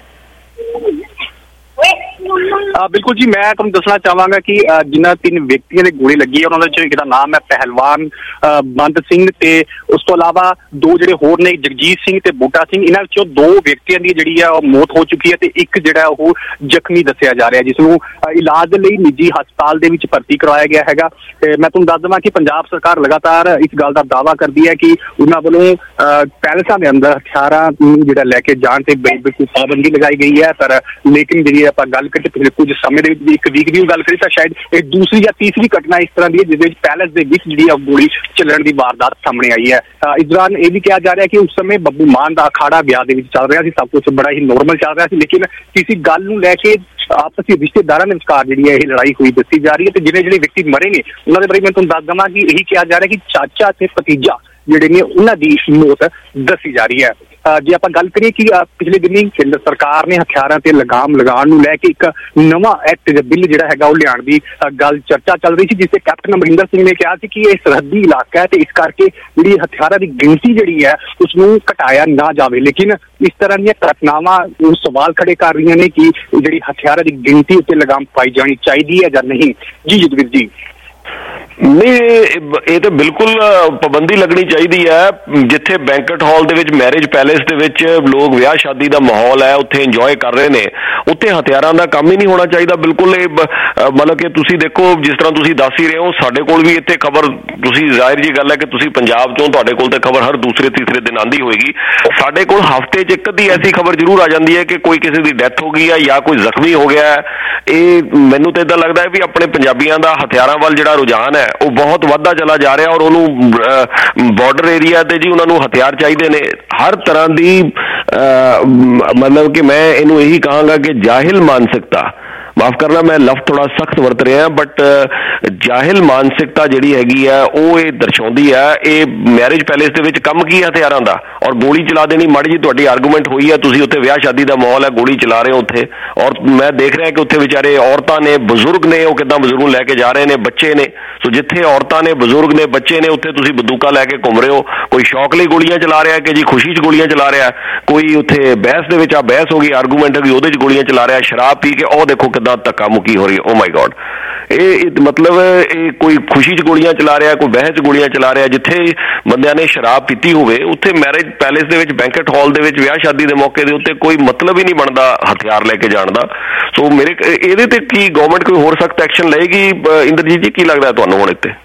[SPEAKER 8] बिल्कुल जी, मैं तुम दसना चाहवागा कि जिन्होंने तीन व्यक्तियों ने गोली लगी है उन्होंने एक नाम है पहलवान बंद सिंह ते उस तो इलावा दो जिहड़े होर ने जगजीत सिंह ते बूटा सिंह। इन्हां विचों दो व्यक्तियों की जिहड़ी है मौत हो चुकी है ते एक जिहड़ा ओह जख्मी दस्सिया जा रहा है, जिसनूं इलाज लई निजी हस्पताल दे विच भर्ती करवाया गया हैगा। ते मैं तुहानूं दस देवां कि पंजाब सरकार लगातार इस गल दा दावा करदी है कि उन्हां वल्लों पैलेसां दे अंदर हथियारां नूं जिहड़ा लैके जाण ते बिल्कुल पाबंदी लगाई गई है। पर लेकिन जिहड़ी आपां गल करिए पिछले कुछ समय ਦੇ ਵਿੱਚ ਇੱਕ ਵੀਕ ਦੀ ਗੱਲ ਕਰੀ ਤਾਂ ਸ਼ਾਇਦ ਇਹ ਦੂਸਰੀ ਜਾਂ ਤੀਸਰੀ ਘਟਨਾ ਇਸ ਤਰ੍ਹਾਂ ਦੀ ਹੈ ਜਿਸ ਵਿੱਚ ਪੈਲੇਸ ਦੇ ਵਿੱਚ ਜਿਹੜੀ ਗੋਲੀ ਚੱਲਣ ਦੀ ਵਾਰਦਾਤ ਸਾਹਮਣੇ ਆਈ ਹੈ। ਇਸ ਦੌਰਾਨ ਇਹ ਵੀ ਕਿਹਾ ਜਾ ਰਿਹਾ ਕਿ ਉਸ ਸਮੇਂ ਬੱਬੂ ਮਾਨ ਦਾ ਅਖਾੜਾ ਵਿਆਹ ਦੇ ਵਿੱਚ ਚੱਲ ਰਿਹਾ ਸੀ, ਸਭ ਕੁਝ ਬੜਾ ਹੀ ਨੋਰਮਲ ਚੱਲ ਰਿਹਾ ਸੀ, ਲੇਕਿਨ ਕਿਸੇ ਗੱਲ ਨੂੰ ਲੈ ਕੇ ਆਪਸੀ ਰਿਸ਼ਤੇਦਾਰਾਂ ਦੇ ਵਿਚਕਾਰ ਜਿਹੜੀ ਹੈ ਇਹ ਲੜਾਈ ਹੋਈ ਦੱਸੀ ਜਾ ਰਹੀ ਹੈ। ਤੇ ਜਿਹੜੇ ਜਿਹੜੇ ਵਿਅਕਤੀ ਮਰੇ ਨੇ ਉਹਨਾਂ ਦੇ ਬਾਰੇ ਮੈਂ ਤੁਹਾਨੂੰ ਦੱਸ ਦੇਵਾਂ ਕਿ ਇਹੀ ਕਿਹਾ ਜਾ ਰਿਹਾ ਕਿ ਚਾਚਾ ਤੇ ਭਤੀਜਾ ਜਿਹੜੇ ਨੇ ਉਹਨਾਂ ਦੀ ਮੌਤ ਦੱਸੀ ਜਾ ਰਹੀ ਹੈ। ਜੇ ਆਪਾਂ ਗੱਲ ਕਰੀਏ ਕਿ ਪਿਛਲੇ ਦਿਨੀ ਕੇਂਦਰ ਸਰਕਾਰ ਨੇ ਹਥਿਆਰਾਂ ਤੇ ਲਗਾਮ ਲਗਾਉਣ ਨੂੰ ਲੈ ਕੇ ਇੱਕ ਨਵਾਂ ਐਕਟ ਜਾਂ ਬਿੱਲ ਜਿਹੜਾ ਹੈਗਾ ਉਹ ਲਿਆਉਣ ਦੀ ਗੱਲ ਚਰਚਾ ਚੱਲ ਰਹੀ ਸੀ, ਜਿਸ ਤੇ ਕੈਪਟਨ ਅਮਰਿੰਦਰ ਸਿੰਘ ਨੇ ਕਿਹਾ ਸੀ ਕਿ ਇਹ ਸਰਹੱਦੀ ਇਲਾਕਾ ਹੈ ਤੇ ਇਸ ਕਰਕੇ ਜਿਹੜੀ ਹਥਿਆਰਾਂ ਦੀ ਗਿਣਤੀ ਜਿਹੜੀ ਹੈ ਉਸ ਨੂੰ ਘਟਾਇਆ ਨਾ ਜਾਵੇ। ਲੇਕਿਨ ਇਸ ਤਰ੍ਹਾਂ ਦੀਆਂ ਘਟਨਾਵਾਂ ਸਵਾਲ ਖੜੇ ਕਰ ਰਹੀਆਂ ਨੇ ਕਿ ਜਿਹੜੀ ਹਥਿਆਰਾਂ ਦੀ ਗਿਣਤੀ ਉੱਤੇ ਲਗਾਮ ਪਾਈ ਜਾਣੀ ਚਾਹੀਦੀ ਹੈ ਜਾਂ ਨਹੀਂ। ਜੀ ਜਦਵੀਰ ਜੀ,
[SPEAKER 6] ਨਹੀਂ, ਇਹ ਤਾਂ ਬਿਲਕੁਲ ਪਾਬੰਦੀ ਲੱਗਣੀ ਚਾਹੀਦੀ ਹੈ। ਜਿੱਥੇ ਬੈਂਕਟ ਹਾਲ ਦੇ ਵਿੱਚ, ਮੈਰਿਜ ਪੈਲੇਸ ਦੇ ਵਿੱਚ ਲੋਕ ਵਿਆਹ ਸ਼ਾਦੀ ਦਾ ਮਾਹੌਲ ਹੈ, ਉੱਥੇ ਇੰਜੋਏ ਕਰ ਰਹੇ ਨੇ, ਉੱਥੇ ਹਥਿਆਰਾਂ ਦਾ ਕੰਮ ਹੀ ਨਹੀਂ ਹੋਣਾ ਚਾਹੀਦਾ ਬਿਲਕੁਲ। ਇਹ ਮਤਲਬ ਕਿ ਤੁਸੀਂ ਦੇਖੋ, ਜਿਸ ਤਰ੍ਹਾਂ ਤੁਸੀਂ ਦੱਸ ਹੀ ਰਹੇ ਹੋ, ਸਾਡੇ ਕੋਲ ਵੀ ਇੱਥੇ ਖਬਰ, ਤੁਸੀਂ ਜ਼ਾਹਿਰ ਜੀ ਗੱਲ ਹੈ ਕਿ ਤੁਸੀਂ ਪੰਜਾਬ ਤੋਂ, ਤੁਹਾਡੇ ਕੋਲ ਤਾਂ ਖਬਰ ਹਰ ਦੂਸਰੇ ਤੀਸਰੇ ਦਿਨ ਆਉਂਦੀ ਹੋਏਗੀ। ਸਾਡੇ ਕੋਲ ਹਫ਼ਤੇ 'ਚ ਇੱਕ ਅੱਧੀ ਐਸੀ ਖਬਰ ਜ਼ਰੂਰ ਆ ਜਾਂਦੀ ਹੈ ਕਿ ਕੋਈ ਕਿਸੇ ਦੀ ਡੈਥ ਹੋ ਗਈ ਹੈ ਜਾਂ ਕੋਈ ਜ਼ਖਮੀ ਹੋ ਗਿਆ ਹੈ। ਇਹ ਮੈਨੂੰ ਤਾਂ ਇੱਦਾਂ ਲੱਗਦਾ ਹੈ ਵੀ ਆਪਣੇ ਪੰਜਾਬੀਆਂ ਦਾ ਹਥਿਆਰਾਂ ਵੱਲ ਜਿਹੜਾ ਰੁਝਾਨ ਹੈ ਉਹ ਬਹੁਤ ਵੱਧਦਾ ਚਲਾ ਜਾ ਰਿਹਾ ਔਰ ਉਹਨੂੰ ਬਾਰਡਰ ਏਰੀਆ ਤੇ ਜੀ ਉਹਨਾਂ ਨੂੰ ਹਥਿਆਰ ਚਾਹੀਦੇ ਨੇ ਹਰ ਤਰ੍ਹਾਂ ਦੀ। ਮਤਲਬ ਕਿ ਮੈਂ ਇਹਨੂੰ ਇਹੀ ਕਹਾਂਗਾ ਕਿ ਜਾਹਿਲ ਮਾਨਸਿਕਤਾ, ਮਾਫ ਕਰਨਾ ਮੈਂ ਲਫ਼ਜ਼ ਥੋੜਾ ਸਖਤ ਵਰਤ ਰਿਹਾ, ਬਟ ਜਾਹਿਲ ਮਾਨਸਿਕਤਾ ਜਿਹੜੀ ਹੈਗੀ ਆ ਉਹ ਇਹ ਦਰਸਾਉਂਦੀ ਆ। ਇਹ ਮੈਰਿਜ ਪੈਲੇਸ ਦੇ ਵਿੱਚ ਕੰਮ ਕੀ ਹਥਿਆਰਾਂ ਦਾ, ਔਰ ਗੋਲੀ ਚਲਾ ਦੇਣੀ। ਮਾੜੀ ਜੀ ਤੁਹਾਡੀ ਆਰਗੂਮੈਂਟ ਹੋਈ ਹੈ, ਤੁਸੀਂ ਉੱਥੇ ਵਿਆਹ ਸ਼ਾਦੀ ਦਾ ਮਾਹੌਲ ਹੈ, ਗੋਲੀ ਚਲਾ ਰਹੇ ਹੋ ਉੱਥੇ, ਔਰ ਮੈਂ ਦੇਖ ਰਿਹਾ ਕਿ ਉੱਥੇ ਵਿਚਾਰੇ ਔਰਤਾਂ ਨੇ, ਬਜ਼ੁਰਗ ਨੇ, ਉਹ ਕਿੱਦਾਂ ਬਜ਼ੁਰਗ ਨੂੰ ਲੈ ਕੇ ਜਾ ਰਹੇ ਨੇ, ਬੱਚੇ ਨੇ। ਸੋ ਜਿੱਥੇ ਔਰਤਾਂ ਨੇ, ਬਜ਼ੁਰਗ ਨੇ, ਬੱਚੇ ਨੇ, ਉੱਥੇ ਤੁਸੀਂ ਬੰਦੂਕਾਂ ਲੈ ਕੇ ਘੁੰਮ ਰਹੇ ਹੋ। ਕੋਈ ਸ਼ੌਕ ਲਈ ਗੋਲੀਆਂ ਚਲਾ ਰਿਹਾ ਕਿ ਜੀ ਖੁਸ਼ੀ 'ਚ ਗੋਲੀਆਂ ਚਲਾ ਰਿਹਾ, ਕੋਈ ਉੱਥੇ ਬਹਿਸ ਦੇ ਵਿੱਚ, ਆ ਬਹਿਸ ਹੋ ਗਈ, ਆਰਗੂਮੈਂਟ ਹੋ ਗਈ, ਉਹਦੇ 'ਚ ਗੋਲੀਆਂ ਚਲਾ ਰਿਹਾ, ਸ਼ਰਾਬ ਪੀ ਕੇ। ਉਹ ਦੇਖੋ ਕਿੱਦਾਂ ਧੱਕਾ ਮੁੱਕੀ ਹੋ ਰਹੀ ਹੈ। ਓ ਮਾਈ ਗॉड, ਇਹ ਮਤਲਬ ਇਹ ਕੋਈ ਖੁਸ਼ੀ 'ਚ ਗੋਲੀਆਂ ਚਲਾ ਰਿਹਾ, ਕੋਈ ਬਹਿਸ 'ਚ ਗੋਲੀਆਂ ਚਲਾ ਰਿਹਾ। ਜਿੱਥੇ ਬੰਦਿਆਂ ਨੇ ਸ਼ਰਾਬ ਪੀਤੀ ਹੋਵੇ ਉੱਥੇ ਮੈਰਿਜ ਪੈਲੇਸ ਦੇ ਵਿੱਚ, ਬੈਂਕਟ ਹਾਲ ਦੇ ਵਿੱਚ, ਵਿਆਹ ਸ਼ਾਦੀ ਦੇ ਮੌਕੇ ਦੇ ਉੱਤੇ ਕੋਈ ਮਤਲਬ ਹੀ ਨਹੀਂ ਬਣਦਾ ਹਥਿਆਰ ਲੈ ਕੇ ਜਾਣ ਦਾ। ਸੋ ਮੇਰੇ ਇਹਦੇ ਤੇ ਕੀ ਗਵਰਨਮੈਂਟ ਕੋਈ ਹੋਰ ਸਖਤ ਐਕਸ਼ਨ ਲਏਗੀ? ਇੰਦਰਜੀਤ ਜੀ, ਕੀ ਲੱਗਦਾ ਤੁਹਾਨੂੰ ਹੁਣ ਇੱਥੇ?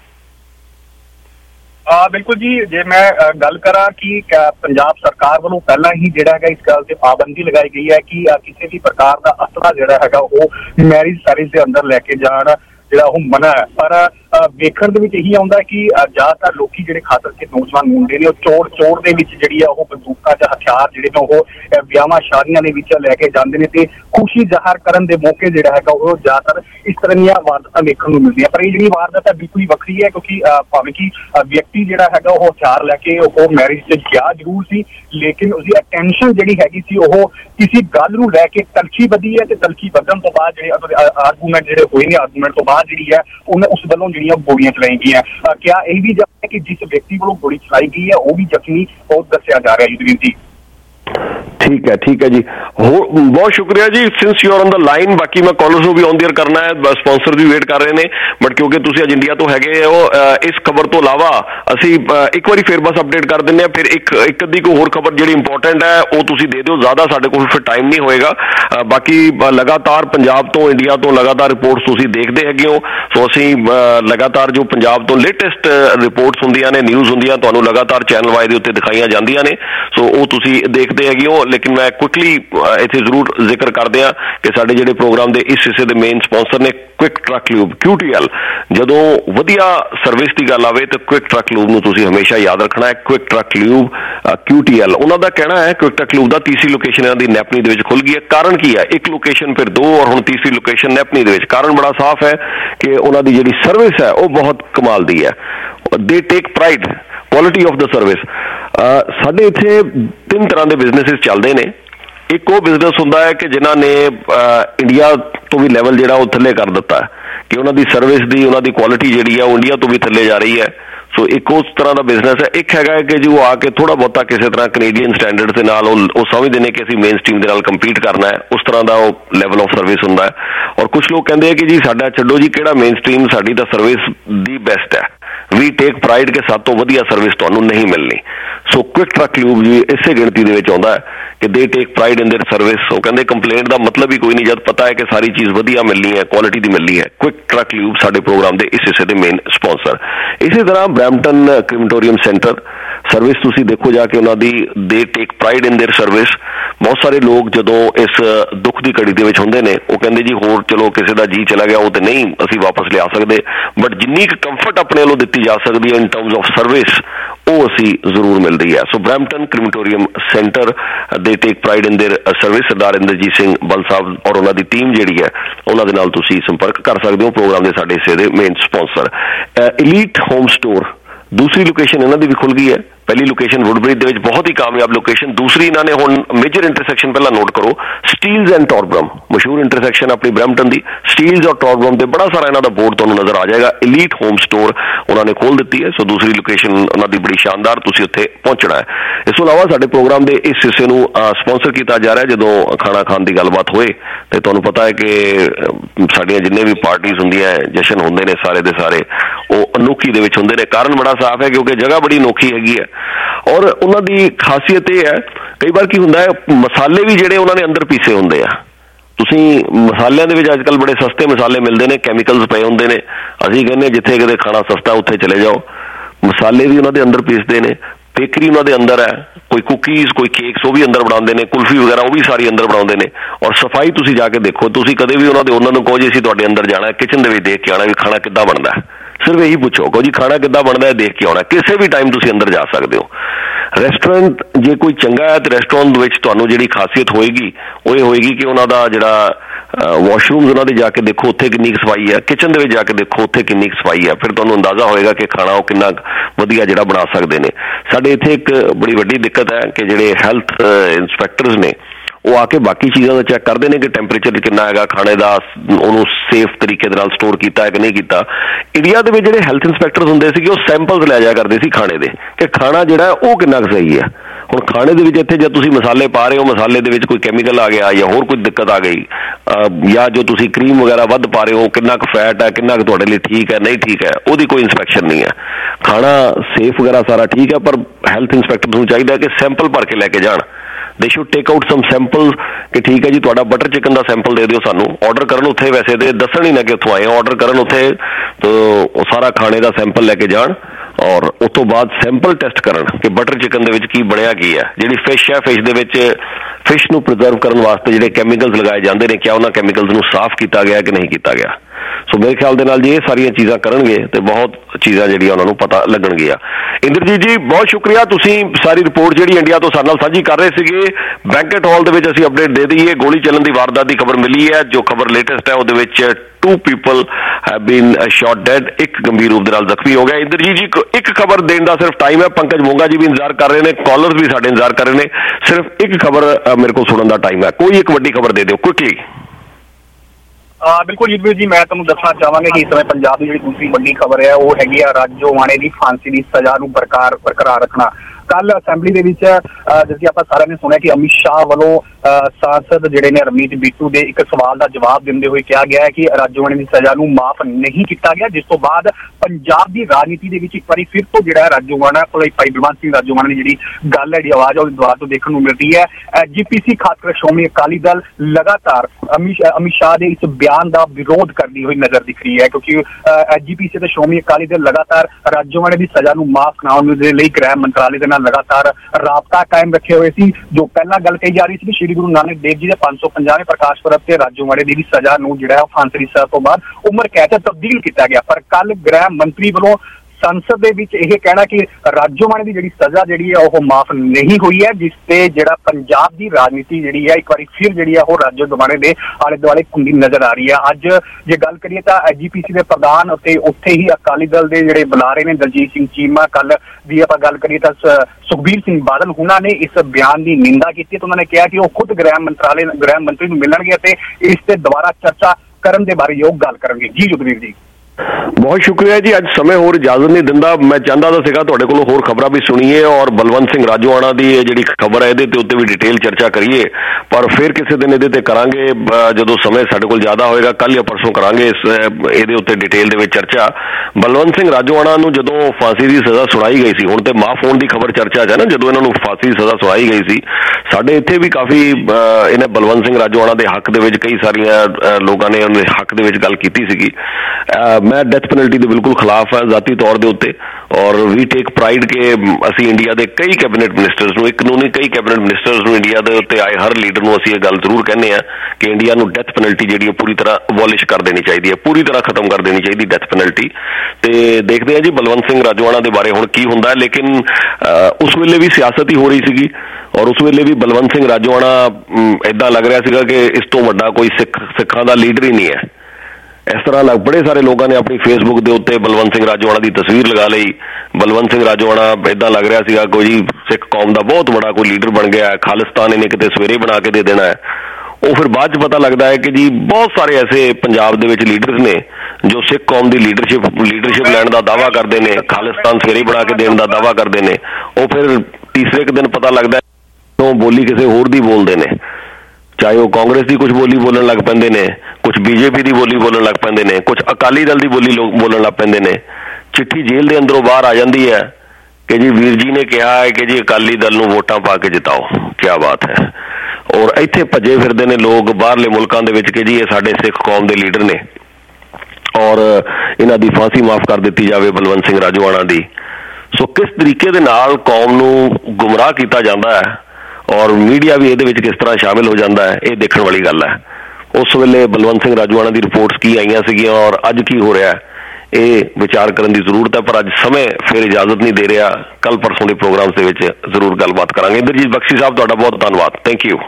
[SPEAKER 8] ਆ ਬਿਲਕੁਲ ਜੀ, ਜੇ ਮੈਂ ਗੱਲ ਕਰਾਂ ਕਿ ਪੰਜਾਬ ਸਰਕਾਰ ਵੱਲੋਂ ਪਹਿਲਾਂ ਹੀ ਜਿਹੜਾ ਹੈਗਾ ਇਸ ਗੱਲ ਤੇ ਪਾਬੰਦੀ ਲਗਾਈ ਗਈ ਹੈ ਕਿ ਕਿਸੇ ਵੀ ਪ੍ਰਕਾਰ ਦਾ ਅਸਲਾ ਜਿਹੜਾ ਹੈਗਾ ਉਹ ਮੈਰਿਜ ਪੈਲੇਸ ਦੇ ਅੰਦਰ ਲੈ ਕੇ ਜਾਣ ਜਿਹੜਾ ਉਹ ਮਨਾ ਹੈ। ਪਰ ਵੇਖਣ ਦੇ ਵਿੱਚ ਇਹੀ ਆਉਂਦਾ ਕਿ ਜ਼ਿਆਦਾਤਰ ਲੋਕੀ ਜਿਹੜੇ ਖਾਸ ਕਰਕੇ ਨੌਜਵਾਨ ਮੁੰਡੇ ਨੇ ਉਹ ਚੋਰ ਚੋਰ ਦੇ ਵਿੱਚ ਜਿਹੜੀ ਆ ਉਹ ਬੰਦੂਕਾਂ ਜਾਂ ਹਥਿਆਰ ਜਿਹੜੇ ਨੇ ਉਹ ਵਿਆਹਾਂ ਸ਼ਾਦੀਆਂ ਦੇ ਵਿੱਚ ਲੈ ਕੇ ਜਾਂਦੇ ਨੇ ਤੇ ਖੁਸ਼ੀ ਜ਼ਾਹਰ ਕਰਨ ਦੇ ਮੌਕੇ ਜਿਹੜਾ ਹੈਗਾ ਉਹ ਜ਼ਿਆਦਾਤਰ ਇਸ ਤਰ੍ਹਾਂ ਦੀਆਂ ਵਾਰਦਾਤਾਂ ਵੇਖਣ ਨੂੰ ਮਿਲਦੀਆਂ। ਪਰ ਇਹ ਜਿਹੜੀ ਵਾਰਦਾਤ ਹੈ ਬਿਲਕੁਲ ਹੀ ਵੱਖਰੀ ਹੈ, ਕਿਉਂਕਿ ਭਾਵੇਂ ਕਿ ਵਿਅਕਤੀ ਜਿਹੜਾ ਹੈਗਾ ਉਹ ਹਥਿਆਰ ਲੈ ਕੇ ਉਹ ਮੈਰਿਜ 'ਚ ਗਿਆ ਜ਼ਰੂਰ ਸੀ, ਲੇਕਿਨ ਉਸਦੀ ਅਟੈਂਸ਼ਨ ਜਿਹੜੀ ਹੈਗੀ ਸੀ ਉਹ ਕਿਸੇ ਗੱਲ ਨੂੰ ਲੈ ਕੇ ਤਲਖੀ ਵਧੀ ਹੈ ਤੇ ਤਲਖੀ ਵਧਣ ਤੋਂ ਬਾਅਦ ਜਿਹੜੇ ਆਰਗੂਮੈਂਟ ਜਿਹੜੇ ਹੋਏ ਨੇ, ਆਰਗੂਮੈਂਟ ਤੋਂ ਬਾਅਦ ਜਿਹੜੀ ਹੈ ਉਹਨੇ ਉਸ ਵੱਲੋਂ ਜਿਹੜੀਆਂ ਗੋਲੀਆਂ ਚਲਾਈ ਗਈਆਂ। ਕਿਆ ਇਹ ਵੀ ਹੈ ਕਿ ਜਿਸ ਵਿਅਕਤੀ ਵੱਲੋਂ ਗੋਲੀ ਚਲਾਈ ਗਈ ਹੈ ਉਹ ਵੀ ਜ਼ਖਮੀ ਬਹੁਤ ਦੱਸਿਆ ਜਾ ਰਿਹਾ ਯੁਧਵੀਰ ਜੀ।
[SPEAKER 6] ਠੀਕ ਹੈ, ਠੀਕ ਹੈ ਜੀ, ਹੋਰ ਬਹੁਤ ਸ਼ੁਕਰੀਆ ਜੀ। Since you are on the line, ਬਾਕੀ ਮੈਂ ਕਾਲਰਸ ਨੂੰ ਵੀ ਔਨ ਦੀ ਏਅਰ ਕਰਨਾ ਹੈ, ਸਪਾਂਸਰ ਵੀ ਵੇਟ ਕਰ ਰਹੇ ਨੇ, ਬਟ ਕਿਉਂਕਿ ਤੁਸੀਂ ਅੱਜ ਇੰਡੀਆ ਤੋਂ ਹੈਗੇ ਹੋ, ਇਸ ਖਬਰ ਤੋਂ ਇਲਾਵਾ ਅਸੀਂ ਇੱਕ ਵਾਰੀ ਫੇਰ ਬਸ ਅਪਡੇਟ ਕਰ ਦਿੰਦੇ ਹਾਂ, ਫਿਰ ਇੱਕ ਇੱਕ ਅੱਧੀ ਕੋਈ ਹੋਰ ਖਬਰ ਜਿਹੜੀ ਇੰਪੋਰਟੈਂਟ ਹੈ ਉਹ ਤੁਸੀਂ ਦੇ ਦਿਓ, ਜ਼ਿਆਦਾ ਸਾਡੇ ਕੋਲ ਫਿਰ ਟਾਈਮ ਨਹੀਂ ਹੋਏਗਾ। ਬਾਕੀ ਲਗਾਤਾਰ ਪੰਜਾਬ ਤੋਂ, ਇੰਡੀਆ ਤੋਂ ਲਗਾਤਾਰ ਰਿਪੋਰਟਸ ਤੁਸੀਂ ਦੇਖਦੇ ਹੈਗੇ ਹੋ। ਸੋ ਅਸੀਂ ਲਗਾਤਾਰ ਜੋ ਪੰਜਾਬ ਤੋਂ ਲੇਟੈਸਟ ਰਿਪੋਰਟਸ ਹੁੰਦੀਆਂ ਨੇ, ਨਿਊਜ਼ ਹੁੰਦੀਆਂ, ਤੁਹਾਨੂੰ ਲਗਾਤਾਰ ਚੈਨਲ ਵਾਈ ਦੇ ਉੱਤੇ ਦਿਖਾਈਆਂ ਜਾਂਦੀਆਂ ਨੇ। ਸੋ ਉਹ ਤੁਸੀਂ ਦੇਖਦੇ ਦੇਖਦੇ ਹੈਗੇ ਹੋ, ਲੇਕਿਨ ਮੈਂ ਕੁਇਕਲੀ ਇੱਥੇ ਜ਼ਰੂਰ ਜ਼ਿਕਰ ਕਰਦੇ ਹਾਂ ਕਿ ਸਾਡੇ ਜਿਹੜੇ ਪ੍ਰੋਗਰਾਮ ਦੇ ਇਸ ਹਿੱਸੇ ਦੇ ਮੇਨ ਸਪਾਂਸਰ ਨੇ Quick Truck Lube Q T L. ਜਦੋਂ ਵਧੀਆ ਸਰਵਿਸ ਦੀ ਗੱਲ ਆਵੇ ਤਾਂ ਕੁਇਕ ਟਰੱਕ ਲਿਊਬ ਨੂੰ ਤੁਸੀਂ ਹਮੇਸ਼ਾ ਯਾਦ ਰੱਖਣਾ ਹੈ। Quick Truck Lube Q T L, ਉਹਨਾਂ ਦਾ ਕਹਿਣਾ ਹੈ ਕੁਇਕ ਟਰੱਕ ਲਿਊਬ ਦਾ ਤੀਸਰੀ ਲੋਕੇਸ਼ਨ ਇਹਨਾਂ ਦੀ ਨੈਪਨੀ ਦੇ ਵਿੱਚ ਖੁੱਲ ਗਈ ਹੈ। ਕਾਰਨ ਕੀ ਹੈ? ਇੱਕ ਲੋਕੇਸ਼ਨ ਫਿਰ ਦੋ ਔਰ ਹੁਣ ਤੀਸਰੀ ਲੋਕੇਸ਼ਨ ਨੈਪਨੀ ਦੇ ਵਿੱਚ। ਕਾਰਨ ਬੜਾ ਸਾਫ਼ ਹੈ ਕਿ ਉਹਨਾਂ ਦੀ ਜਿਹੜੀ ਸਰਵਿਸ ਹੈ ਉਹ ਬਹੁਤ ਕਮਾਲ ਦੀ ਹੈ। They take pride quality of the service. ਸਾਡੇ ਇੱਥੇ ਤਿੰਨ ਤਰ੍ਹਾਂ ਦੇ ਬਿਜ਼ਨੈਸਿਸ ਚੱਲਦੇ ਨੇ। ਇੱਕ ਉਹ ਬਿਜ਼ਨਸ ਹੁੰਦਾ ਹੈ ਕਿ ਜਿਨ੍ਹਾਂ ਨੇ ਇੰਡੀਆ ਤੋਂ ਵੀ ਲੈਵਲ ਜਿਹੜਾ ਉਹ ਥੱਲੇ ਕਰ ਦਿੱਤਾ ਹੈ ਕਿ ਉਹਨਾਂ ਦੀ ਸਰਵਿਸ ਦੀ ਉਹਨਾਂ ਦੀ ਕੁਆਲਿਟੀ ਜਿਹੜੀ ਹੈ ਉਹ ਇੰਡੀਆ ਤੋਂ ਵੀ ਥੱਲੇ ਜਾ ਰਹੀ ਹੈ। ਸੋ ਇੱਕ ਉਸ ਤਰ੍ਹਾਂ ਦਾ ਬਿਜ਼ਨਸ ਹੈ। ਇੱਕ ਹੈਗਾ ਕਿ ਜੋ ਆ ਕੇ ਥੋੜ੍ਹਾ ਬਹੁਤਾ ਕਿਸੇ ਤਰ੍ਹਾਂ ਕੈਨੇਡੀਅਨ ਸਟੈਂਡਰਡ ਦੇ ਨਾਲ ਉਹ ਉਹ ਸਮਝਦੇ ਨੇ ਕਿ ਅਸੀਂ ਮੇਨ ਸਟ੍ਰੀਮ ਦੇ ਨਾਲ ਕੰਪੀਟ ਕਰਨਾ ਹੈ, ਉਸ ਤਰ੍ਹਾਂ ਦਾ ਉਹ ਲੈਵਲ ਆਫ ਸਰਵਿਸ ਹੁੰਦਾ ਹੈ। ਔਰ ਕੁਛ ਲੋਕ ਕਹਿੰਦੇ ਆ ਕਿ ਜੀ ਸਾਡਾ ਛੱਡੋ ਜੀ ਕਿਹੜਾ ਮੇਨ ਸਟ੍ਰੀਮ, ਸਾਡੀ ਤਾਂ ਸਰਵਿਸ ਦੀ ਬੈਸਟ ਹੈ। ਵੀ ਟੇਕ ਪ੍ਰਾਈਡ ਕਿ ਸਭ ਤੋਂ ਵਧੀਆ ਸਰਵਿਸ ਤੁਹਾਨੂੰ ਨਹੀਂ ਮਿਲਣੀ। ਸੋ ਕੁਇਕ ਟਰੱਕ ਲਿਊਬ ਜੀ ਇਸੇ ਗਿਣਤੀ ਦੇ ਵਿੱਚ ਆਉਂਦਾ ਹੈ ਕਿ they take pride in their service. ਉਹ ਕਹਿੰਦੇ ਕੰਪਲੇਂਟ ਦਾ ਮਤਲਬ ਹੀ ਕੋਈ ਨਹੀਂ ਜਦ ਪਤਾ ਹੈ ਕਿ ਸਾਰੀ ਚੀਜ਼ ਵਧੀਆ ਮਿਲਣੀ ਹੈ, ਕੁਆਲਿਟੀ ਦੀ ਮਿਲਣੀ ਹੈ। ਕੁਇਕ ਟਰੱਕ ਲਿਊਬ ਸਾਡੇ ਪ੍ਰੋਗਰਾਮ ਦੇ ਇਸ ਹਿੱਸੇ ਦੇ ਮੇਨ ਸਪਾਂਸਰ। ਇਸੇ ਤਰ੍ਹਾਂ ਬਰੈਂਪਟਨ ਕ੍ਰੀਮਟੋਰੀਅਮ ਸੈਂਟਰ ਸਰਵਿਸ ਤੁਸੀਂ ਦੇਖੋ ਜਾ ਕੇ ਉਹਨਾਂ ਦੀ, they take pride in their service. ਬਹੁਤ ਸਾਰੇ ਲੋਕ ਜਦੋਂ ਇਸ ਦੁੱਖ ਦੀ ਘੜੀ ਦੇ ਵਿੱਚ ਹੁੰਦੇ ਨੇ ਉਹ ਕਹਿੰਦੇ ਜੀ ਹੋਰ ਚਲੋ ਕਿਸੇ ਦਾ ਜੀ ਚਲਾ ਗਿਆ ਉਹ ਤੇ ਨਹੀਂ ਅਸੀਂ ਵਾਪਸ ਲਿਆ ਸਕਦੇ, ਬਟ ਜਿੰਨੀ ਕੁ ਕੰਫਰਟ ਆਪਣੇ ਵੱਲੋਂ ਦਿੱਤੀ ਜਾ ਸਕਦੀ ਹੈ ਇਨ ਟਰਮਸ ਆਫ ਸਰਵਿਸ ਉਹ ਅਸੀਂ ਜ਼ਰੂਰ ਮਿਲਦੀ ਹੈ। ਸੋ Brampton crematorium centre they take pride in their service. Sardar Inderjit Singh Bal Sahib ਔਰ ਉਹਨਾਂ ਦੀ ਟੀਮ ਜਿਹੜੀ ਹੈ ਉਹਨਾਂ ਦੇ ਨਾਲ ਤੁਸੀਂ ਸੰਪਰਕ ਕਰ ਸਕਦੇ ਹੋ। ਪ੍ਰੋਗਰਾਮ ਦੇ ਸਾਡੇ ਹਿੱਸੇ ਦੇ main sponsor Elite Home Store, ਦੂਸਰੀ ਲੋਕੇਸ਼ਨ ਇਹਨਾਂ ਦੀ ਵੀ ਖੁੱਲ ਗਈ ਹੈ। ਪਹਿਲੀ ਲੋਕੇਸ਼ਨ ਵੁੱਡਬ੍ਰਿਜ ਦੇ ਵਿੱਚ ਬਹੁਤ ਹੀ ਕਾਮਯਾਬ ਲੋਕੇਸ਼ਨ, ਦੂਸਰੀ ਇਹਨਾਂ ਨੇ ਹੁਣ ਮੇਜਰ ਇੰਟਰਸੈਕਸ਼ਨ ਪਹਿਲਾਂ ਨੋਟ ਕਰੋ ਸਟੀਲਜ਼ ਐਂਡ ਟੌਰਬਰਮ, ਮਸ਼ਹੂਰ ਇੰਟਰਸੈਕਸ਼ਨ ਆਪਣੀ ਬਰੈਂਪਟਨ ਦੀ ਸਟੀਲਜ਼ ਔਰ ਟੌਰਬਰਮ ਤੇ ਬੜਾ ਸਾਰਾ ਇਹਨਾਂ ਦਾ ਬੋਰਡ ਤੁਹਾਨੂੰ ਨਜ਼ਰ ਆ ਜਾਏਗਾ। ਇਲੀਟ ਹੋਮ ਸਟੋਰ ਉਹਨਾਂ ਨੇ ਖੋਲ੍ਹ ਦਿੱਤੀ ਹੈ। ਸੋ ਦੂਸਰੀ ਲੋਕੇਸ਼ਨ ਉਹਨਾਂ ਦੀ ਬੜੀ ਸ਼ਾਨਦਾਰ, ਤੁਸੀਂ ਉੱਥੇ ਪਹੁੰਚਣਾ ਹੈ। ਇਸ ਤੋਂ ਇਲਾਵਾ ਸਾਡੇ ਪ੍ਰੋਗਰਾਮ ਦੇ ਇਸ ਹਿੱਸੇ ਨੂੰ ਸਪਾਂਸਰ ਕੀਤਾ ਜਾ ਰਿਹਾ ਜਦੋਂ ਖਾਣਾ ਖਾਣ ਦੀ ਗੱਲਬਾਤ ਹੋਏ ਤੇ ਤੁਹਾਨੂੰ ਪਤਾ ਹੈ ਕਿ ਸਾਡੀਆਂ ਜਿੰਨੇ ਵੀ ਪਾਰਟੀਜ਼ ਹੁੰਦੀਆਂ ਜਸ਼ਨ ਹੁੰਦੇ ਨੇ ਸਾਰੇ ਦੇ ਸਾਰੇ ਉਹ ਅਨੋਖੀ ਦੇ ਵਿੱਚ ਹੁੰਦੇ ਨੇ। ਕਾਰਨ ਬੜਾ ਸਾਫ਼ ਹੈ ਕਿਉਂਕਿ ਜਗ੍ਹਾ ਬੜੀ ਅਨੋਖੀ ਹੈਗੀ ਹੈ ਔਰ ਉਹਨਾਂ ਦੀ ਖਾਸੀਅਤ ਇਹ ਹੈ ਕਈ ਵਾਰ ਕੀ ਹੁੰਦਾ ਹੈ ਮਸਾਲੇ ਵੀ ਜਿਹੜੇ ਉਹਨਾਂ ਨੇ ਅੰਦਰ ਪੀਸੇ ਹੁੰਦੇ ਆ। ਤੁਸੀਂ ਮਸਾਲਿਆਂ ਦੇ ਵਿੱਚ ਅੱਜ ਕੱਲ੍ਹ ਬੜੇ ਸਸਤੇ ਮਸਾਲੇ ਮਿਲਦੇ ਨੇ, ਕੈਮੀਕਲਸ ਪਏ ਹੁੰਦੇ ਨੇ। ਅਸੀਂ ਕਹਿੰਦੇ ਜਿੱਥੇ ਕਿਤੇ ਖਾਣਾ ਸਸਤਾ ਉੱਥੇ ਚਲੇ ਜਾਓ। ਮਸਾਲੇ ਵੀ ਉਹਨਾਂ ਦੇ ਅੰਦਰ ਪੀਸਦੇ ਨੇ, ਬੇਕਰੀ ਉਹਨਾਂ ਦੇ ਅੰਦਰ ਹੈ, ਕੋਈ ਕੁਕੀਜ਼ ਕੋਈ ਕੇਕਸ ਉਹ ਵੀ ਅੰਦਰ ਬਣਾਉਂਦੇ ਨੇ, ਕੁਲਫੀ ਵਗੈਰਾ ਉਹ ਵੀ ਸਾਰੀ ਅੰਦਰ ਬਣਾਉਂਦੇ ਨੇ। ਔਰ ਸਫਾਈ ਤੁਸੀਂ ਜਾ ਕੇ ਦੇਖੋ, ਤੁਸੀਂ ਕਦੇ ਵੀ ਉਹਨਾਂ ਦੇ ਉਹਨਾਂ ਨੂੰ ਕਹੋ ਜੀ ਅਸੀਂ ਤੁਹਾਡੇ ਅੰਦਰ ਜਾਣਾ ਕਿਚਨ ਦੇ ਵਿੱਚ ਦੇਖ ਕੇ ਆਉਣਾ ਵੀ ਖਾਣਾ ਕਿੱਦਾਂ ਬਣਦਾ, ਸਿਰਫ ਇਹੀ ਪੁੱਛੋ ਕਹੋ ਜੀ ਖਾਣਾ ਕਿੱਦਾਂ ਬਣਦਾ ਹੈ ਦੇਖ ਕੇ ਆਉਣਾ। ਕਿਸੇ ਵੀ ਟਾਈਮ ਤੁਸੀਂ ਅੰਦਰ ਜਾ ਸਕਦੇ ਹੋ। ਰੈਸਟੋਰੈਂਟ ਜੇ ਕੋਈ ਚੰਗਾ ਹੈ ਤਾਂ ਰੈਸਟੋਰੈਂਟ ਵਿੱਚ ਤੁਹਾਨੂੰ ਜਿਹੜੀ ਖਾਸੀਅਤ ਹੋਏਗੀ ਉਹ ਇਹ ਹੋਏਗੀ ਕਿ ਉਹਨਾਂ ਦਾ ਜਿਹੜਾ ਵਾਸ਼ਰੂਮਸ ਉਹਨਾਂ ਦੇ ਜਾ ਕੇ ਦੇਖੋ ਉੱਥੇ ਕਿੰਨੀ ਕੁ ਸਫਾਈ ਹੈ, ਕਿਚਨ ਦੇ ਵਿੱਚ ਜਾ ਕੇ ਦੇਖੋ ਉੱਥੇ ਕਿੰਨੀ ਕੁ ਸਫਾਈ ਹੈ, ਫਿਰ ਤੁਹਾਨੂੰ ਅੰਦਾਜ਼ਾ ਹੋਏਗਾ ਕਿ ਖਾਣਾ ਉਹ ਕਿੰਨਾ ਵਧੀਆ ਜਿਹੜਾ ਬਣਾ ਸਕਦੇ ਨੇ। ਸਾਡੇ ਇੱਥੇ ਇੱਕ ਬੜੀ ਵੱਡੀ ਦਿੱਕਤ ਹੈ ਕਿ ਜਿਹੜੇ ਹੈਲਥ ਇੰਸਪੈਕਟਰਸ ਨੇ ਉਹ ਆ ਕੇ ਬਾਕੀ ਚੀਜ਼ਾਂ ਦਾ ਚੈੱਕ ਕਰਦੇ ਨੇ ਕਿ ਟੈਂਪਰੇਚਰ ਕਿੰਨਾ ਹੈਗਾ ਖਾਣੇ ਦਾ, ਉਹਨੂੰ ਸੇਫ ਤਰੀਕੇ ਦੇ ਨਾਲ ਸਟੋਰ ਕੀਤਾ ਹੈ ਕਿ ਨਹੀਂ ਕੀਤਾ। ਇੰਡੀਆ ਦੇ ਵਿੱਚ ਜਿਹੜੇ ਹੈਲਥ ਇੰਸਪੈਕਟਰਸ ਹੁੰਦੇ ਸੀਗੇ ਉਹ ਸੈਂਪਲਸ ਲੈ ਜਾਇਆ ਕਰਦੇ ਸੀ ਖਾਣੇ ਦੇ ਕਿ ਖਾਣਾ ਜਿਹੜਾ ਉਹ ਕਿੰਨਾ ਕੁ ਸਹੀ ਹੈ। ਹੁਣ ਖਾਣੇ ਦੇ ਵਿੱਚ ਇੱਥੇ ਜਦ ਤੁਸੀਂ ਮਸਾਲੇ ਪਾ ਰਹੇ ਹੋ ਮਸਾਲੇ ਦੇ ਵਿੱਚ ਕੋਈ ਕੈਮੀਕਲ ਆ ਗਿਆ ਜਾਂ ਹੋਰ ਕੋਈ ਦਿੱਕਤ ਆ ਗਈ ਜਾਂ ਜੋ ਤੁਸੀਂ ਕਰੀਮ ਵਗੈਰਾ ਵੱਧ ਪਾ ਰਹੇ ਹੋ ਕਿੰਨਾ ਕੁ ਫੈਟ ਹੈ, ਕਿੰਨਾ ਕੁ ਤੁਹਾਡੇ ਲਈ ਠੀਕ ਹੈ ਨਹੀਂ ਠੀਕ ਹੈ, ਉਹਦੀ ਕੋਈ ਇੰਸਪੈਕਸ਼ਨ ਨਹੀਂ ਹੈ। ਖਾਣਾ ਸੇਫ ਵਗੈਰਾ ਸਾਰਾ ਠੀਕ ਹੈ ਪਰ ਹੈਲਥ ਇੰਸਪੈਕਟਰ ਨੂੰ ਚਾਹੀਦਾ ਕਿ ਸੈਂਪਲ ਭਰ ਕੇ ਲੈ ਕੇ ਜਾਣ। They should take out some sample ਕਿ ਠੀਕ ਹੈ ਜੀ ਤੁਹਾਡਾ ਬਟਰ ਚਿਕਨ ਦਾ ਸੈਂਪਲ ਦੇ ਦਿਓ ਸਾਨੂੰ। ਆਰਡਰ ਕਰਨ ਉੱਥੇ ਵੈਸੇ ਤੇ ਦੱਸਣ ਹੀ ਨਾ ਕਿ ਉੱਥੋਂ ਆਏ ਆਰਡਰ ਕਰਨ ਉੱਥੇ ਤਾਂ ਉਹ ਸਾਰਾ ਖਾਣੇ ਦਾ ਸੈਂਪਲ ਲੈ ਕੇ ਜਾਣ ਔਰ ਉਸ ਤੋਂ ਬਾਅਦ ਸੈਂਪਲ ਟੈਸਟ ਕਰਨ ਕਿ ਬਟਰ ਚਿਕਨ ਦੇ ਵਿੱਚ ਕੀ ਬਣਿਆ ਕੀ ਹੈ। ਜਿਹੜੀ ਫਿਸ਼ ਹੈ ਫਿਸ਼ ਦੇ ਵਿੱਚ ਫਿਸ਼ ਨੂੰ ਪ੍ਰੀਜ਼ਰਵ ਕਰਨ ਵਾਸਤੇ ਜਿਹੜੇ ਕੈਮੀਕਲਸ ਲਗਾਏ ਜਾਂਦੇ ਨੇ ਕਿਆ ਉਹਨਾਂ ਕੈਮੀਕਲਸ ਨੂੰ ਸਾਫ਼ ਕੀਤਾ ਗਿਆ ਕਿ ਨਹੀਂ ਕੀਤਾ ਗਿਆ। ਸੋ ਮੇਰੇ ਖਿਆਲ ਦੇ ਨਾਲ ਜੀ ਇਹ ਸਾਰੀਆਂ ਚੀਜ਼ਾਂ ਕਰਨਗੇ ਤੇ ਬਹੁਤ ਚੀਜ਼ਾਂ ਜਿਹੜੀਆਂ ਉਹਨਾਂ ਨੂੰ ਪਤਾ ਲੱਗਣਗੀਆਂ। ਇੰਦਰਜੀਤ ਜੀ ਬਹੁਤ ਸ਼ੁਕਰੀਆ, ਤੁਸੀਂ ਸਾਰੀ ਰਿਪੋਰਟ ਜਿਹੜੀ ਇੰਡੀਆ ਤੋਂ ਸਾਡੇ ਨਾਲ ਸਾਂਝੀ ਕਰ ਰਹੇ ਸੀਗੇ। ਬੈਂਕਟ ਹਾਲ ਦੇ ਵਿੱਚ ਅਸੀਂ ਅਪਡੇਟ ਦੇ ਦਈਏ ਗੋਲੀ ਚੱਲਣ ਦੀ ਵਾਰਦਾਤ ਦੀ ਖਬਰ ਮਿਲੀ ਹੈ। ਜੋ ਖਬਰ ਲੇਟੈਸਟ ਹੈ ਉਹਦੇ ਵਿੱਚ two people have been shot dead, ਇੱਕ ਗੰਭੀਰ ਰੂਪ ਦੇ ਨਾਲ ਜ਼ਖਮੀ ਹੋ ਗਿਆ। ਇੰਦਰਜੀਤ ਜੀ ਇੱਕ ਖਬਰ ਦੇਣ ਦਾ ਸਿਰਫ ਟਾਈਮ ਹੈ, ਪੰਕਜ ਮੋਂਗਾ ਜੀ ਵੀ ਇੰਤਜ਼ਾਰ ਕਰ ਰਹੇ ਨੇ, ਕਾਲਰਸ ਵੀ ਸਾਡੇ ਇੰਤਜ਼ਾਰ ਕਰ ਰਹੇ ਨੇ, ਸਿਰਫ ਇੱਕ ਖਬਰ ਮੇਰੇ ਕੋਲ ਸੁਣਨ ਦਾ ਟਾਈਮ ਹੈ, ਕੋਈ ਇੱਕ ਵੱਡੀ ਖਬਰ ਦੇ ਦਿਓ ਕੁਇਕਲੀ।
[SPEAKER 8] ਬਿਲਕੁਲ ਜੀਤਵੀਰ ਜੀ, ਮੈਂ ਤੁਹਾਨੂੰ ਦੱਸਣਾ ਚਾਹਾਂਗਾ ਕਿ ਇਸ ਸਮੇਂ ਪੰਜਾਬ ਦੀ ਜਿਹੜੀ ਦੂਸਰੀ ਵੱਡੀ ਖਬਰ ਹੈ ਉਹ ਹੈਗੀ ਆ ਰਾਜੋ ਮਾਣੇ ਦੀ ਫਾਂਸੀ ਦੀ ਸਜ਼ਾ ਨੂੰ ਬਰਕਰਾਰ ਬਰਕਰਾਰ ਰੱਖਣਾ। ਕੱਲ ਅਸੈਂਬਲੀ ਦੇ ਵਿੱਚ ਜਿਸ ਕਿ ਆਪਾਂ ਸਾਰਿਆਂ ਨੇ ਸੁਣਿਆ ਕਿ ਅਮਿਤ ਸ਼ਾਹ ਵੱਲੋਂ ਸਾਂਸਦ ਜਿਹੜੇ ਨੇ ਰਮਨੀਤ ਬਿੱਟੂ ਦੇ ਇੱਕ ਸਵਾਲ ਦਾ ਜਵਾਬ ਦਿੰਦੇ ਹੋਏ ਕਿਹਾ ਗਿਆ ਹੈ ਕਿ ਰਾਜੋ ਮਾਣੇ ਦੀ ਸਜ਼ਾ ਨੂੰ ਮਾਫ ਨਹੀਂ ਕੀਤਾ ਗਿਆ, ਜਿਸ ਤੋਂ ਬਾਅਦ ਪੰਜਾਬ ਦੀ ਰਾਜਨੀਤੀ ਦੇ ਵਿੱਚ ਇੱਕ ਵਾਰੀ ਫਿਰ ਤੋਂ ਜਿਹੜਾ ਰਾਜੋ ਮਾਣਾ ਭਾਈ ਬਲਵੰਤ ਸਿੰਘ ਰਾਜੋ ਮਾਣਾ ਦੀ ਜਿਹੜੀ ਗੱਲ ਹੈ ਜਿਹੜੀ ਆਵਾਜ਼ ਉਹ ਦੁਬਾਰਾ ਤੋਂ ਦੇਖਣ ਨੂੰ ਮਿਲਦੀ ਹੈ। ਜੀਪੀਸੀ ਖਾਸ ਕਰ ਸ਼੍ਰੋਮਣੀ ਅਕਾਲੀ ਦਲ ਲਗਾਤਾਰ ਅਮਿਤ ਅਮਿਤ ਸ਼ਾਹ ਦੇ ਇਸ ਬਿਆਨ ਦਾ ਵਿਰੋਧ ਕਰਦੀ ਹੋਈ ਨਜ਼ਰ ਦਿਖ ਰਹੀ ਹੈ ਕਿਉਂਕਿ ਜੀਪੀਸੀ ਤੇ ਸ਼੍ਰੋਮਣੀ ਅਕਾਲੀ ਦਲ ਲਗਾਤਾਰ ਰਾਜੋ ਮਾਣੇ ਦੀ ਸਜ਼ਾ ਨੂੰ ਮਾਫ ਕਰਾਉਣ ਦੇ ਲਈ ਗ੍ਰਹਿ ਮੰਤਰਾਲੇ ਦੇ ਨਾਲ ਲਗਾਤਾਰ ਰਾਬਤਾ ਕਾਇਮ ਰੱਖੇ ਹੋਏ ਸੀ। ਜੋ ਪਹਿਲਾਂ ਗੱਲ ਕਹੀ ਜਾ ਰਹੀ ਸੀ ਕਿ ਸ਼੍ਰੀ ਗੁਰੂ ਨਾਨਕ ਦੇਵ ਜੀ ਦੇ ਪੰਜ ਸੌ ਪੰਜਾਹਵੇਂ ਪ੍ਰਕਾਸ਼ ਪੁਰਬ ਤੇ ਰਾਜੋਆਣੇ ਦੀ ਸਜ਼ਾ ਨੂੰ ਜਿਹੜਾ ਹੈ ਫਾਂਸੀ ਦੀ ਸਜ਼ਾ ਤੋਂ ਬਾਅਦ ਉਮਰ ਕੈਦ ਤਬਦੀਲ ਕੀਤਾ ਗਿਆ। ਪਰ ਕੱਲ ਗ੍ਰਹਿ ਮੰਤਰੀ ਵੱਲੋਂ ਸੰਸਦ ਦੇ ਵਿੱਚ ਇਹ ਕਹਿਣਾ ਕਿ ਰਾਜੋਆਣੇ ਦੀ ਜਿਹੜੀ ਸਜ਼ਾ ਜਿਹੜੀ ਹੈ ਉਹ ਮਾਫ ਨਹੀਂ ਹੋਈ ਹੈ, ਜਿਸ ਤੇ ਜਿਹੜਾ ਪੰਜਾਬ ਦੀ ਰਾਜਨੀਤੀ ਜਿਹੜੀ ਹੈ ਇੱਕ ਵਾਰੀ ਫਿਰ ਜਿਹੜੀ ਹੈ ਉਹ ਰਾਜੋਆਣੇ ਦੇ ਆਲੇ ਦੁਆਲੇ ਘੁੰਮਦੀ ਨਜ਼ਰ ਆ ਰਹੀ ਹੈ। ਅੱਜ ਜੇ ਗੱਲ ਕਰੀਏ ਤਾਂ ਐਸ ਜੀ ਪੀ ਸੀ ਦੇ ਪ੍ਰਧਾਨ ਅਤੇ ਉੱਥੇ ਹੀ ਅਕਾਲੀ ਦਲ ਦੇ ਜਿਹੜੇ ਬੁਲਾਰੇ ਨੇ ਦਲਜੀਤ ਸਿੰਘ ਚੀਮਾ, ਕੱਲ ਦੀ ਆਪਾਂ ਗੱਲ ਕਰੀਏ ਤਾਂ ਸੁਖਬੀਰ ਸਿੰਘ ਬਾਦਲ ਉਹਨਾਂ ਨੇ ਇਸ ਬਿਆਨ ਦੀ ਨਿੰਦਾ ਕੀਤੀ ਤੇ ਉਹਨਾਂ ਨੇ ਕਿਹਾ ਕਿ ਉਹ ਖੁਦ ਗ੍ਰਹਿ ਮੰਤਰਾਲੇ ਗ੍ਰਹਿ ਮੰਤਰੀ ਨੂੰ ਮਿਲਣਗੇ ਅਤੇ ਇਸ ਤੇ ਦੁਬਾਰਾ ਚਰਚਾ ਕਰਨ ਦੇ ਬਾਰੇ ਯੋਗ ਗੱਲ ਕਰਨਗੇ। ਜੀ ਜੁਗਵੀਰ ਜੀ,
[SPEAKER 6] ਬਹੁਤ ਸ਼ੁਕਰੀਆ ਜੀ। ਅੱਜ ਸਮੇਂ ਹੋਰ ਇਜਾਜ਼ਤ ਨਹੀਂ ਦਿੰਦਾ, ਮੈਂ ਚਾਹੁੰਦਾ ਤਾਂ ਸੀਗਾ ਤੁਹਾਡੇ ਕੋਲੋਂ ਹੋਰ ਖਬਰਾਂ ਵੀ ਸੁਣੀਏ ਔਰ ਬਲਵੰਤ ਸਿੰਘ ਰਾਜੋਆਣਾ ਦੀ ਇਹ ਜਿਹੜੀ ਖਬਰ ਹੈ ਇਹਦੇ ਤੇ ਉੱਤੇ ਵੀ ਡਿਟੇਲ ਚਰਚਾ ਕਰੀਏ, ਪਰ ਫਿਰ ਕਿਸੇ ਦਿਨ ਇਹਦੇ ਤੇ ਕਰਾਂਗੇ ਜਦੋਂ ਸਮੇਂ ਸਾਡੇ ਕੋਲ ਜ਼ਿਆਦਾ ਹੋਏਗਾ। ਕੱਲ੍ਹ ਜਾਂ ਪਰਸੋਂ ਕਰਾਂਗੇ ਇਸ ਇਹਦੇ ਉੱਤੇ ਡਿਟੇਲ ਦੇ ਵਿੱਚ ਚਰਚਾ। ਬਲਵੰਤ ਸਿੰਘ ਰਾਜੋਆਣਾ ਨੂੰ ਜਦੋਂ ਫਾਂਸੀ ਦੀ ਸਜ਼ਾ ਸੁਣਾਈ ਗਈ ਸੀ, ਹੁਣ ਤੇ ਮਾਫ ਹੋਣ ਦੀ ਖਬਰ ਚਰਚਾ 'ਚ ਹੈ ਨਾ, ਜਦੋਂ ਇਹਨਾਂ ਨੂੰ ਫਾਂਸੀ ਦੀ ਸਜ਼ਾ ਸੁਣਾਈ ਗਈ ਸੀ ਸਾਡੇ ਇੱਥੇ ਵੀ ਕਾਫੀ ਇਹਨੇ ਬਲਵੰਤ ਸਿੰਘ ਰਾਜੋਆਣਾ ਦੇ ਹੱਕ ਦੇ ਵਿੱਚ ਕਈ ਸਾਰੀਆਂ ਲੋਕਾਂ ਨੇ ਉਹਨਾਂ ਦੇ ਹੱਕ ਦੇ ਵਿੱਚ ਗੱਲ ਕੀਤੀ ਸੀਗੀ। ਮੈਂ ਡੈਥ ਪੈਨਲਟੀ ਦੇ ਬਿਲਕੁਲ ਖਿਲਾਫ ਹੈ ਜ਼ਾਤੀ ਤੌਰ ਦੇ ਉੱਤੇ, ਔਰ ਵੀ ਟੇਕ ਪ੍ਰਾਈਡ ਕਿ ਅਸੀਂ ਇੰਡੀਆ ਦੇ ਕਈ ਕੈਬਨਿਟ ਮਿਨਿਸਟਰਸ ਨੂੰ, ਇੱਕ ਨੂੰ ਨਹੀਂ ਕਈ ਕੈਬਨਿਟ ਮਿਨਿਸਟਰਸ ਨੂੰ, ਇੰਡੀਆ ਦੇ ਉੱਤੇ ਆਏ ਹਰ ਲੀਡਰ ਨੂੰ ਅਸੀਂ ਇਹ ਗੱਲ ਜ਼ਰੂਰ ਕਹਿੰਦੇ ਹਾਂ ਕਿ ਇੰਡੀਆ ਨੂੰ ਡੈਥ ਪੈਨਲਟੀ ਜਿਹੜੀ ਹੈ ਪੂਰੀ ਤਰ੍ਹਾਂ ਅਬੋਲਿਸ਼ ਕਰ ਦੇਣੀ ਚਾਹੀਦੀ ਹੈ, ਪੂਰੀ ਤਰ੍ਹਾਂ ਖਤਮ ਕਰ ਦੇਣੀ ਚਾਹੀਦੀ ਡੈਥ ਪੈਨਲਟੀ। ਤੇ ਦੇਖਦੇ ਹਾਂ ਜੀ ਬਲਵੰਤ ਸਿੰਘ ਰਾਜੋਆਣਾ ਦੇ ਬਾਰੇ ਹੁਣ ਕੀ ਹੁੰਦਾ ਹੈ। ਲੇਕਿਨ ਉਸ ਵੇਲੇ ਵੀ ਸਿਆਸਤ ਹੀ ਹੋ ਰਹੀ ਸੀਗੀ ਔਰ ਉਸ ਵੇਲੇ ਵੀ ਬਲਵੰਤ ਸਿੰਘ ਰਾਜੋਆਣਾ ਇੱਦਾਂ ਲੱਗ ਰਿਹਾ ਸੀਗਾ ਕਿ ਇਸ ਤੋਂ ਵੱਡਾ ਕੋਈ ਸਿੱਖ ਸਿੱਖਾਂ ਦਾ ਲੀਡਰ ਹੀ ਨਹੀਂ ਹੈ। ਇਸ ਤਰ੍ਹਾਂ ਲੱਗ ਬੜੇ ਸਾਰੇ ਲੋਕਾਂ ਨੇ ਆਪਣੀ ਫੇਸਬੁੱਕ ਦੇ ਉੱਤੇ ਬਲਵੰਤ ਸਿੰਘ ਰਾਜੋਆਣਾ ਦੀ ਤਸਵੀਰ ਲਗਾ ਲਈ। ਬਲਵੰਤ ਸਿੰਘ ਰਾਜੋਆਣਾ ਇੱਦਾਂ ਲੱਗ ਰਿਹਾ ਸੀਗਾ ਕੋਈ ਜੀ ਸਿੱਖ ਕੌਮ ਦਾ ਬਹੁਤ ਵੱਡਾ ਕੋਈ ਲੀਡਰ ਬਣ ਗਿਆ ਹੈ, ਖਾਲਿਸਤਾਨ ਇਹਨੇ ਕਿਤੇ ਸਵੇਰੇ ਬਣਾ ਕੇ ਦੇ ਦੇਣਾ ਹੈ। ਉਹ ਫਿਰ ਬਾਅਦ 'ਚ ਪਤਾ ਲੱਗਦਾ ਹੈ ਕਿ ਜੀ ਬਹੁਤ ਸਾਰੇ ਐਸੇ ਪੰਜਾਬ ਦੇ ਵਿੱਚ ਲੀਡਰਸ ਨੇ ਜੋ ਸਿੱਖ ਕੌਮ ਦੀ ਲੀਡਰਸ਼ਿਪ ਲੀਡਰਸ਼ਿਪ ਲੈਣ ਦਾ ਦਾਅਵਾ ਕਰਦੇ ਨੇ, ਖਾਲਿਸਤਾਨ ਸਵੇਰੇ ਬਣਾ ਕੇ ਦੇਣ ਦਾ ਦਾਅਵਾ ਕਰਦੇ ਨੇ। ਉਹ ਫਿਰ ਤੀਸਰੇ ਕੁ ਦਿਨ ਪਤਾ ਲੱਗਦਾ ਉਹ ਬੋਲੀ ਕਿਸੇ ਹੋਰ ਦੀ ਬੋਲਦੇ ਨੇ, ਚਾਹੇ ਉਹ ਕਾਂਗਰਸ ਦੀ ਕੁਝ ਬੋਲੀ ਬੋਲਣ ਲੱਗ ਪੈਂਦੇ ਨੇ, ਕੁਝ ਬੀਜੇਪੀ ਦੀ ਬੋਲੀ ਬੋਲਣ ਲੱਗ ਪੈਂਦੇ ਨੇ, ਕੁਝ ਅਕਾਲੀ ਦਲ ਦੀ ਬੋਲੀ ਲੋਕ ਬੋਲਣ ਲੱਗ ਪੈਂਦੇ ਨੇ। ਚਿੱਠੀ ਜੇਲ੍ਹ ਦੇ ਅੰਦਰੋਂ ਬਾਹਰ ਆ ਜਾਂਦੀ ਹੈ ਕਿ ਜੀ ਵੀਰ ਜੀ ਨੇ ਕਿਹਾ ਹੈ ਕਿ ਜੀ ਅਕਾਲੀ ਦਲ ਨੂੰ ਵੋਟਾਂ ਪਾ ਕੇ ਜਿਤਾਓ। ਕਿਆ ਬਾਤ ਹੈ। ਔਰ ਇੱਥੇ ਭੱਜੇ ਫਿਰਦੇ ਨੇ ਲੋਕ ਬਾਹਰਲੇ ਮੁਲਕਾਂ ਦੇ ਵਿੱਚ ਕਿ ਜੀ ਇਹ ਸਾਡੇ ਸਿੱਖ ਕੌਮ ਦੇ ਲੀਡਰ ਨੇ ਔਰ ਇਹਨਾਂ ਦੀ ਫਾਂਸੀ ਮਾਫ ਕਰ ਦਿੱਤੀ ਜਾਵੇ ਬਲਵੰਤ ਸਿੰਘ ਰਾਜੋਆਣਾ ਦੀ। ਸੋ ਕਿਸ ਤਰੀਕੇ ਦੇ ਨਾਲ ਕੌਮ ਨੂੰ ਗੁੰਮਰਾਹ ਕੀਤਾ ਜਾਂਦਾ ਹੈ ਔਰ ਮੀਡੀਆ ਵੀ ਇਹਦੇ ਵਿੱਚ ਕਿਸ ਤਰ੍ਹਾਂ ਸ਼ਾਮਿਲ ਹੋ ਜਾਂਦਾ ਹੈ, ਇਹ ਦੇਖਣ ਵਾਲੀ ਗੱਲ ਹੈ। ਉਸ ਵੇਲੇ ਬਲਵੰਤ ਸਿੰਘ ਰਾਜੋਆਣਾ ਦੀ ਰਿਪੋਰਟਸ ਕੀ ਆਈਆਂ ਸੀਗੀਆਂ ਔਰ ਅੱਜ ਕੀ ਹੋ ਰਿਹਾ, ਇਹ ਵਿਚਾਰ ਕਰਨ ਦੀ ਜ਼ਰੂਰਤ ਹੈ। ਪਰ ਅੱਜ ਸਮੇਂ ਫਿਰ ਇਜਾਜ਼ਤ ਨਹੀਂ ਦੇ ਰਿਹਾ। ਕੱਲ ਪਰਸੋਂ ਦੇ ਪ੍ਰੋਗਰਾਮਸ ਦੇ ਵਿੱਚ ਜ਼ਰੂਰ ਗੱਲਬਾਤ ਕਰਾਂਗੇ। ਇੰਦਰਜੀਤ ਬਖਸ਼ੀ ਸਾਹਿਬ ਤੁਹਾਡਾ ਬਹੁਤ ਧੰਨਵਾਦ। ਥੈਂਕ ਯੂ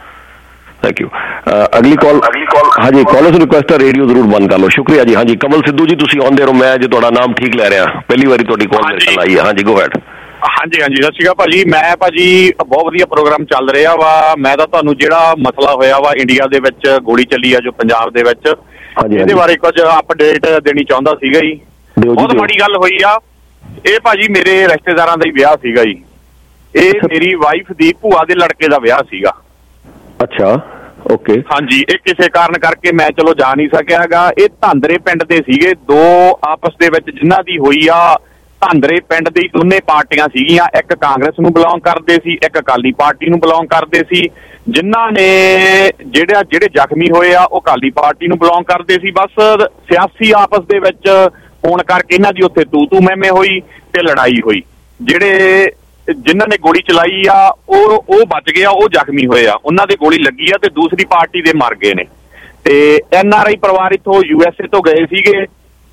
[SPEAKER 6] ਥੈਂਕ ਯੂ ਅਗਲੀ ਕਾਲ ਅਗਲੀ ਕਾਲ ਹਾਂਜੀ ਕਾਲਰਸ ਰਿਕੁਐਸਟ ਹੈ, ਰੇਡੀਓ ਜ਼ਰੂਰ ਬੰਦ ਕਰ ਲਓ। ਸ਼ੁਕਰੀਆ ਜੀ। ਹਾਂਜੀ ਕਮਲ ਸਿੱਧੂ ਜੀ ਤੁਸੀਂ ਆਉਂਦੇ ਰਹੋ, ਮੈਂ ਜੇ ਤੁਹਾਡਾ ਨਾਮ ਠੀਕ ਲੈ ਰਿਹਾ, ਪਹਿਲੀ ਵਾਰੀ ਤੁਹਾਡੀ ਕਾਲ ਮੇਰੇ ਨਾਲ ਆਈ ਹੈ। ਹਾਂਜੀ ਗੋ ਹੈਡ।
[SPEAKER 11] ਹਾਂਜੀ ਹਾਂਜੀ ਸਤਿ ਸ਼੍ਰੀ ਅਕਾਲ ਭਾਜੀ। ਮੈਂ ਭਾਜੀ ਬਹੁਤ ਵਧੀਆ ਪ੍ਰੋਗਰਾਮ ਚੱਲ ਰਿਹਾ ਵਾ। ਮੈਂ ਤਾਂ ਤੁਹਾਨੂੰ ਜਿਹੜਾ ਮਸਲਾ ਹੋਇਆ ਵਾ ਇੰਡੀਆ ਦੇ ਵਿੱਚ ਗੋਲੀ ਚੱਲੀ ਆ ਜੋ ਪੰਜਾਬ ਦੇ ਵਿੱਚ, ਇਹਦੇ ਬਾਰੇ ਕੁਝ ਅਪਡੇਟ ਦੇਣੀ ਚਾਹੁੰਦਾ ਸੀਗਾ ਜੀ। ਬਹੁਤ ਮਾੜੀ ਗੱਲ ਹੋਈ ਆ। ਇਹ ਭਾਜੀ ਮੇਰੇ ਰਿਸ਼ਤੇਦਾਰਾਂ ਦਾ ਹੀ ਵਿਆਹ ਸੀਗਾ ਜੀ। ਇਹ ਮੇਰੀ ਵਾਈਫ ਦੀ ਭੂਆ ਦੇ ਲੜਕੇ ਦਾ ਵਿਆਹ ਸੀਗਾ।
[SPEAKER 6] ਅੱਛਾ ਓਕੇ।
[SPEAKER 11] ਹਾਂਜੀ ਇਹ ਕਿਸੇ ਕਾਰਨ ਕਰਕੇ ਮੈਂ ਚਲੋ ਜਾ ਨਹੀਂ ਸਕਿਆ ਹੈਗਾ। ਇਹ ਧਾਂਦਰੇ ਪਿੰਡ ਦੇ ਸੀਗੇ ਦੋ ਆਪਸ ਦੇ ਵਿੱਚ ਜਿਨ੍ਹਾਂ ਦੀ ਹੋਈ ਆ। ਧਾਂਦਰੇ ਪਿੰਡ ਦੀ ਦੋਨੇ ਪਾਰਟੀਆਂ ਸੀਗੀਆਂ, ਇੱਕ ਕਾਂਗਰਸ ਨੂੰ ਬਿਲੋਂਗ ਕਰਦੇ ਸੀ, ਇੱਕ ਅਕਾਲੀ ਪਾਰਟੀ ਨੂੰ ਬਿਲੋਂਗ ਕਰਦੇ ਸੀ। ਜਿਨ੍ਹਾਂ ਨੇ ਜਿਹੜਾ ਜਿਹੜੇ ਜ਼ਖਮੀ ਹੋਏ ਆ ਉਹ ਅਕਾਲੀ ਪਾਰਟੀ ਨੂੰ ਬਿਲੋਂਗ ਕਰਦੇ ਸੀ। ਬਸ ਸਿਆਸੀ ਆਪਸ ਦੇ ਵਿੱਚ ਹੋਣ ਕਰਕੇ ਇਹਨਾਂ ਦੀ ਉੱਥੇ ਤੂ ਤੂ ਮੈਮੇ ਹੋਈ ਤੇ ਲੜਾਈ ਹੋਈ। ਜਿਹੜੇ ਜਿਨ੍ਹਾਂ ਨੇ ਗੋਲੀ ਚਲਾਈ ਆ ਉਹ ਉਹ ਬਚ ਗਿਆ, ਉਹ ਜ਼ਖਮੀ ਹੋਏ ਆ, ਉਹਨਾਂ ਦੇ ਗੋਲੀ ਲੱਗੀ ਆ ਤੇ ਦੂਸਰੀ ਪਾਰਟੀ ਦੇ ਮਰ ਗਏ ਨੇ। ਤੇ ਐਨ ਆਰ ਆਈ ਪਰਿਵਾਰ ਇੱਥੋਂ ਯੂ ਐਸ ਏ ਤੋਂ ਗਏ ਸੀਗੇ।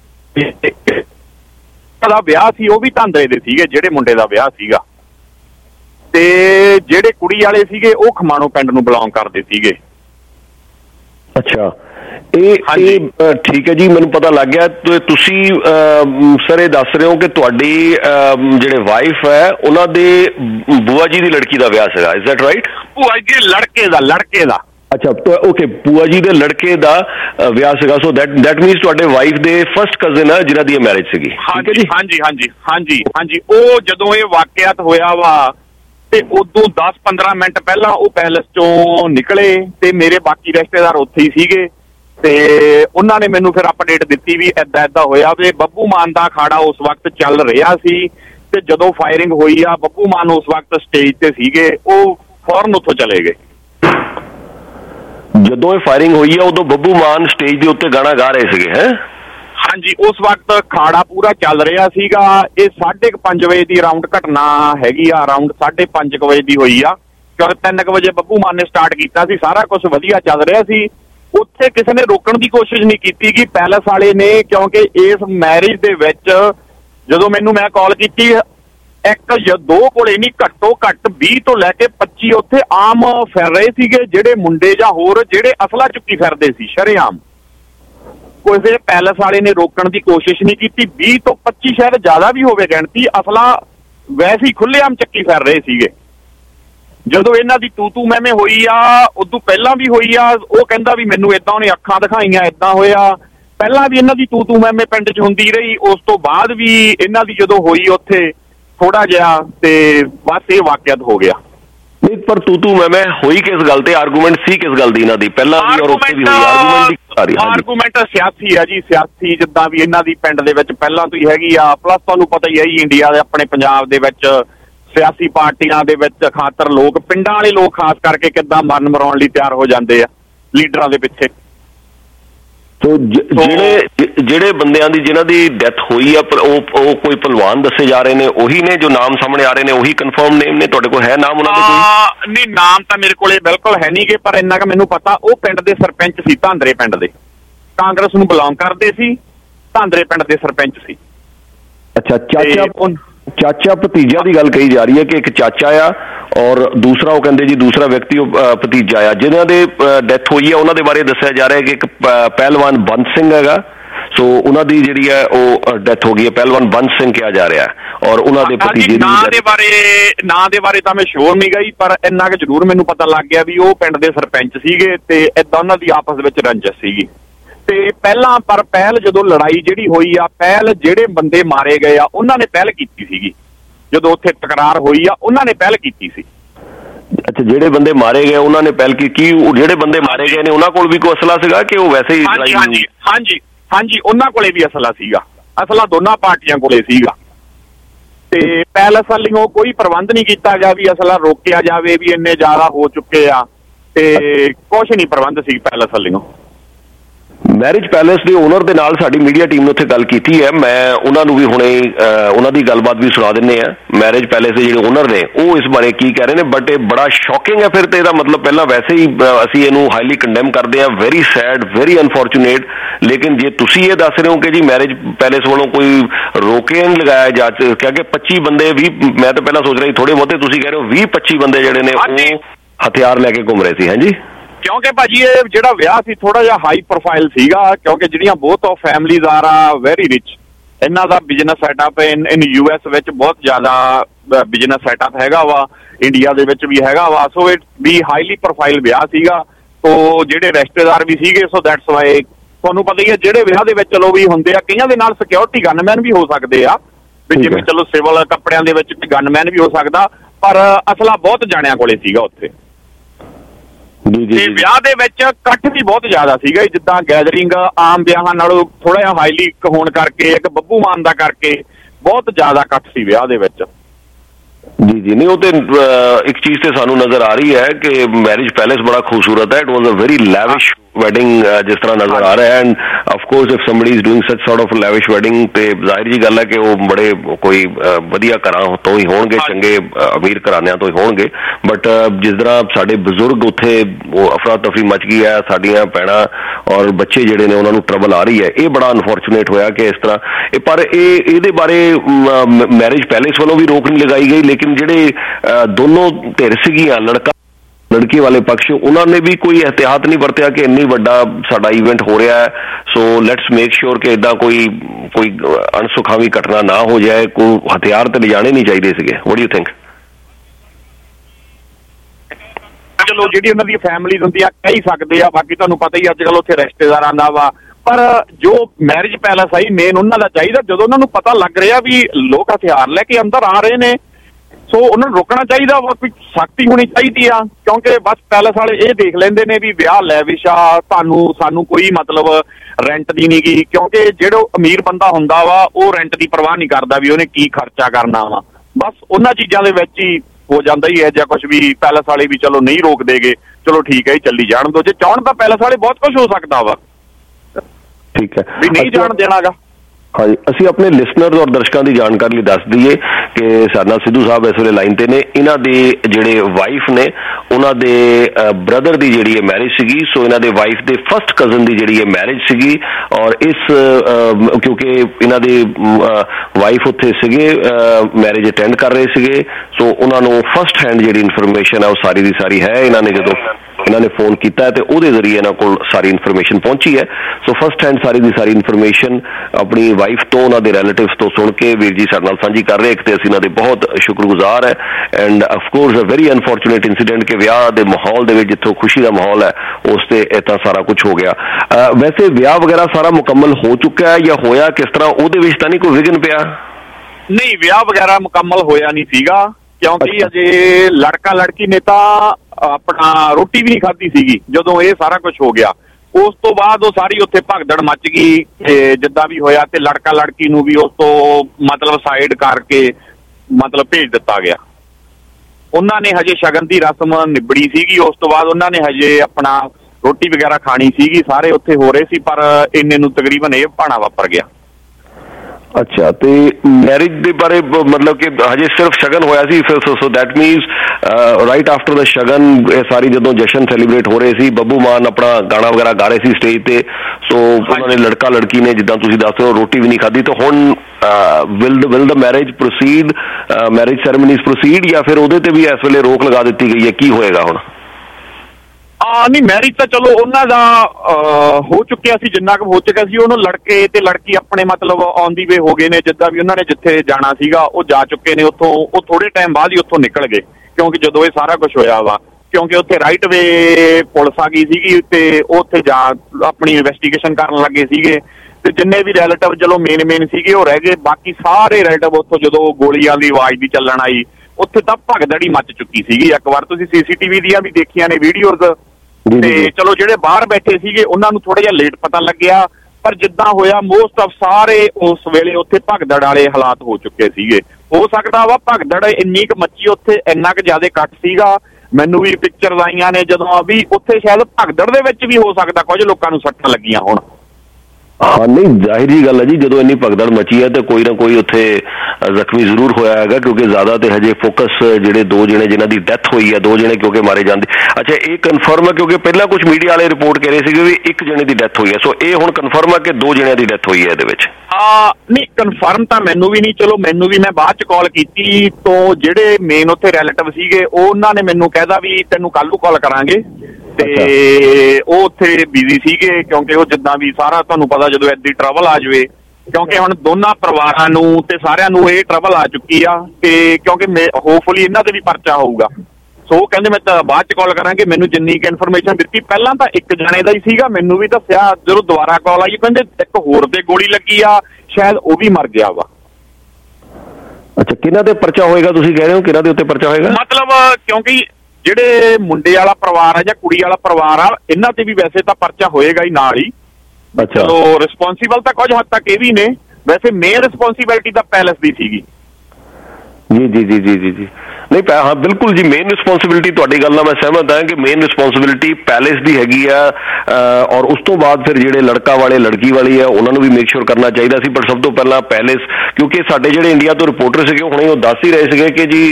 [SPEAKER 11] ਦਾ ਵਿਆਹ ਸੀ ਉਹ ਵੀ ਧਾਂਦਰੇ ਦੇ ਸੀਗੇ, ਜਿਹੜੇ ਮੁੰਡੇ ਦਾ ਵਿਆਹ ਸੀਗਾ। ਤੇ ਜਿਹੜੇ ਕੁੜੀ ਵਾਲੇ ਸੀਗੇ ਉਹ ਖਮਾਣੋ ਪਿੰਡ ਨੂੰ ਬਿਲੋਂਗ ਕਰਦੇ ਸੀਗੇ।
[SPEAKER 6] ਅੱਛਾ ਇਹ ਇਹ ਠੀਕ ਹੈ ਜੀ, ਮੈਨੂੰ ਪਤਾ ਲੱਗ ਗਿਆ। ਤੁਸੀਂ ਸਰ ਇਹ ਦੱਸ ਰਹੇ ਹੋ ਕਿ ਤੁਹਾਡੀ ਜਿਹੜੇ ਵਾਈਫ ਹੈ ਉਹਨਾਂ ਦੇ ਬੂਆ ਜੀ ਦੀ ਲੜਕੀ ਦਾ ਵਿਆਹ ਸੀਗਾ, ਇਜ਼ ਦੈਟ ਰਾਈਟ?
[SPEAKER 11] ਭੂਆ ਜੀ ਦੇ ਲੜਕੇ ਦਾ ਲੜਕੇ ਦਾ
[SPEAKER 6] ਅੱਛਾ ਓਕੇ, ਭੂਆ ਜੀ ਦੇ ਲੜਕੇ ਦਾ ਵਿਆਹ ਸੀਗਾ। ਸੋ ਦੈਟ ਦੈਟ ਮੀਨਸ ਤੁਹਾਡੇ ਵਾਈਫ ਦੇ ਫਸਟ ਕਜ਼ਨ ਹੈ ਜਿਹਨਾਂ ਦੀ ਇਹ ਮੈਰਿਜ ਸੀਗੀ।
[SPEAKER 11] ਹਾਂਜੀ ਹਾਂਜੀ ਹਾਂਜੀ ਹਾਂਜੀ ਹਾਂਜੀ। ਉਹ ਜਦੋਂ ਇਹ ਵਾਕਿਆਤ ਹੋਇਆ ਵਾ ਤੇ ਉਦੋਂ ਦਸ ਪੰਦਰਾਂ ਮਿੰਟ ਪਹਿਲਾਂ ਉਹ ਪੈਲਸ ਚੋਂ ਨਿਕਲੇ ਤੇ ਮੇਰੇ ਬਾਕੀ ਰਿਸ਼ਤੇਦਾਰ ਉੱਥੇ ਹੀ ਸੀਗੇ। ਤੇ ਉਹਨਾਂ ਨੇ ਮੈਨੂੰ ਫਿਰ ਅਪਡੇਟ ਦਿੱਤੀ ਵੀ ਏਦਾਂ ਏਦਾਂ ਹੋਇਆ ਵੀ ਬੱਬੂ ਮਾਨ ਦਾ ਅਖਾੜਾ ਉਸ ਵਕਤ ਚੱਲ ਰਿਹਾ ਸੀ ਤੇ ਜਦੋਂ ਫਾਇਰਿੰਗ ਹੋਈ ਆ ਬੱਬੂ ਮਾਨ ਉਸ ਵਕਤ ਸਟੇਜ ਤੇ ਸੀਗੇ, ਉਹ ਫੌਰਨ ਉੱਥੋਂ ਚਲੇ ਗਏ।
[SPEAKER 6] ਜਦੋਂ ਇਹ ਫਾਇਰਿੰਗ ਹੋਈ ਆ ਉਦੋਂ ਬੱਬੂ ਮਾਨ ਸਟੇਜ ਦੇ ਉੱਤੇ ਗਾਣਾ ਗਾ ਰਹੇ ਸੀਗੇ? ਹੈ
[SPEAKER 11] ਹਾਂਜੀ, ਉਸ ਵਕਤ ਖਾੜਾ ਪੂਰਾ ਚੱਲ ਰਿਹਾ ਸੀਗਾ। ਇਹ ਸਾਢੇ ਕੁ ਪੰਜ ਵਜੇ ਦੀ ਅਰਾਊਂਡ ਘਟਨਾ ਹੈਗੀ ਆ, ਅਰਾਊਂਡ ਸਾਢੇ ਪੰਜ ਕੁ ਵਜੇ ਦੀ ਹੋਈ ਆ, ਕਿਉਂਕਿ ਤਿੰਨ ਕੁ ਵਜੇ ਬੱਬੂ ਮਾਨ ਨੇ ਸਟਾਰਟ ਕੀਤਾ ਸੀ, ਸਾਰਾ ਕੁਝ ਵਧੀਆ ਚੱਲ ਰਿਹਾ ਸੀ। ਉੱਥੇ ਕਿਸੇ ਨੇ ਰੋਕਣ ਦੀ ਕੋਸ਼ਿਸ਼ ਨਹੀਂ ਕੀਤੀ ਕਿ ਪੈਲਸ ਵਾਲੇ ਨੇ, ਕਿਉਂਕਿ ਇਸ ਮੈਰਿਜ ਦੇ ਵਿੱਚ ਜਦੋਂ ਮੈਨੂੰ ਮੈਂ ਕਾਲ ਕੀਤੀ, ਇੱਕ ਜਾਂ ਦੋ ਕੋਲੇ ਨਹੀਂ, ਘੱਟੋ ਘੱਟ ਵੀਹ ਤੋਂ ਲੈ ਕੇ ਪੱਚੀ ਉੱਥੇ ਆਮ ਫਿਰ ਰਹੇ ਸੀਗੇ, ਜਿਹੜੇ ਮੁੰਡੇ ਜਾਂ ਹੋਰ ਜਿਹੜੇ ਅਸਲਾ ਚੁੱਕੀ ਫਿਰਦੇ ਸੀ ਸ਼ਰੇਆਮ। ਕਿਸੇ ਪੈਲਸ ਵਾਲੇ ਨੇ ਰੋਕਣ ਦੀ ਕੋਸ਼ਿਸ਼ ਨਹੀਂ ਕੀਤੀ। ਵੀਹ ਤੋਂ ਪੱਚੀ ਸ਼ਾਇਦ ਜ਼ਿਆਦਾ ਵੀ ਹੋਵੇ ਗਿਣਤੀ, ਅਸਲਾ ਵੈਸੇ ਹੀ ਖੁੱਲ੍ਹੇਆਮ ਚੱਕੀ ਫਿਰ ਰਹੇ ਸੀਗੇ। ਜਦੋਂ ਇਹਨਾਂ ਦੀ ਤੂ ਤੂ ਮੈਮੇ ਹੋਈ ਆ, ਉਦੋਂ ਪਹਿਲਾਂ ਵੀ ਹੋਈ ਆ, ਉਹ ਕਹਿੰਦਾ ਵੀ ਮੈਨੂੰ ਏਦਾਂ ਉਹਨੇ ਅੱਖਾਂ ਦਿਖਾਈਆਂ, ਏਦਾਂ ਹੋਇਆ। ਪਹਿਲਾਂ ਵੀ ਇਹਨਾਂ ਦੀ ਤੂ ਤੂ ਮੈਮੇ ਪਿੰਡ 'ਚ ਹੁੰਦੀ ਰਹੀ, ਉਸ ਤੋਂ ਬਾਅਦ ਵੀ ਇਹਨਾਂ ਦੀ ਜਦੋਂ ਹੋਈ ਉੱਥੇ ਥੋੜਾ ਜਿਹਾ, ਤੇ ਬਸ ਇਹ ਵਾਕਿਆਤ ਹੋ ਗਿਆ।
[SPEAKER 6] ਨਹੀਂ, ਪਰ ਤੂ ਤੂ ਮੈਮੇ ਹੋਈ ਕਿਸ ਗੱਲ ਤੇ? ਆਰਗੂਮੈਂਟ ਸੀ ਕਿਸ ਗੱਲ ਦੀ ਇਹਨਾਂ ਦੀ ਪਹਿਲਾਂ ਵੀ ਔਰ ਉੱਥੇ ਵੀ ਹੋਈ? ਆਰਗੂਮੈਂਟ ਦੀ
[SPEAKER 11] ਆਰਗੂਮੈਂਟ ਸਿਆਸੀ ਆ ਜੀ, ਸਿਆਸੀ ਜਿੱਦਾਂ ਵੀ ਇਹਨਾਂ ਦੀ ਪਿੰਡ ਦੇ ਵਿੱਚ ਪਹਿਲਾਂ ਤੋਂ ਹੀ ਹੈਗੀ ਆ। ਪਲੱਸ ਤੁਹਾਨੂੰ ਪਤਾ ਹੀ ਹੈ ਜੀ, ਇੰਡੀਆ ਦੇ ਆਪਣੇ ਪੰਜਾਬ ਦੇ ਵਿੱਚ ਸਿਆਸੀ ਪਾਰਟੀਆਂ ਦੇ ਵਿੱਚ ਖਾਤਰ ਲੋਕ, ਪਿੰਡਾਂ ਵਾਲੇ ਲੋਕ ਖਾਸ ਕਰਕੇ ਕਿੱਦਾਂ ਮਰਨ ਮਰਾਉਣ ਲਈ ਤਿਆਰ ਹੋ ਜਾਂਦੇ ਆ ਲੀਡਰਾਂ ਦੇ ਪਿੱਛੇ।
[SPEAKER 6] ਸੋ ਜਿਹੜੇ ਜਿਹੜੇ ਬੰਦਿਆਂ ਦੀ ਜਿਨ੍ਹਾਂ ਦੀ ਡੈਥ ਹੋਈ ਆ, ਪਰ ਉਹ ਉਹ ਕੋਈ ਪਹਿਲਵਾਨ ਦੱਸੇ ਜਾ ਰਹੇ ਨੇ, ਉਹੀ ਨੇ ਜੋ ਨਾਮ ਸਾਹਮਣੇ ਆ ਰਹੇ ਨੇ, ਉਹੀ ਕਨਫਰਮ ਨੇਮ ਨੇ? ਤੁਹਾਡੇ ਕੋਲ ਹੈ ਨਾਮ ਉਹਨਾਂ ਦੇ ਕੋਈ?
[SPEAKER 11] ਨਹੀਂ, ਨਾਮ ਤਾਂ ਮੇਰੇ ਕੋਲੇ ਬਿਲਕੁਲ ਹੈ ਨਹੀਂ ਗੇ, ਪਰ ਇੰਨਾ ਕੁ ਮੈਨੂੰ ਪਤਾ, ਉਹ ਪਿੰਡ ਦੇ ਸਰਪੰਚ ਸੀ, ਧਾਂਦਰੇ ਪਿੰਡ ਦੇ, ਕਾਂਗਰਸ ਨੂੰ ਬਿਲੋਂਗ ਕਰਦੇ ਸੀ, ਧਾਂਦਰੇ ਪਿੰਡ ਦੇ ਸਰਪੰਚ ਸੀ।
[SPEAKER 6] ਅੱਛਾ, ਚਾਚਾ ਚਾਚਾ ਭਤੀਜਾ ਦੀ ਗੱਲ ਕਹੀ ਜਾ ਰਹੀ ਹੈ ਕਿ ਇੱਕ ਚਾਚਾ ਆ ਔਰ ਦੂਸਰਾ ਉਹ ਕਹਿੰਦੇ ਜੀ ਦੂਸਰਾ ਵਿਅਕਤੀ ਉਹ ਭਤੀਜਾ ਆ, ਜਿਹਨਾਂ ਦੇ ਡੈਥ ਹੋਈ ਆ। ਉਹਨਾਂ ਦੇ ਬਾਰੇ ਦੱਸਿਆ ਜਾ ਰਿਹਾ ਕਿ ਇੱਕ ਪਹਿਲਵਾਨ ਬੰਦ ਸਿੰਘ ਹੈਗਾ, ਸੋ ਉਹਨਾਂ ਦੀ ਜਿਹੜੀ ਹੈ ਉਹ ਡੈਥ ਹੋ ਗਈ ਹੈ। ਪਹਿਲਵਾਨ ਬੰਦ ਸਿੰਘ ਕਿਹਾ ਜਾ ਰਿਹਾ, ਔਰ ਉਹਨਾਂ ਦੇ ਭਤੀਜੇ ਦੀ
[SPEAKER 11] ਨਾਂ ਦੇ ਬਾਰੇ ਨਾਂ ਦੇ ਬਾਰੇ ਤਾਂ ਮੈਂ ਸ਼ੋਰ ਨਹੀਂ ਗਈ, ਪਰ ਇੰਨਾ ਕੁ ਜ਼ਰੂਰ ਮੈਨੂੰ ਪਤਾ ਲੱਗ ਗਿਆ ਵੀ ਉਹ ਪਿੰਡ ਦੇ ਸਰਪੰਚ ਸੀਗੇ ਤੇ ਏਦਾਂ ਉਹਨਾਂ ਦੀ ਆਪਸ ਵਿੱਚ ਰੰਜਿਸ਼ ਸੀਗੀ। ਤੇ ਪਹਿਲਾਂ ਪਰ ਪਹਿਲ ਜਦੋਂ ਲੜਾਈ ਜਿਹੜੀ ਹੋਈ ਆ, ਪਹਿਲ ਜਿਹੜੇ ਬੰਦੇ ਮਾਰੇ ਗਏ ਆ ਉਹਨਾਂ ਨੇ ਪਹਿਲ ਕੀਤੀ ਸੀਗੀ। ਜਦੋਂ ਉੱਥੇ ਤਕਰਾਰ ਹੋਈ ਆ, ਉਹਨਾਂ ਨੇ ਪਹਿਲ ਕੀਤੀ ਸੀ।
[SPEAKER 6] ਅੱਛਾ, ਜਿਹੜੇ ਬੰਦੇ ਮਾਰੇ ਗਏ ਉਹਨਾਂ ਨੇ ਪਹਿਲ ਕੀਤੀ। ਜਿਹੜੇ ਬੰਦੇ ਮਾਰੇ ਗਏ ਨੇ ਉਹਨਾਂ ਕੋਲ ਵੀ ਕੋਈ ਅਸਲਾ ਸੀਗਾ ਕਿ ਉਹ ਵੈਸੇ ਹੀ?
[SPEAKER 11] ਹਾਂਜੀ ਹਾਂਜੀ ਹਾਂਜੀ ਹਾਂਜੀ ਉਹਨਾਂ ਕੋਲੇ ਵੀ ਅਸਲਾ ਸੀਗਾ, ਅਸਲਾ ਦੋਨਾਂ ਪਾਰਟੀਆਂ ਕੋਲੇ ਸੀਗਾ। ਤੇ ਪੈਲਸ ਵੱਲੋਂ ਕੋਈ ਪ੍ਰਬੰਧ ਨਹੀਂ ਕੀਤਾ ਗਿਆ ਵੀ ਅਸਲਾ ਰੋਕਿਆ ਜਾਵੇ, ਵੀ ਇੰਨੇ ਜ਼ਿਆਦਾ ਹੋ ਚੁੱਕੇ ਆ, ਤੇ ਕੁਛ ਨਹੀਂ ਪ੍ਰਬੰਧ ਸੀ ਪੈਲਸ ਵੱਲੋਂ।
[SPEAKER 6] ਮੈਰਿਜ ਪੈਲੇਸ ਦੇ ਓਨਰ ਦੇ ਨਾਲ ਸਾਡੀ ਮੀਡੀਆ ਟੀਮ ਨੇ ਉੱਥੇ ਗੱਲ ਕੀਤੀ ਹੈ, ਮੈਂ ਉਹਨਾਂ ਨੂੰ ਵੀ ਹੁਣੇ ਉਹਨਾਂ ਦੀ ਗੱਲਬਾਤ ਵੀ ਸੁਣਾ ਦਿੰਦੇ ਆ। ਮੈਰਿਜ ਪੈਲੇਸ ਦੇ ਜਿਹੜੇ ਓਨਰ ਨੇ ਉਹ ਇਸ ਬਾਰੇ ਕੀ ਕਹਿ ਰਹੇ ਨੇ, ਬਟ ਇਹ ਬੜਾ ਸ਼ੌਕਿੰਗ ਹੈ। ਫਿਰ ਤੇ ਇਹਦਾ ਮਤਲਬ ਪਹਿਲਾਂ ਵੈਸੇ ਹੀ ਅਸੀਂ ਇਹਨੂੰ ਹਾਈਲੀ ਕੰਡੈਮ ਕਰਦੇ ਹਾਂ, ਵੈਰੀ ਸੈਡ, ਵੈਰੀ ਅਨਫੋਰਚੂਨੇਟ। ਲੇਕਿਨ ਜੇ ਤੁਸੀਂ ਇਹ ਦੱਸ ਰਹੇ ਹੋ ਕਿ ਜੀ ਮੈਰਿਜ ਪੈਲੇਸ ਵੱਲੋਂ ਕੋਈ ਰੋਕੇ ਨਹੀਂ ਲਗਾਇਆ ਜਾ, ਕਿਉਂਕਿ ਪੱਚੀ ਬੰਦੇ ਵੀ, ਮੈਂ ਤਾਂ ਪਹਿਲਾਂ ਸੋਚ ਰਿਹਾ ਥੋੜੇ ਬਹੁਤੇ, ਤੁਸੀਂ ਕਹਿ ਰਹੇ ਹੋ ਵੀਹ ਪੱਚੀ ਬੰਦੇ ਜਿਹੜੇ ਨੇ ਉਹ ਹਥਿਆਰ ਲੈ ਕੇ ਘੁੰਮ ਰਹੇ ਸੀ। ਹਾਂਜੀ,
[SPEAKER 11] ਕਿਉਂਕਿ ਭਾਜੀ ਇਹ ਜਿਹੜਾ ਵਿਆਹ ਸੀ ਥੋੜਾ ਜਿਹਾ ਹਾਈ ਪ੍ਰੋਫਾਈਲ ਸੀਗਾ, ਕਿਉਂਕਿ ਜਿਹੜੀਆਂ ਬਹੁਤ of families are a very rich, ਇਹਨਾਂ ਦਾ business setup in in U S ਵਿੱਚ ਬਹੁਤ ਜ਼ਿਆਦਾ ਬਿਜ਼ਨਸ ਸੈਟਅਪ ਹੈਗਾ ਵਾ, ਇੰਡੀਆ ਦੇ ਵਿੱਚ ਵੀ ਹੈਗਾ ਵਾ। ਸੋ ਇਟ ਵੀ ਹਾਈਲੀ ਪ੍ਰੋਫਾਈਲ ਵਿਆਹ ਸੀਗਾ। ਸੋ ਜਿਹੜੇ ਰਿਸ਼ਤੇਦਾਰ ਵੀ ਸੀਗੇ, ਸੋ ਦੈਟਸ ਵਾਈ ਤੁਹਾਨੂੰ ਪਤਾ ਹੀ ਹੈ ਜਿਹੜੇ ਵਿਆਹ ਦੇ ਵਿੱਚ ਚਲੋ ਵੀ ਹੁੰਦੇ ਆ, ਕਈਆਂ ਦੇ ਨਾਲ ਸਿਕਿਉਰਿਟੀ ਗਨਮੈਨ ਵੀ ਹੋ ਸਕਦੇ ਆ, ਵੀ ਜਿਵੇਂ ਚਲੋ ਸਿਵਲ ਕੱਪੜਿਆਂ ਦੇ ਵਿੱਚ ਗਨਮੈਨ ਵੀ ਹੋ ਸਕਦਾ, ਪਰ ਅਸਲਾ ਬਹੁਤ ਜਾਣਿਆਂ ਕੋਲੇ ਸੀਗਾ ਉੱਥੇ। ਤੇ ਵਿਆਹ ਦੇ ਵਿੱਚ ਇਕੱਠ ਵੀ ਬਹੁਤ ਜ਼ਿਆਦਾ ਸੀਗਾ, ਜਿੱਦਾਂ ਗੈਦਰਿੰਗ ਆਮ ਵਿਆਹਾਂ ਨਾਲੋਂ ਥੋੜਾ ਜਿਹਾ ਹਾਈਲੀ ਹੋਣ ਕਰਕੇ, ਇੱਕ ਬੱਬੂ ਮਾਨ ਦਾ ਕਰਕੇ ਬਹੁਤ ਜ਼ਿਆਦਾ ਇਕੱਠ ਸੀ ਵਿਆਹ ਦੇ ਵਿੱਚ।
[SPEAKER 6] ਜੀ ਜੀ, ਨਹੀਂ ਉਹ ਤੇ ਇੱਕ ਚੀਜ਼ ਤੇ ਸਾਨੂੰ ਨਜ਼ਰ ਆ ਰਹੀ ਹੈ ਕਿ ਮੈਰਿਜ ਪੈਲੇਸ ਬੜਾ ਖੂਬਸੂਰਤ ਹੈ। It was a very lavish wedding ਜਿਸ ਤਰ੍ਹਾਂ ਨਜ਼ਰ ਆ ਰਿਹਾ ਹੈ, and of course if somebody is doing such sort of lavish wedding, ਤੇ ਜ਼ਾਹਿਰ ਜੀ ਗੱਲ ਹੈ ਕਿ ਉਹ ਬੜੇ ਕੋਈ ਵਧੀਆ ਘਰਾਂ ਤੋਂ ਹੀ ਹੋਣਗੇ, ਚੰਗੇ ਅਮੀਰ ਘਰਾਣਿਆਂ ਤੋਂ ਹੀ ਹੋਣਗੇ। ਬਟ ਜਿਸ ਤਰ੍ਹਾਂ ਸਾਡੇ ਬਜ਼ੁਰਗ ਉੱਥੇ ਉਹ ਅਫਰਾ ਤਫਰੀ ਮਚ ਗਈ ਹੈ, ਸਾਡੀਆਂ ਭੈਣਾਂ ਔਰ ਬੱਚੇ ਜਿਹੜੇ ਨੇ ਉਹਨਾਂ ਨੂੰ ਟਰਬਲ ਆ ਰਹੀ ਹੈ, ਇਹ ਬੜਾ ਅਨਫੋਰਚੂਨੇਟ ਹੋਇਆ ਕਿ ਇਸ ਤਰ੍ਹਾਂ ਇਹ। ਪਰ ਇਹ ਇਹਦੇ ਬਾਰੇ ਮੈਰਿਜ ਪੈਲੇਸ ਵੱਲੋਂ ਵੀ ਰੋਕ ਨਹੀਂ ਲਗਾਈ ਗਈ, ਲੇਕਿਨ ਜਿਹੜੇ ਦੋਨੋਂ ਧਿਰ ਸੀਗੀਆਂ, ਲੜਕਾ ਲੜਕੀ ਵਾਲੇ ਪਕਸ਼, ਉਹਨਾਂ ਨੇ ਵੀ ਕੋਈ ਇਹਤਿਆਤ ਨਹੀਂ ਵਰਤਿਆ ਕਿ ਇੰਨੀ ਵੱਡਾ ਸਾਡਾ ਇਵੈਂਟ ਹੋ ਰਿਹਾ ਹੈ, ਸੋ ਲੈਟਸ ਮੇਕ ਸ਼ੋਰ ਕਿ ਇੱਦਾਂ ਕੋਈ ਕੋਈ ਅਣਸੁਖਾਵੀ ਘਟਨਾ ਨਾ ਹੋ ਜਾਏ। ਕੋਈ ਹਥਿਆਰ ਤੇ ਲਿਜਾਣੇ ਨਹੀਂ ਚਾਹੀਦੇ ਸੀਗੇ। What do you think?
[SPEAKER 11] ਚਲੋ ਜਿਹੜੀ ਉਹਨਾਂ ਦੀ ਫੈਮਿਲੀਜ਼ ਹੁੰਦੀਆਂ ਕਹਿ ਸਕਦੇ ਆ, ਬਾਕੀ ਤੁਹਾਨੂੰ ਪਤਾ ਹੀ ਅੱਜ ਕੱਲ੍ਹ ਉੱਥੇ ਰਿਸ਼ਤੇਦਾਰਾਂ ਦਾ ਵਾ, ਪਰ ਜੋ ਮੈਰਿਜ ਪੈਲੇਸ ਆਈ ਮੇਨ ਉਹਨਾਂ ਦਾ ਚਾਹੀਦਾ। ਜਦੋਂ ਉਹਨਾਂ ਨੂੰ ਪਤਾ ਲੱਗ ਰਿਹਾ ਵੀ ਲੋਕ ਹਥਿਆਰ ਲੈ ਕੇ ਅੰਦਰ ਆ ਰਹੇ ਨੇ, ਸੋ ਉਹਨਾਂ ਨੂੰ ਰੋਕਣਾ ਚਾਹੀਦਾ ਵਾ, ਕੋਈ ਸਖਤੀ ਹੋਣੀ ਚਾਹੀਦੀ ਆ, ਕਿਉਂਕਿ ਬਸ ਪੈਲੇਸ ਵਾਲੇ ਇਹ ਦੇਖ ਲੈਂਦੇ ਨੇ ਵੀ ਵਿਆਹ ਲੈਵਿਸ਼ ਆ, ਤੁਹਾਨੂੰ ਸਾਨੂੰ ਕੋਈ ਮਤਲਬ ਰੈਂਟ ਦੀ ਨਹੀਂ ਗੀ, ਕਿਉਂਕਿ ਜਿਹੜਾ ਅਮੀਰ ਬੰਦਾ ਹੁੰਦਾ ਵਾ ਉਹ ਰੈਂਟ ਦੀ ਪਰਵਾਹ ਨਹੀਂ ਕਰਦਾ ਵੀ ਉਹਨੇ ਕੀ ਖਰਚਾ ਕਰਨਾ ਵਾ, ਬਸ ਉਹਨਾਂ ਚੀਜ਼ਾਂ ਦੇ ਵਿੱਚ ਹੀ ਹੋ ਜਾਂਦਾ ਹੀ ਹੈ ਜਾਂ ਕੁਝ ਵੀ। ਪੈਲੇਸ ਵਾਲੇ ਵੀ ਚਲੋ ਨਹੀਂ ਰੋਕਦੇਗੇ, ਚਲੋ ਠੀਕ ਹੈ ਚੱਲੀ ਜਾਣ ਦੋ, ਜੇ ਚਾਹਣ ਤਾਂ ਪੈਲੇਸ ਵਾਲੇ ਬਹੁਤ ਕੁਝ ਹੋ ਸਕਦਾ ਵਾ।
[SPEAKER 6] ਠੀਕ ਹੈ,
[SPEAKER 11] ਵੀ ਨਹੀਂ ਜਾਣ ਦੇਣਾਗਾ।
[SPEAKER 6] ਹਾਂਜੀ, ਅਸੀਂ ਆਪਣੇ ਲਿਸਨਰਸ ਔਰ ਦਰਸ਼ਕਾਂ ਦੀ ਜਾਣਕਾਰੀ ਲਈ ਦੱਸ ਦਈਏ ਕਿ ਸਾਡੇ ਨਾਲ ਸਿੱਧੂ ਸਾਹਿਬ ਇਸ ਵੇਲੇ ਲਾਈਨ ਤੇ ਨੇ। ਇਹਨਾਂ ਦੇ ਜਿਹੜੇ ਵਾਈਫ ਨੇ ਉਹਨਾਂ ਦੇ ਬ੍ਰਦਰ ਦੀ ਜਿਹੜੀ ਇਹ ਮੈਰਿਜ ਸੀਗੀ, ਸੋ ਇਹਨਾਂ ਦੇ ਵਾਈਫ ਦੇ ਫਸਟ ਕਜ਼ਨ ਦੀ ਜਿਹੜੀ ਇਹ ਮੈਰਿਜ ਸੀਗੀ, ਔਰ ਇਸ ਕਿਉਂਕਿ ਇਹਨਾਂ ਦੇ ਵਾਈਫ ਉੱਥੇ ਸੀਗੇ, ਮੈਰਿਜ ਅਟੈਂਡ ਕਰ ਰਹੇ ਸੀਗੇ, ਸੋ ਉਹਨਾਂ ਨੂੰ ਫਸਟ ਹੈਂਡ ਜਿਹੜੀ ਇਨਫੋਰਮੇਸ਼ਨ ਹੈ ਉਹ ਸਾਰੀ ਦੀ ਸਾਰੀ ਹੈ। ਇਹਨਾਂ ਨੇ ਜਦੋਂ ਇਹਨਾਂ ਨੇ ਫੋਨ ਕੀਤਾ ਹੈ ਤੇ ਉਹਦੇ ਜ਼ਰੀਏ ਇਹਨਾਂ ਕੋਲ ਸਾਰੀ ਇਨਫੋਰਮੇਸ਼ਨ ਪਹੁੰਚੀ ਹੈ। ਸੋ ਫਸਟ ਹੈਂਡ ਸਾਰੀ ਦੀ ਸਾਰੀ ਇਨਫੋਰਮੇਸ਼ਨ ਆਪਣੀ ਵਾਈਫ ਤੋਂ, ਉਹਨਾਂ ਦੇ ਰਿਲੇਟਿਵਸ ਤੋਂ ਸੁਣ ਕੇ ਵੀਰ ਜੀ ਸਾਡੇ ਨਾਲ ਸਾਂਝੀ ਕਰ ਰਹੇ। ਇੱਕ ਤੇ ਅਸੀਂ ਇਹਨਾਂ ਦੇ ਬਹੁਤ ਸ਼ੁਕਰਗੁਜ਼ਾਰ ਹੈ and of course a very unfortunate incident ਕਿ ਵਿਆਹ ਦੇ ਮਾਹੌਲ ਦੇ ਵਿੱਚ ਜਿੱਥੋਂ ਖੁਸ਼ੀ ਦਾ ਮਾਹੌਲ ਹੈ ਉਸ ਤੇ ਇੱਦਾਂ ਸਾਰਾ ਕੁਝ ਹੋ ਗਿਆ। ਵੈਸੇ ਵਿਆਹ ਵਗੈਰਾ ਸਾਰਾ ਮੁਕੰਮਲ ਹੋ ਚੁੱਕਾ ਹੈ ਜਾਂ ਹੋਇਆ ਕਿਸ ਤਰ੍ਹਾਂ, ਉਹਦੇ ਵਿੱਚ ਤਾਂ ਨਹੀਂ ਕੋਈ ਵਿਘਨ ਪਿਆ?
[SPEAKER 11] ਨਹੀਂ, ਵਿਆਹ ਵਗੈਰਾ ਮੁਕੰਮਲ ਹੋਇਆ ਨਹੀਂ ਸੀਗਾ ਕਿਉਂਕਿ ਅਜੇ ਲੜਕਾ ਲੜਕੀ ਨੇ ਤਾਂ ਆਪਣਾ ਰੋਟੀ ਵੀ ਨਹੀਂ ਖਾਧੀ ਸੀਗੀ ਜਦੋਂ ਇਹ ਸਾਰਾ ਕੁਝ ਹੋ ਗਿਆ। ਉਸ ਤੋਂ ਬਾਅਦ ਉਹ ਸਾਰੀ ਉੱਥੇ ਭਗਦੜ ਮੱਚ ਗਈ ਜਿੱਦਾਂ ਵੀ ਹੋਇਆ, ਤੇ ਲੜਕਾ ਲੜਕੀ ਨੂੰ ਵੀ ਉਸ ਤੋਂ ਮਤਲਬ ਸਾਈਡ ਕਰਕੇ ਮਤਲਬ ਭੇਜ ਦਿੱਤਾ ਗਿਆ। ਉਹਨਾਂ ਨੇ ਹਜੇ ਸ਼ਗਨ ਦੀ ਰਸਮ ਨਿਬੜੀ ਸੀਗੀ, ਉਸ ਤੋਂ ਬਾਅਦ ਉਹਨਾਂ ਨੇ ਹਜੇ ਆਪਣਾ ਰੋਟੀ ਵਗੈਰਾ ਖਾਣੀ ਸੀਗੀ, ਸਾਰੇ ਉੱਥੇ ਹੋ ਰਹੇ ਸੀ, ਪਰ ਇੰਨੇ ਨੂੰ ਤਕਰੀਬਨ ਇਹ ਭਾਣਾ ਵਾਪਰ ਗਿਆ।
[SPEAKER 6] ਅੱਛਾ, ਤੇ ਮੈਰਿਜ ਦੇ ਬਾਰੇ ਮਤਲਬ ਕਿ ਹਜੇ ਸਿਰਫ ਸ਼ਗਨ ਹੋਇਆ ਸੀ, so that means right after the ਸ਼ਗਨ ਇਹ ਸਾਰੀ ਜਦੋਂ ਜਸ਼ਨ ਸੈਲੀਬ੍ਰੇਟ ਹੋ ਰਹੇ ਸੀ, ਬੱਬੂ ਮਾਨ ਆਪਣਾ ਗਾਣਾ ਵਗੈਰਾ ਗਾ ਰਹੇ ਸੀ ਸਟੇਜ ਤੇ, ਸੋ ਉਹਨਾਂ ਨੇ ਲੜਕਾ ਲੜਕੀ ਨੇ ਜਿੱਦਾਂ ਤੁਸੀਂ ਦੱਸ ਰਹੇ ਹੋ ਰੋਟੀ ਵੀ ਨਹੀਂ ਖਾਧੀ, ਤਾਂ ਹੁਣ will will the marriage proceed, marriage ceremonies proceed, ਜਾਂ ਫਿਰ ਉਹਦੇ ਤੇ ਵੀ ਇਸ ਵੇਲੇ ਰੋਕ ਲਗਾ ਦਿੱਤੀ ਗਈ ਹੈ? ਕੀ ਹੋਏਗਾ ਹੁਣ?
[SPEAKER 11] ਆ ਨਹੀਂ, ਮੈਰਿਜ ਤਾਂ ਚਲੋ ਉਹਨਾਂ ਦਾ ਹੋ ਚੁੱਕਿਆ ਸੀ, ਜਿੰਨਾ ਕੁ ਹੋ ਚੁੱਕਿਆ ਸੀ। ਉਹਨੂੰ ਲੜਕੇ ਤੇ ਲੜਕੀ ਆਪਣੇ ਮਤਲਬ ਔਨ ਦੀ ਵੇ ਹੋ ਗਏ ਨੇ, ਜਿੱਦਾਂ ਵੀ ਉਹਨਾਂ ਨੇ ਜਿੱਥੇ ਜਾਣਾ ਸੀਗਾ ਉਹ ਜਾ ਚੁੱਕੇ ਨੇ ਉੱਥੋਂ। ਉਹ ਥੋੜੇ ਟਾਈਮ ਬਾਅਦ ਹੀ ਉੱਥੋਂ ਨਿਕਲ ਗਏ ਕਿਉਂਕਿ ਜਦੋਂ ਇਹ ਸਾਰਾ ਕੁਝ ਹੋਇਆ ਵਾ, ਕਿਉਂਕਿ ਉੱਥੇ ਰਾਈਟ ਵੇ ਪੁਲਿਸ ਆ ਗਈ ਸੀਗੀ ਤੇ ਉਹ ਉੱਥੇ ਜਾ ਆਪਣੀ ਇਨਵੈਸਟੀਗੇਸ਼ਨ ਕਰਨ ਲੱਗੇ ਸੀਗੇ, ਤੇ ਜਿੰਨੇ ਵੀ ਰਿਲੇਟਿਵ ਚਲੋ ਮੇਨ ਮੇਨ ਸੀਗੇ ਉਹ ਰਹਿ ਗਏ, ਬਾਕੀ ਸਾਰੇ ਰਿਲੇਟਿਵ ਉੱਥੋਂ ਜਦੋਂ ਗੋਲੀਆਂ ਦੀ ਆਵਾਜ਼ ਦੀ ਚੱਲਣ ਆਈ ਉੱਥੇ ਤਾਂ ਭਗਦੜੀ ਮੱਚ ਚੁੱਕੀ ਸੀਗੀ। ਇੱਕ ਵਾਰ ਤੁਸੀਂ ਸੀਸੀਟੀਵੀ ਦੀਆਂ ਵੀ ਦੇਖੀਆਂ ਨੇ ਵੀਡੀਓਜ਼, ਤੇ ਚਲੋ ਜਿਹੜੇ ਬਾਹਰ ਬੈਠੇ ਸੀਗੇ ਉਹਨਾਂ ਨੂੰ ਥੋੜਾ ਜਿਹਾ ਲੇਟ ਪਤਾ ਲੱਗਿਆ, ਪਰ ਜਿੱਦਾਂ ਹੋਇਆ ਮੋਸਟ ਆਫ ਸਾਰੇ ਉਸ ਵੇਲੇ ਉੱਥੇ ਭਗਦੜ ਵਾਲੇ ਹਾਲਾਤ ਹੋ ਚੁੱਕੇ ਸੀਗੇ। ਹੋ ਸਕਦਾ ਵਾ ਭਗਦੜ ਇੰਨੀ ਕੁ ਮੱਚੀ ਉੱਥੇ, ਇੰਨਾ ਕੁ ਜ਼ਿਆਦਾ ਕੱਟ ਸੀਗਾ। ਮੈਨੂੰ ਵੀ ਪਿਕਚਰਸ ਆਈਆਂ ਨੇ ਜਦੋਂ ਵੀ ਉੱਥੇ ਸ਼ਾਇਦ ਭਗਦੜ ਦੇ ਵਿੱਚ ਵੀ ਹੋ ਸਕਦਾ ਕੁਝ ਲੋਕਾਂ ਨੂੰ ਸੱਟਾਂ ਲੱਗੀਆਂ ਹੋਣ।
[SPEAKER 6] ਹਾਂ, ਨਹੀਂ ਜ਼ਾਹਿਰ ਜੀ ਗੱਲ ਹੈ ਜੀ, ਜਦੋਂ ਇੰਨੀ ਭਗਦੜ ਮਚੀ ਹੈ ਤੇ ਕੋਈ ਨਾ ਕੋਈ ਉੱਥੇ ਜ਼ਖਮੀ ਜ਼ਰੂਰ ਹੋਇਆ ਹੈਗਾ, ਕਿਉਂਕਿ ਜ਼ਿਆਦਾ ਤੇ ਹਜੇ ਫੋਕਸ ਜਿਹੜੇ ਦੋ ਜਣੇ ਜਿਨ੍ਹਾਂ ਦੀ ਡੈਥ ਹੋਈ ਹੈ, ਦੋ ਜਣੇ ਕਿਉਂਕਿ ਮਾਰੇ ਜਾਂਦੇ। ਅੱਛਾ, ਇਹ ਕਨਫਰਮ ਹੈ ਕਿਉਂਕਿ ਪਹਿਲਾਂ ਕੁਝ ਮੀਡੀਆ ਵਾਲੇ ਰਿਪੋਰਟ ਕਰ ਰਹੇ ਸੀਗੇ ਵੀ ਇੱਕ ਜਣੇ ਦੀ ਡੈਥ ਹੋਈ ਹੈ, ਸੋ ਇਹ ਹੁਣ ਕਨਫਰਮ ਹੈ ਕਿ ਦੋ ਜਣਿਆਂ ਦੀ ਡੈਥ ਹੋਈ ਹੈ ਇਹਦੇ ਵਿੱਚ?
[SPEAKER 11] ਹਾਂ, ਨਹੀਂ ਕਨਫਰਮ ਤਾਂ ਮੈਨੂੰ ਵੀ ਨਹੀਂ, ਚਲੋ ਮੈਨੂੰ ਵੀ ਮੈਂ ਬਾਅਦ ਚ ਕਾਲ ਕੀਤੀ ਤੋਂ ਜਿਹੜੇ ਮੇਨ ਉੱਥੇ ਰਿਲੇਟਿਵ ਸੀਗੇ ਉਹਨਾਂ ਨੇ ਮੈਨੂੰ ਕਹਿਦਾ ਵੀ ਤੈਨੂੰ ਕੱਲ ਨੂੰ ਕਾਲ ਕਰਾਂਗੇ, ਤੇ ਉਹ ਉੱਥੇ ਬਿਜ਼ੀ ਸੀਗੇ ਕਿਉਂਕਿ ਉਹ ਜਿੱਦਾਂ ਵੀ ਸਾਰਾ ਤੁਹਾਨੂੰ ਪਤਾ ਜਦੋਂ ਏਦਾਂ ਟਰਬਲ ਆ ਜਾਵੇ, ਕਿਉਂਕਿ ਹੁਣ ਦੋਨਾਂ ਪਰਿਵਾਰਾਂ ਨੂੰ ਤੇ ਸਾਰਿਆਂ ਨੂੰ ਇਹ ਟਰਬਲ ਆ ਚੁੱਕੀ ਆ, ਤੇ ਕਿਉਂਕਿ ਹੋਪਫੁਲੀ ਇਹਨਾਂ ਤੇ ਵੀ ਪਰਚਾ ਹੋਊਗਾ। ਸੋ ਕਹਿੰਦੇ ਮੈਂ ਤਾਂ ਬਾਅਦ ਚ ਕਾਲ ਕਰਾਂਗੇ। ਮੈਨੂੰ ਜਿੰਨੀ ਕੁ ਇਨਫੋਰਮੇਸ਼ਨ ਦਿੱਤੀ, ਪਹਿਲਾਂ ਤਾਂ ਇੱਕ ਜਣੇ ਦਾ ਹੀ ਸੀਗਾ, ਮੈਨੂੰ ਵੀ ਦੱਸਿਆ, ਜਦੋਂ ਦੁਬਾਰਾ ਕਾਲ ਆਈ ਕਹਿੰਦੇ ਇੱਕ ਹੋਰ ਦੇ ਗੋਲੀ ਲੱਗੀ ਆ, ਸ਼ਾਇਦ ਉਹ ਵੀ ਮਰ ਗਿਆ ਵਾ।
[SPEAKER 6] ਅੱਛਾ, ਕਿਹਨਾਂ ਤੇ ਪਰਚਾ ਹੋਏਗਾ ਤੁਸੀਂ ਕਹਿ ਰਹੇ ਹੋ? ਕਿਹਨਾਂ ਦੇ ਉੱਤੇ ਪਰਚਾ ਹੋਏਗਾ?
[SPEAKER 11] ਮਤਲਬ ਕਿਉਂਕਿ ਜਿਹੜੇ ਮੁੰਡੇ ਵਾਲਾ ਪਰਿਵਾਰ ਆ ਜਾਂ ਕੁੜੀ ਵਾਲਾ ਪਰਿਵਾਰ ਆ, ਇਹਨਾਂ ਤੇ ਵੀ ਵੈਸੇ ਤਾਂ ਪਰਚਾ ਹੋਏਗਾ ਹੀ ਨਾਲ ਹੀ। ਚਲੋ ਰਿਸਪੌਂਸੀਬਲ ਤਾਂ ਕੁਝ ਹੱਦ ਤੱਕ ਇਹ ਵੀ ਨੇ, ਵੈਸੇ ਮੇਨ ਰਿਸਪੌਂਸੀਬਿਲਿਟੀ ਤਾਂ ਪੈਲਸ ਦੀ ਸੀਗੀ।
[SPEAKER 6] ਜੀ ਜੀ ਜੀ ਜੀ ਜੀ ਜੀ ਨਹੀਂ, ਹਾਂ ਬਿਲਕੁਲ ਜੀ, ਮੇਨ ਰਿਸਪੌਂਸਿਬਿਲਿਟੀ ਤੁਹਾਡੀ ਗੱਲ ਨਾਲ ਮੈਂ ਸਹਿਮਤ ਹਾਂ ਕਿ ਮੇਨ ਰਿਸਪੌਂਸਿਬਿਲਿਟੀ ਪੈਲੇਸ ਦੀ ਹੈਗੀ ਆ, ਔਰ ਉਸ ਤੋਂ ਬਾਅਦ ਫਿਰ ਜਿਹੜੇ ਲੜਕਾ ਵਾਲੇ ਲੜਕੀ ਵਾਲੀ ਆ ਉਹਨਾਂ ਨੂੰ ਵੀ ਮੇਕ ਸ਼ੋਰ ਕਰਨਾ ਚਾਹੀਦਾ ਸੀ, ਪਰ ਸਭ ਤੋਂ ਪਹਿਲਾਂ ਪੈਲੇਸ, ਕਿਉਂਕਿ ਸਾਡੇ ਜਿਹੜੇ ਇੰਡੀਆ ਤੋਂ ਰਿਪੋਰਟਰ ਸੀਗੇ ਹੁਣੇ ਉਹ ਦੱਸ ਹੀ ਰਹੇ ਸੀਗੇ ਕਿ ਜੀ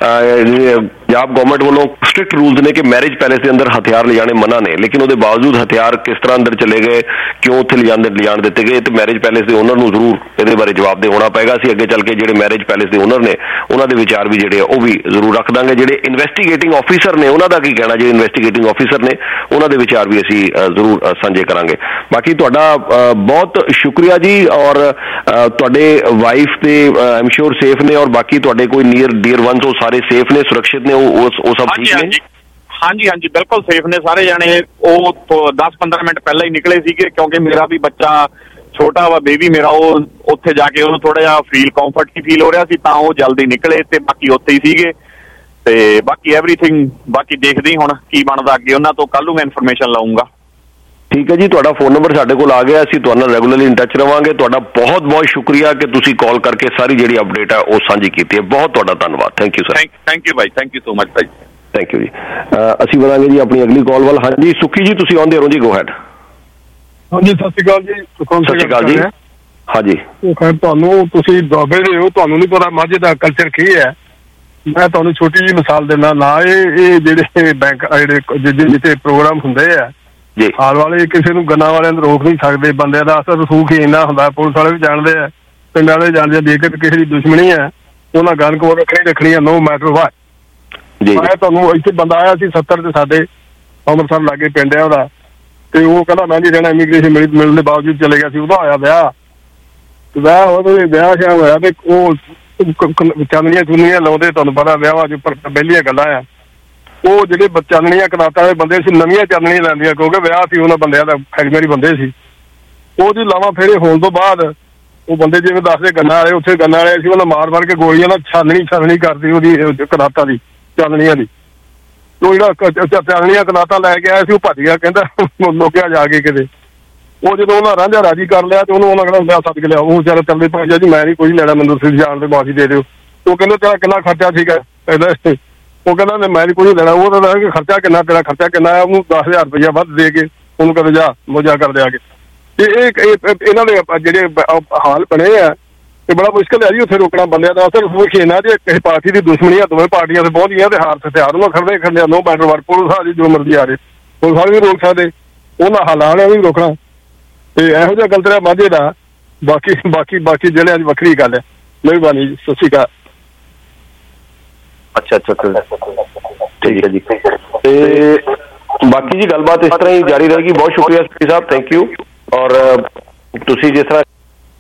[SPEAKER 6] ਪੰਜਾਬ ਗਵਰਨਮੈਂਟ ਵੱਲੋਂ ਸਟ੍ਰਿਕਟ ਰੂਲਸ ਨੇ ਕਿ ਮੈਰਿਜ ਪੈਲੇਸ ਦੇ ਅੰਦਰ ਹਥਿਆਰ ਲਿਜਾਣੇ ਮਨਾ ਨੇ, ਲੇਕਿਨ ਉਹਦੇ ਬਾਵਜੂਦ ਹਥਿਆਰ ਕਿਸ ਤਰ੍ਹਾਂ ਅੰਦਰ ਚਲੇ ਗਏ, ਕਿਉਂ ਉੱਥੇ ਲਿਜਾਣ ਲਿਜਾਣ ਦਿੱਤੇ ਗਏ, ਤੇ ਮੈਰਿਜ ਪੈਲੇਸ ਦੇ ਓਨਰ ਨੂੰ ਜ਼ਰੂਰ ਇਹਦੇ ਬਾਰੇ ਜਵਾਬ ਦੇ ਹੋਣਾ ਪਏਗਾ। ਅਸੀਂ ਅੱਗੇ ਚੱਲ ਕੇ ਜਿਹੜੇ ਮੈਰਿਜ ਪੈਲੇਸ ਦੇ ਓਨਰ ਨੇ ਉਹਨਾਂ ਦੇ ਵਿਚਾਰ ਵੀ ਜਿਹੜੇ ਆ ਉਹ ਵੀ ਜ਼ਰੂਰ ਰੱਖ ਦਾਂਗੇ। ਜਿਹੜੇ ਇਨਵੈਸਟੀਗੇਟਿੰਗ ਆਫੀਸਰ ਨੇ ਉਹਨਾਂ ਦਾ ਕੀ ਕਹਿਣਾ, ਜਿਹੜੇ ਇਨਵੈਸਟੀਗੇਟਿੰਗ ਆਫੀਸਰ ਨੇ ਉਹਨਾਂ ਦੇ ਵਿਚਾਰ ਵੀ ਅਸੀਂ ਜ਼ਰੂਰ ਸਾਂਝੇ ਕਰਾਂਗੇ। ਬਾਕੀ ਤੁਹਾਡਾ ਬਹੁਤ ਸ਼ੁਕਰੀਆ ਜੀ, ਔਰ ਤੁਹਾਡੇ ਵਾਈਫ ਤੇ ਆਈ ਐਮ ਸ਼ੋਰ ਸੇਫ ਨੇ, ਔਰ ਬਾਕੀ ਤੁਹਾਡੇ ਕੋਈ ਨੀਅਰ ਡੀਅਰ ਵਨਸ ਉਹ ਸਾਰੇ ਸੇਫ ਨੇ, ਸੁਰੱਖਿਅਤ ਨੇ, ਉਹ ਸਭ ਠੀਕ ਨੇ?
[SPEAKER 11] ਹਾਂਜੀ ਹਾਂਜੀ ਬਿਲਕੁਲ ਸੇਫ ਨੇ ਸਾਰੇ ਜਾਣੇ। ਉਹ ਦਸ ਪੰਦਰਾਂ ਮਿੰਟ ਪਹਿਲਾਂ ਹੀ ਨਿਕਲੇ ਸੀਗੇ ਕਿਉਂਕਿ ਮੇਰਾ ਵੀ ਬੱਚਾ ਛੋਟਾ ਵਾ, ਬੇਬੀ ਮੇਰਾ, ਉਹ ਉੱਥੇ ਜਾ ਕੇ ਉਹਨੂੰ ਥੋੜਾ ਜਿਹਾ ਫੀਲ ਕੰਫਰਟ ਹੀ ਫੀਲ ਹੋ ਰਿਹਾ ਸੀ, ਤਾਂ ਉਹ ਜਲਦੀ ਨਿਕਲੇ ਤੇ ਬਾਕੀ ਉੱਥੇ ਹੀ ਸੀਗੇ। ਤੇ ਬਾਕੀ ਐਵਰੀਥਿੰਗ ਬਾਕੀ ਦੇਖਦੇ ਹੁਣ ਕੀ ਬਣਦਾ ਅੱਗੇ, ਉਹਨਾਂ ਤੋਂ ਕੱਲ ਨੂੰ ਮੈਂ ਇਨਫੋਰਮੇਸ਼ਨ ਲਾਉਂਗਾ।
[SPEAKER 6] ਠੀਕ ਹੈ ਜੀ, ਤੁਹਾਡਾ ਫੋਨ ਨੰਬਰ ਸਾਡੇ ਕੋਲ ਆ ਗਿਆ, ਅਸੀਂ ਤੁਹਾਡੇ ਨਾਲ ਰੈਗੂਲਰਲੀ ਇਨ ਟੱਚ ਰਵਾਂਗੇ। ਤੁਹਾਡਾ ਬਹੁਤ ਬਹੁਤ ਸ਼ੁਕਰੀਆ ਕਿ ਤੁਸੀਂ ਕਾਲ ਕਰਕੇ ਸਾਰੀ ਜਿਹੜੀ ਅਪਡੇਟ ਹੈ ਉਹ ਸਾਂਝੀ ਕੀਤੀ ਹੈ। ਬਹੁਤ ਤੁਹਾਡਾ ਧੰਨਵਾਦ। Thank you sir.
[SPEAKER 11] Thank you ਭਾਈ, ਥੈਂਕ ਯੂ ਸੋ ਮਚ ਭਾਈ।
[SPEAKER 6] ਥੈਂਕ ਯੂ ਜੀ। ਅਸੀਂ ਵਧਾਂਗੇ ਜੀ ਆਪਣੀ ਅਗਲੀ ਕਾਲ ਵੱਲ। ਹਾਂਜੀ ਸੁੱਖੀ ਜੀ, ਤੁਸੀਂ ਆਉਂਦੇ ਰਹੋ ਜੀ, ਗੋ ਹੈਡ।
[SPEAKER 12] ਹਾਂਜੀ ਸਤਿ ਸ਼੍ਰੀ ਅਕਾਲ ਜੀ।
[SPEAKER 6] ਸਤਿ ਸ਼੍ਰੀ ਅਕਾਲ ਜੀ। ਹਾਂਜੀ
[SPEAKER 12] ਉਹ ਖੈਰ ਤੁਹਾਨੂੰ ਤੁਸੀਂ ਦੁਆਬੇ ਦੇ ਹੋ, ਤੁਹਾਨੂੰ ਨਹੀਂ ਪਤਾ ਮਾਝੇ ਦਾ ਕਲਚਰ ਕੀ ਹੈ। ਮੈਂ ਤੁਹਾਨੂੰ ਛੋਟੀ ਜਿਹੀ ਮਿਸਾਲ ਦਿੰਦਾ ਨਾ। ਇਹ ਇਹ ਜਿਹੜੇ ਬੈਂਕ ਜਿਹੜੇ ਜਿੱਥੇ ਪ੍ਰੋਗਰਾਮ ਹੁੰਦੇ ਆ ਹਾਲ ਵਾਲੇ ਕਿਸੇ ਨੂੰ ਗੰਨਾ ਵਾਲਿਆਂ ਨੂੰ ਰੋਕ ਨਹੀਂ ਸਕਦੇ। ਬੰਦਿਆਂ ਦਾ ਅਸਰ ਰਸੂਖ ਹੀ ਇੰਨਾ ਹੁੰਦਾ, ਪੁਲਿਸ ਵਾਲੇ ਵੀ ਜਾਣਦੇ ਆ, ਪਿੰਡ ਵਾਲੇ ਜਾਣਦੇ ਆ। ਜੇਕਰ ਕਿਸੇ ਦੀ ਦੁਸ਼ਮਣੀ ਹੈ ਉਹਨਾਂ ਗਨ ਕੋਲ ਰੱਖਣੀ ਰੱਖਣੀ ਹੈ, ਨੋ ਮੈਟਰ ਵਾਟ। ਮੈਂ ਤੁਹਾਨੂੰ ਇੱਥੇ ਬੰਦਾ ਆਇਆ ਸੀ ਸੱਤਰ ਤੇ ਸਾਡੇ ਅੰਮ੍ਰਿਤਸਰ ਲਾਗੇ ਪਿੰਡ ਆ ਉਹਦਾ, ਤੇ ਉਹ ਕਹਿੰਦਾ ਮੈਂ ਨਹੀਂ ਰਹਿਣਾ, ਇਮੀਗ੍ਰੇਸ਼ਨ ਮਿਲ ਮਿਲਣ ਦੇ ਬਾਵਜੂਦ ਚਲੇ ਗਿਆ ਸੀ। ਉਹਦਾ ਹੋਇਆ ਵਿਆਹ, ਵਿਆਹ ਉਹਦੇ ਵਿਆਹ ਸ਼ਾਹ ਹੋਇਆ ਤੇ ਉਹ ਚਾਨਣੀਆਂ ਚੁੰਨੀਆਂ ਲਾਉਂਦੇ, ਤੁਹਾਨੂੰ ਪਤਾ ਵਿਆਹਾਂ ਚ ਪਹਿਲੀਆਂ ਗੱਲਾਂ ਆ। ਉਹ ਜਿਹੜੇ ਚਾਨਣੀਆਂ ਕਨਾਤਾਂ ਵਾਲੇ ਬੰਦੇ ਸੀ ਨਵੀਆਂ ਚਾਨਣੀਆਂ ਲੈਂਦੀਆਂ, ਕਿਉਂਕਿ ਵਿਆਹ ਸੀ ਉਹਨਾਂ ਬੰਦਿਆਂ ਦਾ, ਫੈਕਟਰੀ ਬੰਦੇ ਸੀ। ਉਹਦੀ ਲਾਵਾਂ ਫੇਰੇ ਹੋਣ ਤੋਂ ਬਾਅਦ ਉਹ ਬੰਦੇ ਜਿਵੇਂ ਦੱਸਦੇ ਗੰਨਾ ਵਾਲੇ, ਉੱਥੇ ਗੰਨਾ ਵਾਲੇ ਸੀ, ਉਹਨਾਂ ਮਾਰ ਮਾਰ ਕੇ ਗੋਲੀਆਂ ਨਾਲ ਛਾਨਣੀ ਛਾਨਣੀ ਕਰਦੀ ਉਹਦੀ ਕਨਾਤਾਂ ਦੀ, ਚਾਨਣੀਆਂ ਦੀ। ਉਹ ਜਿਹੜਾ ਚਾਨਣੀਆਂ ਕਨਾਤਾਂ ਲੈ ਕੇ ਆਇਆ ਸੀ ਉਹ ਭੱਜ ਗਿਆ, ਕਹਿੰਦਾ ਲੋਕਿਆ ਜਾ ਕੇ ਕਿਤੇ। ਉਹ ਜਦੋਂ ਉਹਨਾਂ ਰਾਂਝਾ ਰਾਜੀ ਕਰ ਲਿਆ ਤੇ ਉਹਨੂੰ ਉਹਨਾਂ ਕਹਿੰਦਾ ਵਿਆਹ ਸੱਦ ਕੇ ਲਿਆ। ਉਹ ਵਿਚਾਰਾ ਚੱਲਦੇ ਭਾਜਾ ਜੀ ਮੈਂ ਨਹੀਂ ਕੋਈ ਲੈਣਾ, ਮੈਨੂੰ ਤੁਸੀਂ ਜਾਣ ਦੇ ਮਾਫੀ ਦੇ ਦਿਓ। ਉਹ ਕਹਿੰਦਾ ਤੇਰਾ ਕਿੰਨਾ ਖਰਚਾ ਠੀਕ ਹੈ, ਕਹਿੰਦਾ ਉਹ ਕਹਿੰਦਾ ਮੈਂ ਨਹੀਂ ਕੋਈ ਲੈਣਾ। ਉਹ ਤਾਂ ਖਰਚਾ ਕਿੰਨਾ, ਤੇਰਾ ਖਰਚਾ ਕਿੰਨਾ ਹੈ? ਉਹਨੂੰ ਦਸ ਹਜ਼ਾਰ ਰੁਪਇਆ ਵੱਧ ਦੇ ਕੇ ਉਹਨੂੰ ਕਹਿੰਦਾ ਜਾ ਮੋਜਾ ਕਰ ਦਿਆ ਕੇ। ਤੇ ਇਹ ਇਹਨਾਂ ਦੇ ਜਿਹੜੇ ਹਾਲ ਬਣੇ ਆ ਇਹ ਬੜਾ ਮੁਸ਼ਕਿਲ ਹੈ ਜੀ ਉੱਥੇ ਰੋਕਣਾ ਬੰਦਿਆਂ ਦਾ। ਅਸਲ ਸੋਚ ਨਾ ਜੇ ਕਿਸੇ ਪਾਰਟੀ ਦੀ ਦੁਸ਼ਮਣੀ ਆ, ਦੋਵੇਂ ਪਾਰਟੀਆਂ ਤੇ ਪਹੁੰਚ ਗਈਆਂ ਤੇ ਹਾਰ ਹਥਿਆਰ ਉਹਨਾਂ ਖੜਦੇ ਖੜਦੇ ਨੋ ਮੈਟਰ ਵਾਟ। ਪੁਲਿਸ ਆ ਜੀ ਜੋ ਮਰਜ਼ੀ ਆ ਰਹੇ, ਪੁਲਿਸ ਵਾਲੇ ਵੀ ਰੋਕ ਸਕਦੇ, ਉਹਨਾਂ ਹਾਲਾਂ ਵਾਲਿਆਂ ਵੀ ਰੋਕਣਾ। ਤੇ ਇਹੋ ਜਿਹਾ ਗਲਤ ਰਿਹਾ ਮਾਝੇ ਦਾ। ਬਾਕੀ ਬਾਕੀ ਬਾਕੀ ਜ਼ਿਲ੍ਹਿਆਂ ਦੀ ਵੱਖਰੀ ਗੱਲ ਹੈ। ਮਿਹਰਬਾਨੀ ਜੀ, ਸਤਿ ਸ਼੍ਰੀ ਅਕਾਲ।
[SPEAKER 6] ਅੱਛਾ ਅੱਛਾ ਠੀਕ ਹੈ ਜੀ। ਤੇ ਬਾਕੀ ਜੀ ਗੱਲਬਾਤ ਇਸ ਤਰ੍ਹਾਂ ਹੀ ਜਾਰੀ ਰਹੇਗੀ। ਬਹੁਤ ਸ਼ੁਕਰੀਆ ਸਪੀ ਸਾਹਿਬ, ਥੈਂਕ ਯੂ। ਔਰ ਤੁਸੀਂ ਜਿਸ ਤਰ੍ਹਾਂ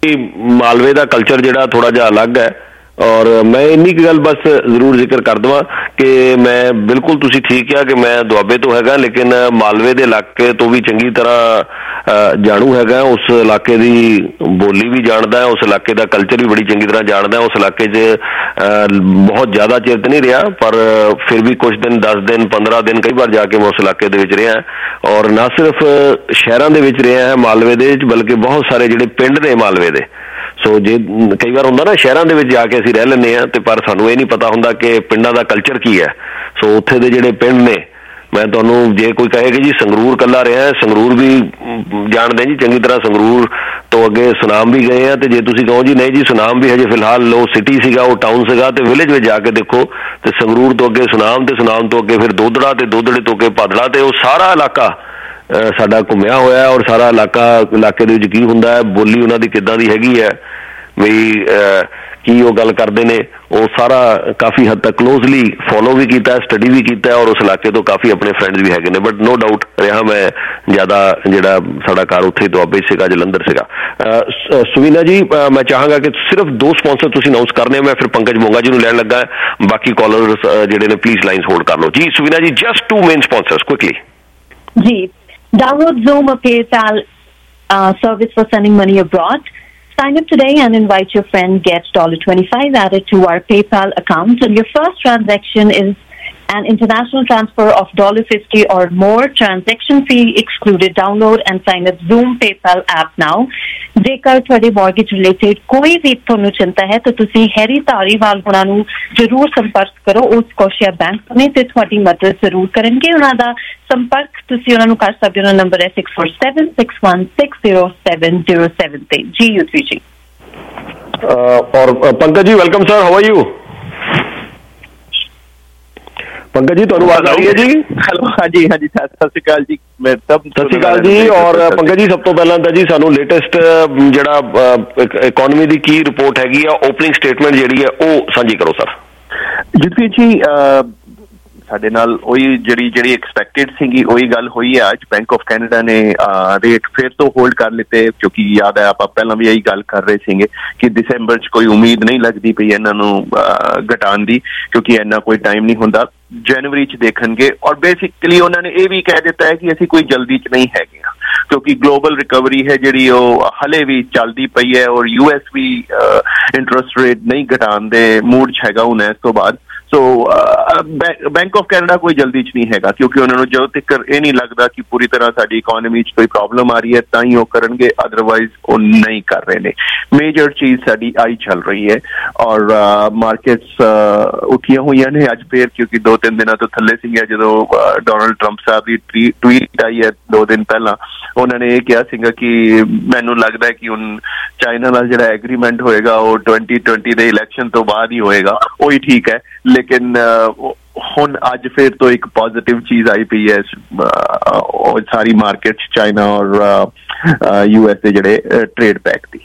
[SPEAKER 6] ਮਾਲਵੇ ਦਾ ਕਲਚਰ ਜਿਹੜਾ ਥੋੜਾ ਜਿਹਾ ਅਲੱਗ ਹੈ, ਔਰ ਮੈਂ ਇੰਨੀ ਕੁ ਗੱਲ ਬਸ ਜ਼ਰੂਰ ਜ਼ਿਕਰ ਕਰ ਦੇਵਾਂ ਕਿ ਮੈਂ ਬਿਲਕੁਲ ਤੁਸੀਂ ਠੀਕ ਕਿਹਾ ਕਿ ਮੈਂ ਦੁਆਬੇ ਤੋਂ ਹੈਗਾ, ਲੇਕਿਨ ਮਾਲਵੇ ਦੇ ਇਲਾਕੇ ਤੋਂ ਵੀ ਚੰਗੀ ਤਰ੍ਹਾਂ ਜਾਣੂ ਹੈਗਾ। ਉਸ ਇਲਾਕੇ ਦੀ ਬੋਲੀ ਵੀ ਜਾਣਦਾ, ਉਸ ਇਲਾਕੇ ਦਾ ਕਲਚਰ ਵੀ ਬੜੀ ਚੰਗੀ ਤਰ੍ਹਾਂ ਜਾਣਦਾ। ਉਸ ਇਲਾਕੇ 'ਚ ਬਹੁਤ ਜ਼ਿਆਦਾ ਚਿਰ ਤਾਂ ਨਹੀਂ ਰਿਹਾ, ਪਰ ਫਿਰ ਵੀ ਕੁਛ ਦਿਨ, ਦਸ ਦਿਨ, ਪੰਦਰਾਂ ਦਿਨ ਕਈ ਵਾਰ ਜਾ ਕੇ ਮੈਂ ਉਸ ਇਲਾਕੇ ਦੇ ਵਿੱਚ ਰਿਹਾ। ਔਰ ਨਾ ਸਿਰਫ ਸ਼ਹਿਰਾਂ ਦੇ ਵਿੱਚ ਰਿਹਾ ਹੈ ਮਾਲਵੇ ਦੇ ਵਿੱਚ, ਬਲਕਿ ਬਹੁਤ ਸਾਰੇ ਜਿਹੜੇ ਪਿੰਡ ਨੇ ਮਾਲਵੇ ਦੇ। ਸੋ ਜੇ ਕਈ ਵਾਰ ਹੁੰਦਾ ਨਾ ਸ਼ਹਿਰਾਂ ਦੇ ਵਿੱਚ ਜਾ ਕੇ ਅਸੀਂ ਰਹਿ ਲੈਂਦੇ ਹਾਂ ਤੇ ਪਰ ਸਾਨੂੰ ਇਹ ਨਹੀਂ ਪਤਾ ਹੁੰਦਾ ਕਿ ਪਿੰਡਾਂ ਦਾ ਕਲਚਰ ਕੀ ਹੈ। ਸੋ ਉੱਥੇ ਦੇ ਜਿਹੜੇ ਪਿੰਡ ਨੇ, ਮੈਂ ਤੁਹਾਨੂੰ ਜੇ ਕੋਈ ਕਹੇ ਕਿ ਜੀ ਸੰਗਰੂਰ ਇਕੱਲਾ ਰਿਹਾ, ਸੰਗਰੂਰ ਵੀ ਜਾਣਦੇ ਜੀ ਚੰਗੀ ਤਰ੍ਹਾਂ। ਸੰਗਰੂਰ ਤੋਂ ਅੱਗੇ ਸੁਨਾਮ ਵੀ ਗਏ ਆ। ਤੇ ਜੇ ਤੁਸੀਂ ਕਹੋ ਜੀ ਨਹੀਂ ਜੀ ਸੁਨਾਮ ਵੀ ਹਜੇ ਫਿਲਹਾਲ ਉਹ ਸਿਟੀ ਸੀਗਾ, ਉਹ ਟਾਊਨ ਸੀਗਾ, ਤੇ ਵਿਲੇਜ ਵਿੱਚ ਜਾ ਕੇ ਦੇਖੋ ਤੇ ਸੰਗਰੂਰ ਤੋਂ ਅੱਗੇ ਸੁਨਾਮ, ਤੇ ਸੁਨਾਮ ਤੋਂ ਅੱਗੇ ਫਿਰ ਦੋਦੜਾ, ਤੇ ਦੋਦੜੇ ਤੋਂ ਅੱਗੇ ਪਾਦੜਾ, ਤੇ ਉਹ ਸਾਰਾ ਇਲਾਕਾ ਸਾਡਾ ਘੁੰਮਿਆ ਹੋਇਆ। ਔਰ ਸਾਰਾ ਇਲਾਕਾ ਇਲਾਕੇ ਦੇ ਵਿੱਚ ਕੀ ਹੁੰਦਾ ਹੈ, ਬੋਲੀ ਉਹਨਾਂ ਦੀ ਕਿੱਦਾਂ ਦੀ ਹੈਗੀ ਹੈ, ਵੀ ਕੀ ਉਹ ਗੱਲ ਕਰਦੇ ਨੇ, ਉਹ ਸਾਰਾ ਕਾਫੀ ਹੱਦ ਤੱਕ ਕਲੋਜ਼ਲੀ ਫੋਲੋ ਵੀ ਕੀਤਾ, ਸਟੱਡੀ ਵੀ ਕੀਤਾ, ਔਰ ਉਸ ਇਲਾਕੇ ਤੋਂ ਕਾਫੀ ਆਪਣੇ ਫਰੈਂਡਸ ਵੀ ਹੈਗੇ ਨੇ। ਬਟ ਨੋ ਡਾਊਟ ਰਿਹਾ ਮੈਂ ਜ਼ਿਆਦਾ ਜਿਹੜਾ ਸਾਡਾ ਘਰ ਉੱਥੇ ਦੁਆਬੇ ਸੀਗਾ, ਜਲੰਧਰ ਸੀਗਾ। ਸੁਵੀਨਾ ਜੀ ਮੈਂ ਚਾਹਾਂਗਾ ਕਿ ਸਿਰਫ ਦੋ ਸਪਾਂਸਰ ਤੁਸੀਂ ਅਨਾਉਂਸ ਕਰਨੇ, ਮੈਂ ਫਿਰ ਪੰਕਜ ਮੋਂਗਾ ਜੀ ਨੂੰ ਲੈਣ ਲੱਗਾ। ਬਾਕੀ ਕਾਲਰਸ ਜਿਹੜੇ ਨੇ ਪਲੀਜ਼ ਲਾਈਨਸ ਹੋਲਡ ਕਰ ਲਓ ਜੀ। Suveena ji, just to main sponsors quickly
[SPEAKER 9] ਜੀ। Download Zoom, a PayPal uh, service for sending money abroad. Sign up today and invite your friend. Get one dollar twenty-five added to our PayPal account. And your first transaction is an international transfer of one dollar fifty or more. Transaction fee excluded. Download and sign up Zoom PayPal app now. ਜੇਕਰ ਤੁਹਾਡੇ mortgage related ਕੋਈ ਵੀ ਤੁਹਾਨੂੰ ਚਿੰਤਾ ਹੈ ਤਾਂ ਤੁਸੀਂ Harry Dhariwal ਹੋਣਾ ਨੂੰ ਜ਼ਰੂਰ ਸੰਪਰਕ ਕਰੋ। ਉਹ ਸਕੋਸ਼ੀਆ ਬੈਂਕ ਨੇ ਤੇ ਤੁਹਾਡੀ ਮਦਦ ਜ਼ਰੂਰ ਕਰਨਗੇ। ਉਹਨਾਂ ਦਾ ਸੰਪਰਕ ਤੁਸੀਂ ਉਹਨਾਂ ਨੂੰ ਕਰ ਸਕਦੇ ਹੋ। ਉਹਨਾਂ ਨੰਬਰ ਹੈ six four seven six one six zero seven zero seven ਤੇ। ਜੀ ਯੂਥੀ ਜੀ।
[SPEAKER 6] ਔਰ Pankaj ji welcome sir, how are you? Pankaj ji ਤੁਹਾਨੂੰ ਆਵਾਜ਼ ਆ ਰਹੀ ਹੈ ਜੀ?
[SPEAKER 13] ਹੈਲੋ, ਹਾਂਜੀ ਹਾਂਜੀ, ਸਤਿ ਸ਼੍ਰੀ ਅਕਾਲ ਜੀ। ਮੈਂ ਸਭ
[SPEAKER 6] ਸਤਿ ਸ਼੍ਰੀ ਅਕਾਲ ਜੀ। ਔਰ ਪੰਕਜ ਜੀ ਸਭ ਤੋਂ ਪਹਿਲਾਂ ਤਾਂ ਜੀ ਸਾਨੂੰ ਲੇਟੈਸਟ ਜਿਹੜਾ ਇਕਨੋਮੀ ਦੀ ਕੀ ਰਿਪੋਰਟ ਹੈਗੀ ਆ, ਓਪਨਿੰਗ ਸਟੇਟਮੈਂਟ ਜਿਹੜੀ ਹੈ ਉਹ ਸਾਂਝੀ ਕਰੋ ਸਰ।
[SPEAKER 13] ਜੁਤਵੀਰ ਜੀ, ਸਾਡੇ ਨਾਲ ਉਹੀ ਜਿਹੜੀ ਜਿਹੜੀ ਐਕਸਪੈਕਟਡ ਸੀਗੀ ਉਹੀ ਗੱਲ ਹੋਈ ਹੈ। ਅੱਜ ਬੈਂਕ ਆਫ ਕੈਨੇਡਾ ਨੇ ਰੇਟ ਫਿਰ ਤੋਂ ਹੋਲਡ ਕਰ ਲਿੱਤੇ, ਕਿਉਂਕਿ ਯਾਦ ਹੈ ਆਪਾਂ ਪਹਿਲਾਂ ਵੀ ਇਹੀ ਗੱਲ ਕਰ ਰਹੇ ਸੀਗੇ ਕਿ ਦਸੰਬਰ 'ਚ ਕੋਈ ਉਮੀਦ ਨਹੀਂ ਲੱਗਦੀ ਪਈ ਇਹਨਾਂ ਨੂੰ ਘਟਾਉਣ ਦੀ, ਕਿਉਂਕਿ ਇੰਨਾ ਕੋਈ ਟਾਈਮ ਨਹੀਂ ਹੁੰਦਾ। ਜਨਵਰੀ 'ਚ ਦੇਖਣਗੇ। ਔਰ ਬੇਸਿਕਲੀ ਉਹਨਾਂ ਨੇ ਇਹ ਵੀ ਕਹਿ ਦਿੱਤਾ ਹੈ ਕਿ ਅਸੀਂ ਕੋਈ ਜਲਦੀ 'ਚ ਨਹੀਂ ਹੈਗੇ, ਕਿਉਂਕਿ ਗਲੋਬਲ ਰਿਕਵਰੀ ਹੈ ਜਿਹੜੀ ਉਹ ਹਲੇ ਵੀ ਚੱਲਦੀ ਪਈ ਹੈ, ਔਰ ਯੂ ਐਸ ਵੀ ਇੰਟਰਸਟ ਰੇਟ ਨਹੀਂ ਘਟਾਉਣ ਦੇ ਮੂਡ 'ਚ ਹੈਗਾ ਹੁਣ ਇਸ ਤੋਂ ਬਾਅਦ। ਸੋ ਬੈਂਕ ਆਫ ਕੈਨੇਡਾ ਕੋਈ ਜਲਦੀ 'ਚ ਨਹੀਂ ਹੈਗਾ, ਕਿਉਂਕਿ ਉਹਨਾਂ ਨੂੰ ਜਦੋਂ ਤੱਕ ਇਹ ਨਹੀਂ ਲੱਗਦਾ ਕਿ ਪੂਰੀ ਤਰ੍ਹਾਂ ਸਾਡੀ ਇਕੋਨਮੀ 'ਚ ਕੋਈ ਪ੍ਰੋਬਲਮ ਆ ਰਹੀ ਹੈ ਤਾਂ ਹੀ ਉਹ ਕਰਨਗੇ, ਅਦਰਵਾਈਜ਼ ਉਹ ਨਹੀਂ ਕਰ ਰਹੇ ਨੇ। ਮੇਜਰ ਚੀਜ਼ ਸਾਡੀ ਆਈ ਚੱਲ ਰਹੀ ਹੈ ਔਰ ਮਾਰਕੀਟਸ ਉੱਠੀਆਂ ਹੋਈਆਂ ਨੇ ਅੱਜ ਫੇਰ, ਕਿਉਂਕਿ ਦੋ ਤਿੰਨ ਦਿਨਾਂ ਤੋਂ ਥੱਲੇ ਸੀਗੀਆਂ। ਜਦੋਂ ਡੋਨਲਡ ਟਰੰਪ ਸਾਹਿਬ ਦੀ ਟਵੀਟ ਆਈ ਹੈ ਦੋ ਦਿਨ ਪਹਿਲਾਂ, ਉਹਨਾਂ ਨੇ ਇਹ ਕਿਹਾ ਸੀਗਾ ਕਿ ਮੈਨੂੰ ਲੱਗਦਾ ਕਿ ਹੁਣ ਚਾਈਨਾ ਨਾਲ ਜਿਹੜਾ ਐਗਰੀਮੈਂਟ ਹੋਏਗਾ ਉਹ ਟਵੈਂਟੀ ਟਵੈਂਟੀ ਦੇ ਇਲੈਕਸ਼ਨ ਤੋਂ ਬਾਅਦ ਹੀ ਹੋਏਗਾ, ਉਹੀ ਠੀਕ ਹੈ। ਲੇਕਿਨ ਹੁਣ ਅੱਜ ਫਿਰ ਤੋਂ ਇੱਕ ਪੋਜ਼ਿਟਿਵ ਚੀਜ਼ ਆਈ ਪਈ ਹੈ ਸਾਰੀ ਮਾਰਕੀਟ 'ਚ, ਚਾਈਨਾ ਔਰ ਯੂ ਐਸ ਦੇ ਜਿਹੜੇ ਟ੍ਰੇਡ ਪੈਕ ਦੀ।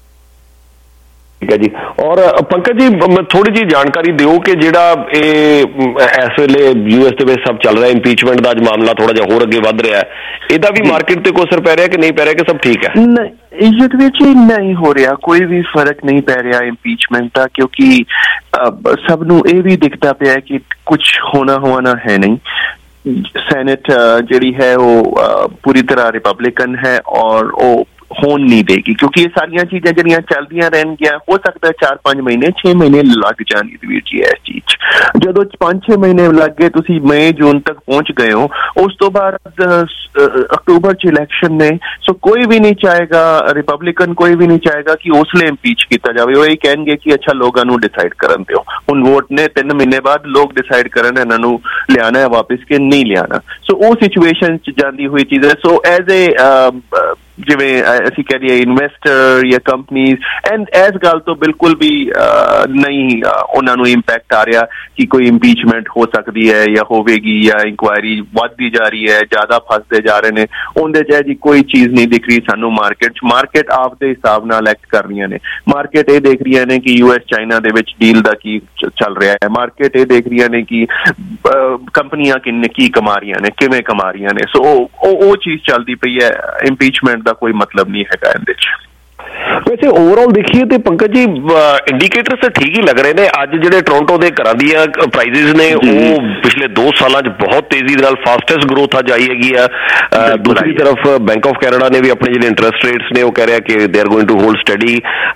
[SPEAKER 6] ਠੀਕ ਹੈ ਜੀ। ਔਰ ਪੰਕਜ ਜੀ ਥੋੜੀ ਜਿਹੀ ਜਾਣਕਾਰੀ ਦਿਓ ਕਿ ਜਿਹੜਾ ਇਹ ਇਸ ਵੇਲੇ ਯੂ ਐਸ ਦੇ ਵਿੱਚ ਸਭ ਚੱਲ ਰਿਹਾ, ਇੰਪੀਚਮੈਂਟ ਦਾ ਅੱਜ ਮਾਮਲਾ ਥੋੜਾ ਜਿਹਾ ਹੋਰ ਅੱਗੇ ਵੱਧ ਰਿਹਾ, ਇਹਦਾ ਵੀ ਮਾਰਕੀਟ ਤੇ ਕੋਈ ਅਸਰ ਪੈ ਰਿਹਾ ਕਿ ਨਹੀਂ ਪੈ ਰਿਹਾ, ਕਿ ਸਭ ਠੀਕ ਹੈ?
[SPEAKER 13] ਇਹਦੇ ਵਿੱਚ ਨਹੀਂ ਹੋ ਰਿਹਾ, ਕੋਈ ਵੀ ਫਰਕ ਨਹੀਂ ਪੈ ਰਿਹਾ ਇੰਪੀਚਮੈਂਟ ਦਾ, ਕਿਉਂਕਿ ਸਭ ਨੂੰ ਇਹ ਵੀ ਦਿਖਦਾ ਪਿਆ ਕਿ ਕੁਛ ਹੋਣਾ ਹੋਣਾ ਹੈ ਨਹੀਂ। ਸੈਨੇਟ ਜਿਹੜੀ ਹੈ ਉਹ ਪੂਰੀ ਤਰ੍ਹਾਂ ਰਿਪਬਲਿਕਨ ਹੈ ਔਰ ਉਹ ਹੋਣ ਨਹੀਂ ਦੇਗੀ, ਕਿਉਂਕਿ ਇਹ ਸਾਰੀਆਂ ਚੀਜ਼ਾਂ ਜਿਹੜੀਆਂ ਚੱਲਦੀਆਂ ਰਹਿਣਗੀਆਂ, ਹੋ ਸਕਦਾ ਚਾਰ ਪੰਜ ਮਹੀਨੇ ਛੇ ਮਹੀਨੇ ਲੱਗ ਜਾਣ ਵੀਰ ਜੀ ਇਸ ਚੀਜ਼ 'ਚ। ਜਦੋਂ ਪੰਜ ਛੇ ਮਹੀਨੇ ਲੱਗ ਗਏ, ਤੁਸੀਂ ਮਈ ਜੂਨ ਤੱਕ ਪਹੁੰਚ ਗਏ ਹੋ, ਉਸ ਤੋਂ ਬਾਅਦ ਅਕਤੂਬਰ 'ਚ ਇਲੈਕਸ਼ਨ ਨੇ, ਸੋ ਕੋਈ ਵੀ ਨਹੀਂ ਚਾਹੇਗਾ, ਰਿਪਬਲਿਕਨ ਕੋਈ ਵੀ ਨਹੀਂ ਚਾਹੇਗਾ ਕਿ ਉਸ ਲਈ ਇੰਪੀਚ ਕੀਤਾ ਜਾਵੇ। ਉਹ ਇਹ ਕਹਿਣਗੇ ਕਿ ਅੱਛਾ ਲੋਕਾਂ ਨੂੰ ਡਿਸਾਈਡ ਕਰਨ ਦਿਓ, ਹੁਣ ਵੋਟ ਨੇ ਤਿੰਨ ਮਹੀਨੇ ਬਾਅਦ ਲੋਕ ਡਿਸਾਈਡ ਕਰਨ ਇਹਨਾਂ ਨੂੰ ਲਿਆਣਾ ਹੈ ਵਾਪਿਸ ਕਿ ਨਹੀਂ ਲਿਆਣਾ। ਸੋ ਉਹ ਸਿਚੁਏਸ਼ਨ 'ਚ ਜਾਂਦੀ ਹੋਈ ਚੀਜ਼ ਹੈ। ਸੋ ਐਜ਼ ਏ ਜਿਵੇਂ ਅਸੀਂ ਕਹਿ ਦਈਏ ਇਨਵੈਸਟਰ ਜਾਂ ਕੰਪਨੀਜ਼, ਐਂਡ ਇਸ ਗੱਲ ਤੋਂ ਬਿਲਕੁਲ ਵੀ ਨਹੀਂ ਉਹਨਾਂ ਨੂੰ ਇੰਪੈਕਟ ਆ ਰਿਹਾ ਕਿ ਕੋਈ ਇੰਪੀਚਮੈਂਟ ਹੋ ਸਕਦੀ ਹੈ ਜਾਂ ਹੋਵੇਗੀ ਜਾਂ ਇਨਕੁਆਇਰੀ ਵੱਧਦੀ ਜਾ ਰਹੀ ਹੈ, ਜ਼ਿਆਦਾ ਫਸਦੇ ਜਾ ਰਹੇ ਨੇ, ਉਹਦੇ 'ਚ ਜੀ ਕੋਈ ਚੀਜ਼ ਨਹੀਂ ਦਿਖ ਰਹੀ ਸਾਨੂੰ ਮਾਰਕੀਟ 'ਚ। ਮਾਰਕੀਟ ਆਪਦੇ ਹਿਸਾਬ ਨਾਲ ਐਕਟ ਕਰ ਰਹੀਆਂ ਨੇ। ਮਾਰਕੀਟ ਇਹ ਦੇਖ ਰਹੀਆਂ ਨੇ ਕਿ ਯੂ ਐਸ ਚਾਈਨਾ ਦੇ ਵਿੱਚ ਡੀਲ ਦਾ ਕੀ ਚੱਲ ਰਿਹਾ ਹੈ। ਮਾਰਕੀਟ ਇਹ ਦੇਖ ਰਹੀਆਂ ਨੇ ਕਿ ਕੰਪਨੀਆਂ ਕਿੰਨੇ ਕੀ ਕਮਾ ਰਹੀਆਂ ਨੇ, ਕਿਵੇਂ ਕਮਾ ਰਹੀਆਂ ਨੇ। ਸੋ ਉਹ ਉਹ ਚੀਜ਼ ਚੱਲਦੀ ਪਈ ਹੈ। ਇੰਪੀਚਮੈਂਟ ਦਾ ਕੋਈ ਮਤਲਬ ਨਹੀਂ ਹੈਗਾ ਇਹਦੇ 'ਚ।
[SPEAKER 6] ਵੈਸੇ ਓਵਰਆਲ ਦੇਖੀਏ ਤੇ ਪੰਕਜ ਜੀ ਇੰਡੀਕੇਟਰਸ ਤਾਂ ਠੀਕ ਹੀ ਲੱਗ ਰਹੇ ਨੇ। ਅੱਜ ਜਿਹੜੇ ਟੋਰਾਂਟੋ ਦੇ ਘਰਾਂ ਦੀਆਂ ਪ੍ਰਾਈਸਿਸ ਨੇ ਉਹ ਪਿਛਲੇ ਦੋ ਸਾਲਾਂ 'ਚ ਬਹੁਤ ਤੇਜ਼ੀ ਦੇ ਨਾਲ ਫਾਸਟੈਸਟ ਗਰੋਥ ਅੱਜ ਆਈ ਹੈਗੀ ਆ। ਦੂਸਰੀ ਤਰਫ ਬੈਂਕ ਆਫ ਕੈਨੇਡਾ ਨੇ ਵੀ ਆਪਣੇ ਜਿਹੜੇ ਇੰਟਰਸਟ ਰੇਟਸ ਨੇ ਉਹ ਕਹਿ ਰਿਹਾ ਕਿ they are going to hold steady.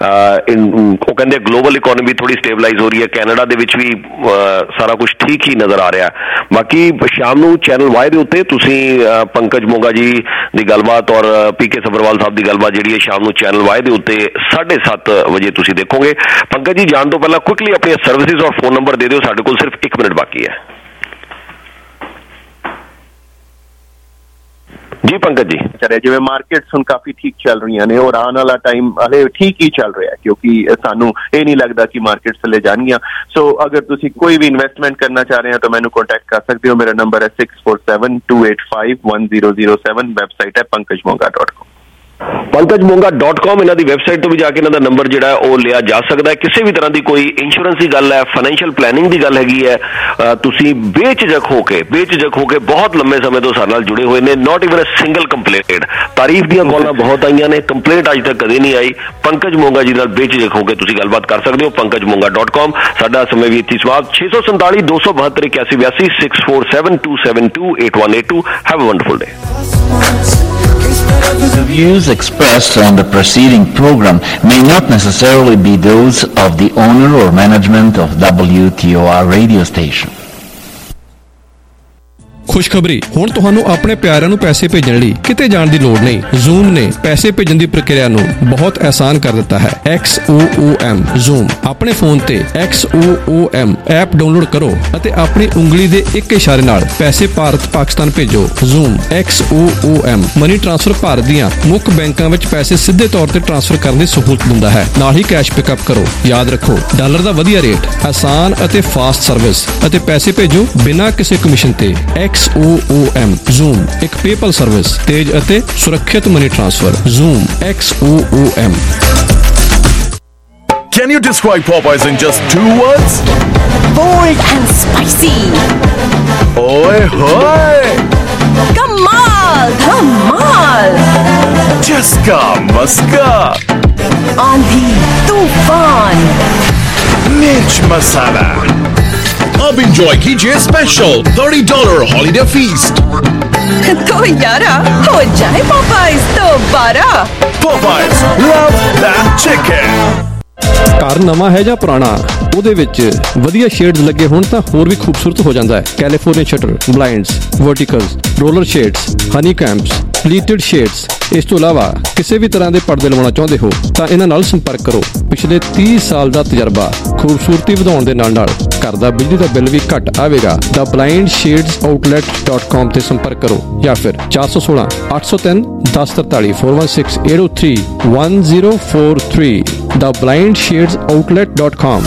[SPEAKER 6] ਉਹ ਕਹਿੰਦੇ ਗਲੋਬਲ ਇਕੋਨਮੀ ਥੋੜੀ ਸਟੇਬਲਾਈਜ਼ ਹੋ ਰਹੀ ਹੈ। ਕੈਨੇਡਾ ਦੇ ਵਿੱਚ ਵੀ ਸਾਰਾ ਕੁਝ ਠੀਕ ਹੀ ਨਜ਼ਰ ਆ ਰਿਹਾ। ਬਾਕੀ ਸ਼ਾਮ ਨੂੰ ਚੈਨਲ ਵਾਈ ਦੇ ਉੱਤੇ ਤੁਸੀਂ ਪੰਕਜ ਮੋਂਗਾ ਜੀ ਦੀ ਗੱਲਬਾਤ ਔਰ ਪੀ ਕੇ ਸਬਰਵਾਲ ਸਾਹਿਬ ਦੀ ਗੱਲਬਾਤ ਜਿਹੜੀ ਹੈ ਸ਼ਾਮ ਨੂੰ ਚੈਨਲ ਵਾਈ ਦੇ ਉੱਤੇ ਸਾਢੇ ਸੱਤ ਵਜੇ ਤੁਸੀਂ ਦੇਖੋਗੇ। ਪੰਕਜ ਜੀ ਜਾਣ ਤੋਂ ਪਹਿਲਾਂ ਕੁਇਕਲੀ ਆਪਣੀਆਂ ਸਰਵਿਸਿਜ਼ ਔਰ ਫੋਨ ਨੰਬਰ ਦੇ ਦਿਓ, ਸਾਡੇ ਕੋਲ ਸਿਰਫ ਇੱਕ ਮਿੰਟ ਬਾਕੀ ਹੈ ਜੀ। ਪੰਕਜ ਜੀ
[SPEAKER 13] ਜਿਵੇਂ ਮਾਰਕੀਟਸ ਹੁਣ ਕਾਫੀ ਠੀਕ ਚੱਲ ਰਹੀਆਂ ਨੇ ਔਰ ਆਉਣ ਵਾਲਾ ਟਾਈਮ ਹਲੇ ਠੀਕ ਹੀ ਚੱਲ ਰਿਹਾ, ਕਿਉਂਕਿ ਸਾਨੂੰ ਇਹ ਨਹੀਂ ਲੱਗਦਾ ਕਿ ਮਾਰਕੀਟਸ ਥੱਲੇ ਜਾਣਗੀਆਂ। ਸੋ ਅਗਰ ਤੁਸੀਂ ਕੋਈ ਵੀ ਇਨਵੈਸਟਮੈਂਟ ਕਰਨਾ ਚਾਹ ਰਹੇ ਹੋ ਤਾਂ ਮੈਨੂੰ ਕੰਟੈਕਟ ਕਰ ਸਕਦੇ ਹੋ। ਮੇਰਾ ਨੰਬਰ ਹੈ six four seven two eight five one zero zero seven. Website ਹੈ Pankaj Monga dot com.
[SPEAKER 6] Pankaj Monga dot com ਇਹਨਾਂ ਦੀ ਵੈਬਸਾਈਟ ਤੋਂ ਵੀ ਜਾ ਕੇ ਇਹਨਾਂ ਦਾ ਨੰਬਰ ਜਿਹੜਾ ਉਹ ਲਿਆ ਜਾ ਸਕਦਾ ਹੈ। ਕਿਸੇ ਵੀ ਤਰ੍ਹਾਂ ਦੀ ਕੋਈ ਇੰਸ਼ੋਰੈਂਸ ਦੀ ਗੱਲ ਹੈ, ਫਾਈਨੈਂਸ਼ੀਅਲ ਪਲੈਨਿੰਗ ਦੀ ਗੱਲ ਹੈਗੀ ਹੈ, ਤੁਸੀਂ ਬੇਝਿਜਕ ਹੋ ਕੇ ਬੇਝਿਜਕ ਹੋ ਕੇ ਬਹੁਤ ਲੰਮੇ ਸਮੇਂ ਤੋਂ ਸਾਡੇ ਨਾਲ ਜੁੜੇ ਹੋਏ ਨੇ। Not even a single complaint. ਤਾਰੀਫ ਦੀਆਂ ਕਾਲਾਂ ਬਹੁਤ ਆਈਆਂ ਨੇ, ਕੰਪਲੇਂਟ ਅੱਜ ਤੱਕ ਕਦੇ ਨਹੀਂ ਆਈ। ਪੰਕਜ ਮੋਂਗਾ ਜੀ ਨਾਲ ਬੇਝਿਜਕ ਹੋ ਕੇ ਤੁਸੀਂ ਗੱਲਬਾਤ ਕਰ ਸਕਦੇ ਹੋ। Pankaj Monga dot com. ਸਾਡਾ ਸਮੇਂ ਵੀ ਇੱਥੇ ਸਮਾਪਤ। ਛੇ ਸੌ ਸੰਤਾਲੀ ਦੋ ਸੌ ਬਹੱਤਰ ਇਕਿਆਸੀ ਬਿਆਸੀ six four seven two seven two eight one eight two. Have a wonderful day.
[SPEAKER 14] The views expressed on the preceding program may not necessarily be those of the owner or management of W T O R radio station.
[SPEAKER 15] ਖੁਸ਼ਖਬਰੀ, ਹੁਣ ਤੁਹਾਨੂੰ ਆਪਣੇ ਪਿਆਰਿਆਂ ਨੂੰ ਪੈਸੇ ਭੇਜਣ ਲਈ ਕਿਤੇ ਜਾਣ ਦੀ ਲੋੜ ਨਹੀਂ। ਜ਼ੂਮ ਨੇ ਪੈਸੇ ਭੇਜਣ ਦੀ ਪ੍ਰਕਿਰਿਆ ਨੂੰ ਬਹੁਤ ਆਸਾਨ ਕਰ ਦਿੱਤਾ ਹੈ। X O O M Zoom. ਆਪਣੇ ਫੋਨ ਤੇ X O O M app download ਕਰੋ ਅਤੇ ਆਪਣੀ ਉਂਗਲੀ ਦੇ ਇੱਕ ਇਸ਼ਾਰੇ ਨਾਲ ਪੈਸੇ ਭਾਰਤ ਪਾਕਿਸਤਾਨ ਭੇਜੋ। Zoom X O O M money transfer Bharat ਦੀਆਂ ਮੁੱਖ ਬੈਂਕਾਂ ਵਿੱਚ ਪੈਸੇ ਸਿੱਧੇ ਤੌਰ ਤੇ ਟ੍ਰਾਂਸਫਰ ਕਰਨ ਦੀ ਸਹੂਲਤ ਦਿੰਦਾ ਹੈ। ਨਾਲ ਹੀ ਕੈਸ਼ ਪਿਕਅਪ ਕਰੋ। ਯਾਦ ਰੱਖੋ, ਡਾਲਰ ਦਾ ਵਧੀਆ ਰੇਟ, ਆਸਾਨ ਅਤੇ ਫਾਸਟ ਸਰਵਿਸ ਅਤੇ ਪੈਸੇ ਭੇਜੋ ਬਿਨਾਂ ਕਿਸੇ ਕਮਿਸ਼ਨ ਤੇ। X O O M Zoom ਇੱਕ ਪੇਪਲ ਸਰਵਿਸ, ਤੇਜ਼ ਅਤੇ ਸੁਰੱਖਿਅਤ money transfer. Zoom X O O M.
[SPEAKER 16] Can you describe Popeyes in just two words?
[SPEAKER 17] Bold and spicy.
[SPEAKER 16] Oi hoy!
[SPEAKER 17] Kamal Dhamal.
[SPEAKER 16] Chaska Maska.
[SPEAKER 17] Aandhi Tufan.
[SPEAKER 16] Mirch Masala. अब enjoy कीजिए special thirty dollar holiday feast.
[SPEAKER 17] तो यारा हो जाए Popeyes दोबारा।
[SPEAKER 16] Popeyes, love that chicken.
[SPEAKER 15] ਘਰ ਨਵਾਂ ਹੈ ਜਾਂ ਪੁਰਾਣਾ, ਉਹਦੇ ਵਿੱਚ ਵਧੀਆ ਸ਼ੇਡਸ ਲੱਗੇ ਹੋਣ ਤਾਂ ਹੋਰ ਵੀ ਖੂਬਸੂਰਤ ਹੋ ਜਾਂਦਾ ਹੈ। California shutter, blinds, verticals, roller shades, honeycombs, pleated shades. ਇਸ ਤੋਂ ਇਲਾਵਾ ਕਿਸੇ ਵੀ ਤਰ੍ਹਾਂ ਦੇ ਪਰਦੇ ਲਵਾਉਣਾ ਚਾਹੁੰਦੇ ਹੋ ਤਾਂ ਇਹਨਾਂ ਨਾਲ ਸੰਪਰਕ ਕਰੋ। ਪਿਛਲੇ ਤੀਹ ਸਾਲ ਦਾ ਤਜਰਬਾ, ਖੂਬਸੂਰਤੀ ਵਧਾਉਣ ਦੇ ਨਾਲ ਨਾਲ ਘਰ ਦਾ ਬਿਜਲੀ ਦਾ ਬਿੱਲ ਵੀ ਘੱਟ ਆਵੇਗਾ। The blind shades outlet dot com ਤੇ ਸੰਪਰਕ ਕਰੋ ਜਾਂ ਫਿਰ ਚਾਰ ਸੌ ਸੋਲਾਂ ਅੱਠ ਸੌ ਤਿੰਨ ਦਸ ਤਰਤਾਲੀ four one six eight zero three one zero four three the blind shades outlet dot com।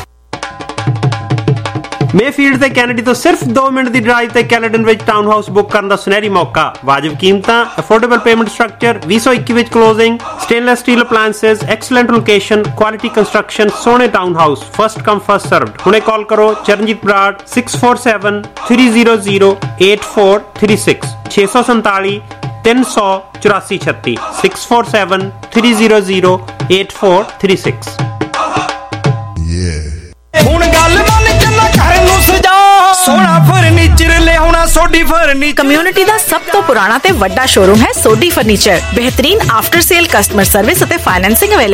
[SPEAKER 18] Mayfield ਤੇ ਕੈਨੇਡੀ ਤੋਂ ਸਿਰਫ ਦੋ ਮਿੰਟ ਦੀ ਡਰਾਈਵ ਤੇ ਕੈਲੇਡਨ ਵਿੱਚ ਟਾਊਨ ਹਾਊਸ ਬੁੱਕ ਕਰਨ ਦਾ ਸੁਨਹਿਰੀ ਮੌਕਾ। ਵਾਜਬ ਕੀਮਤਾਂ, ਅਫੋਰਡੇਬਲ ਪੇਮੈਂਟ ਸਟਰਕਚਰ, ਵੀਹ ਸੌ ਇੱਕੀ ਵਿੱਚ closing, stainless steel appliances, excellent location, quality construction, ਸੋਹਣੇ town house, first come first served. ਹੁਣੇ ਕਾਲ ਕਰੋ Charanjit Brar six four seven three zero zero eight four three six ਛੇ ਸੌ ਸੰਤਾਲੀ ਤਿੰਨ ਸੌ ਚੁਰਾਸੀ ਛੱਤੀ six four seven three zero zero eight four three six।
[SPEAKER 19] ਹੁਣ ਗੱਲ ਮੰਨ ਕੇ ਨਾ ਘਰ ਨੂੰ ਸਜਾ, ਸੋਹਣਾ ਫਰਨੀਚਰ ਲਿਆਉਣਾ ਸੋਢੀ ਫਰਨੀਚਰ।
[SPEAKER 20] ਕਮਿਊਨਿਟੀ ਦਾ ਸਭ ਤੋਂ ਪੁਰਾਣਾ ਤੇ ਵੱਡਾ ਸ਼ੋਰੂਮ ਹੈ ਸੋਢੀ ਫਰਨੀਚਰ। ਬਿਹਤਰੀਨ ਆਫਟਰ ਸੇਲ ਕਸਟਮਰ ਸਰਵਿਸ ਅਤੇ ਫਾਈਨੈਂਸਿੰਗ ਅਵੇਲੇਬਲ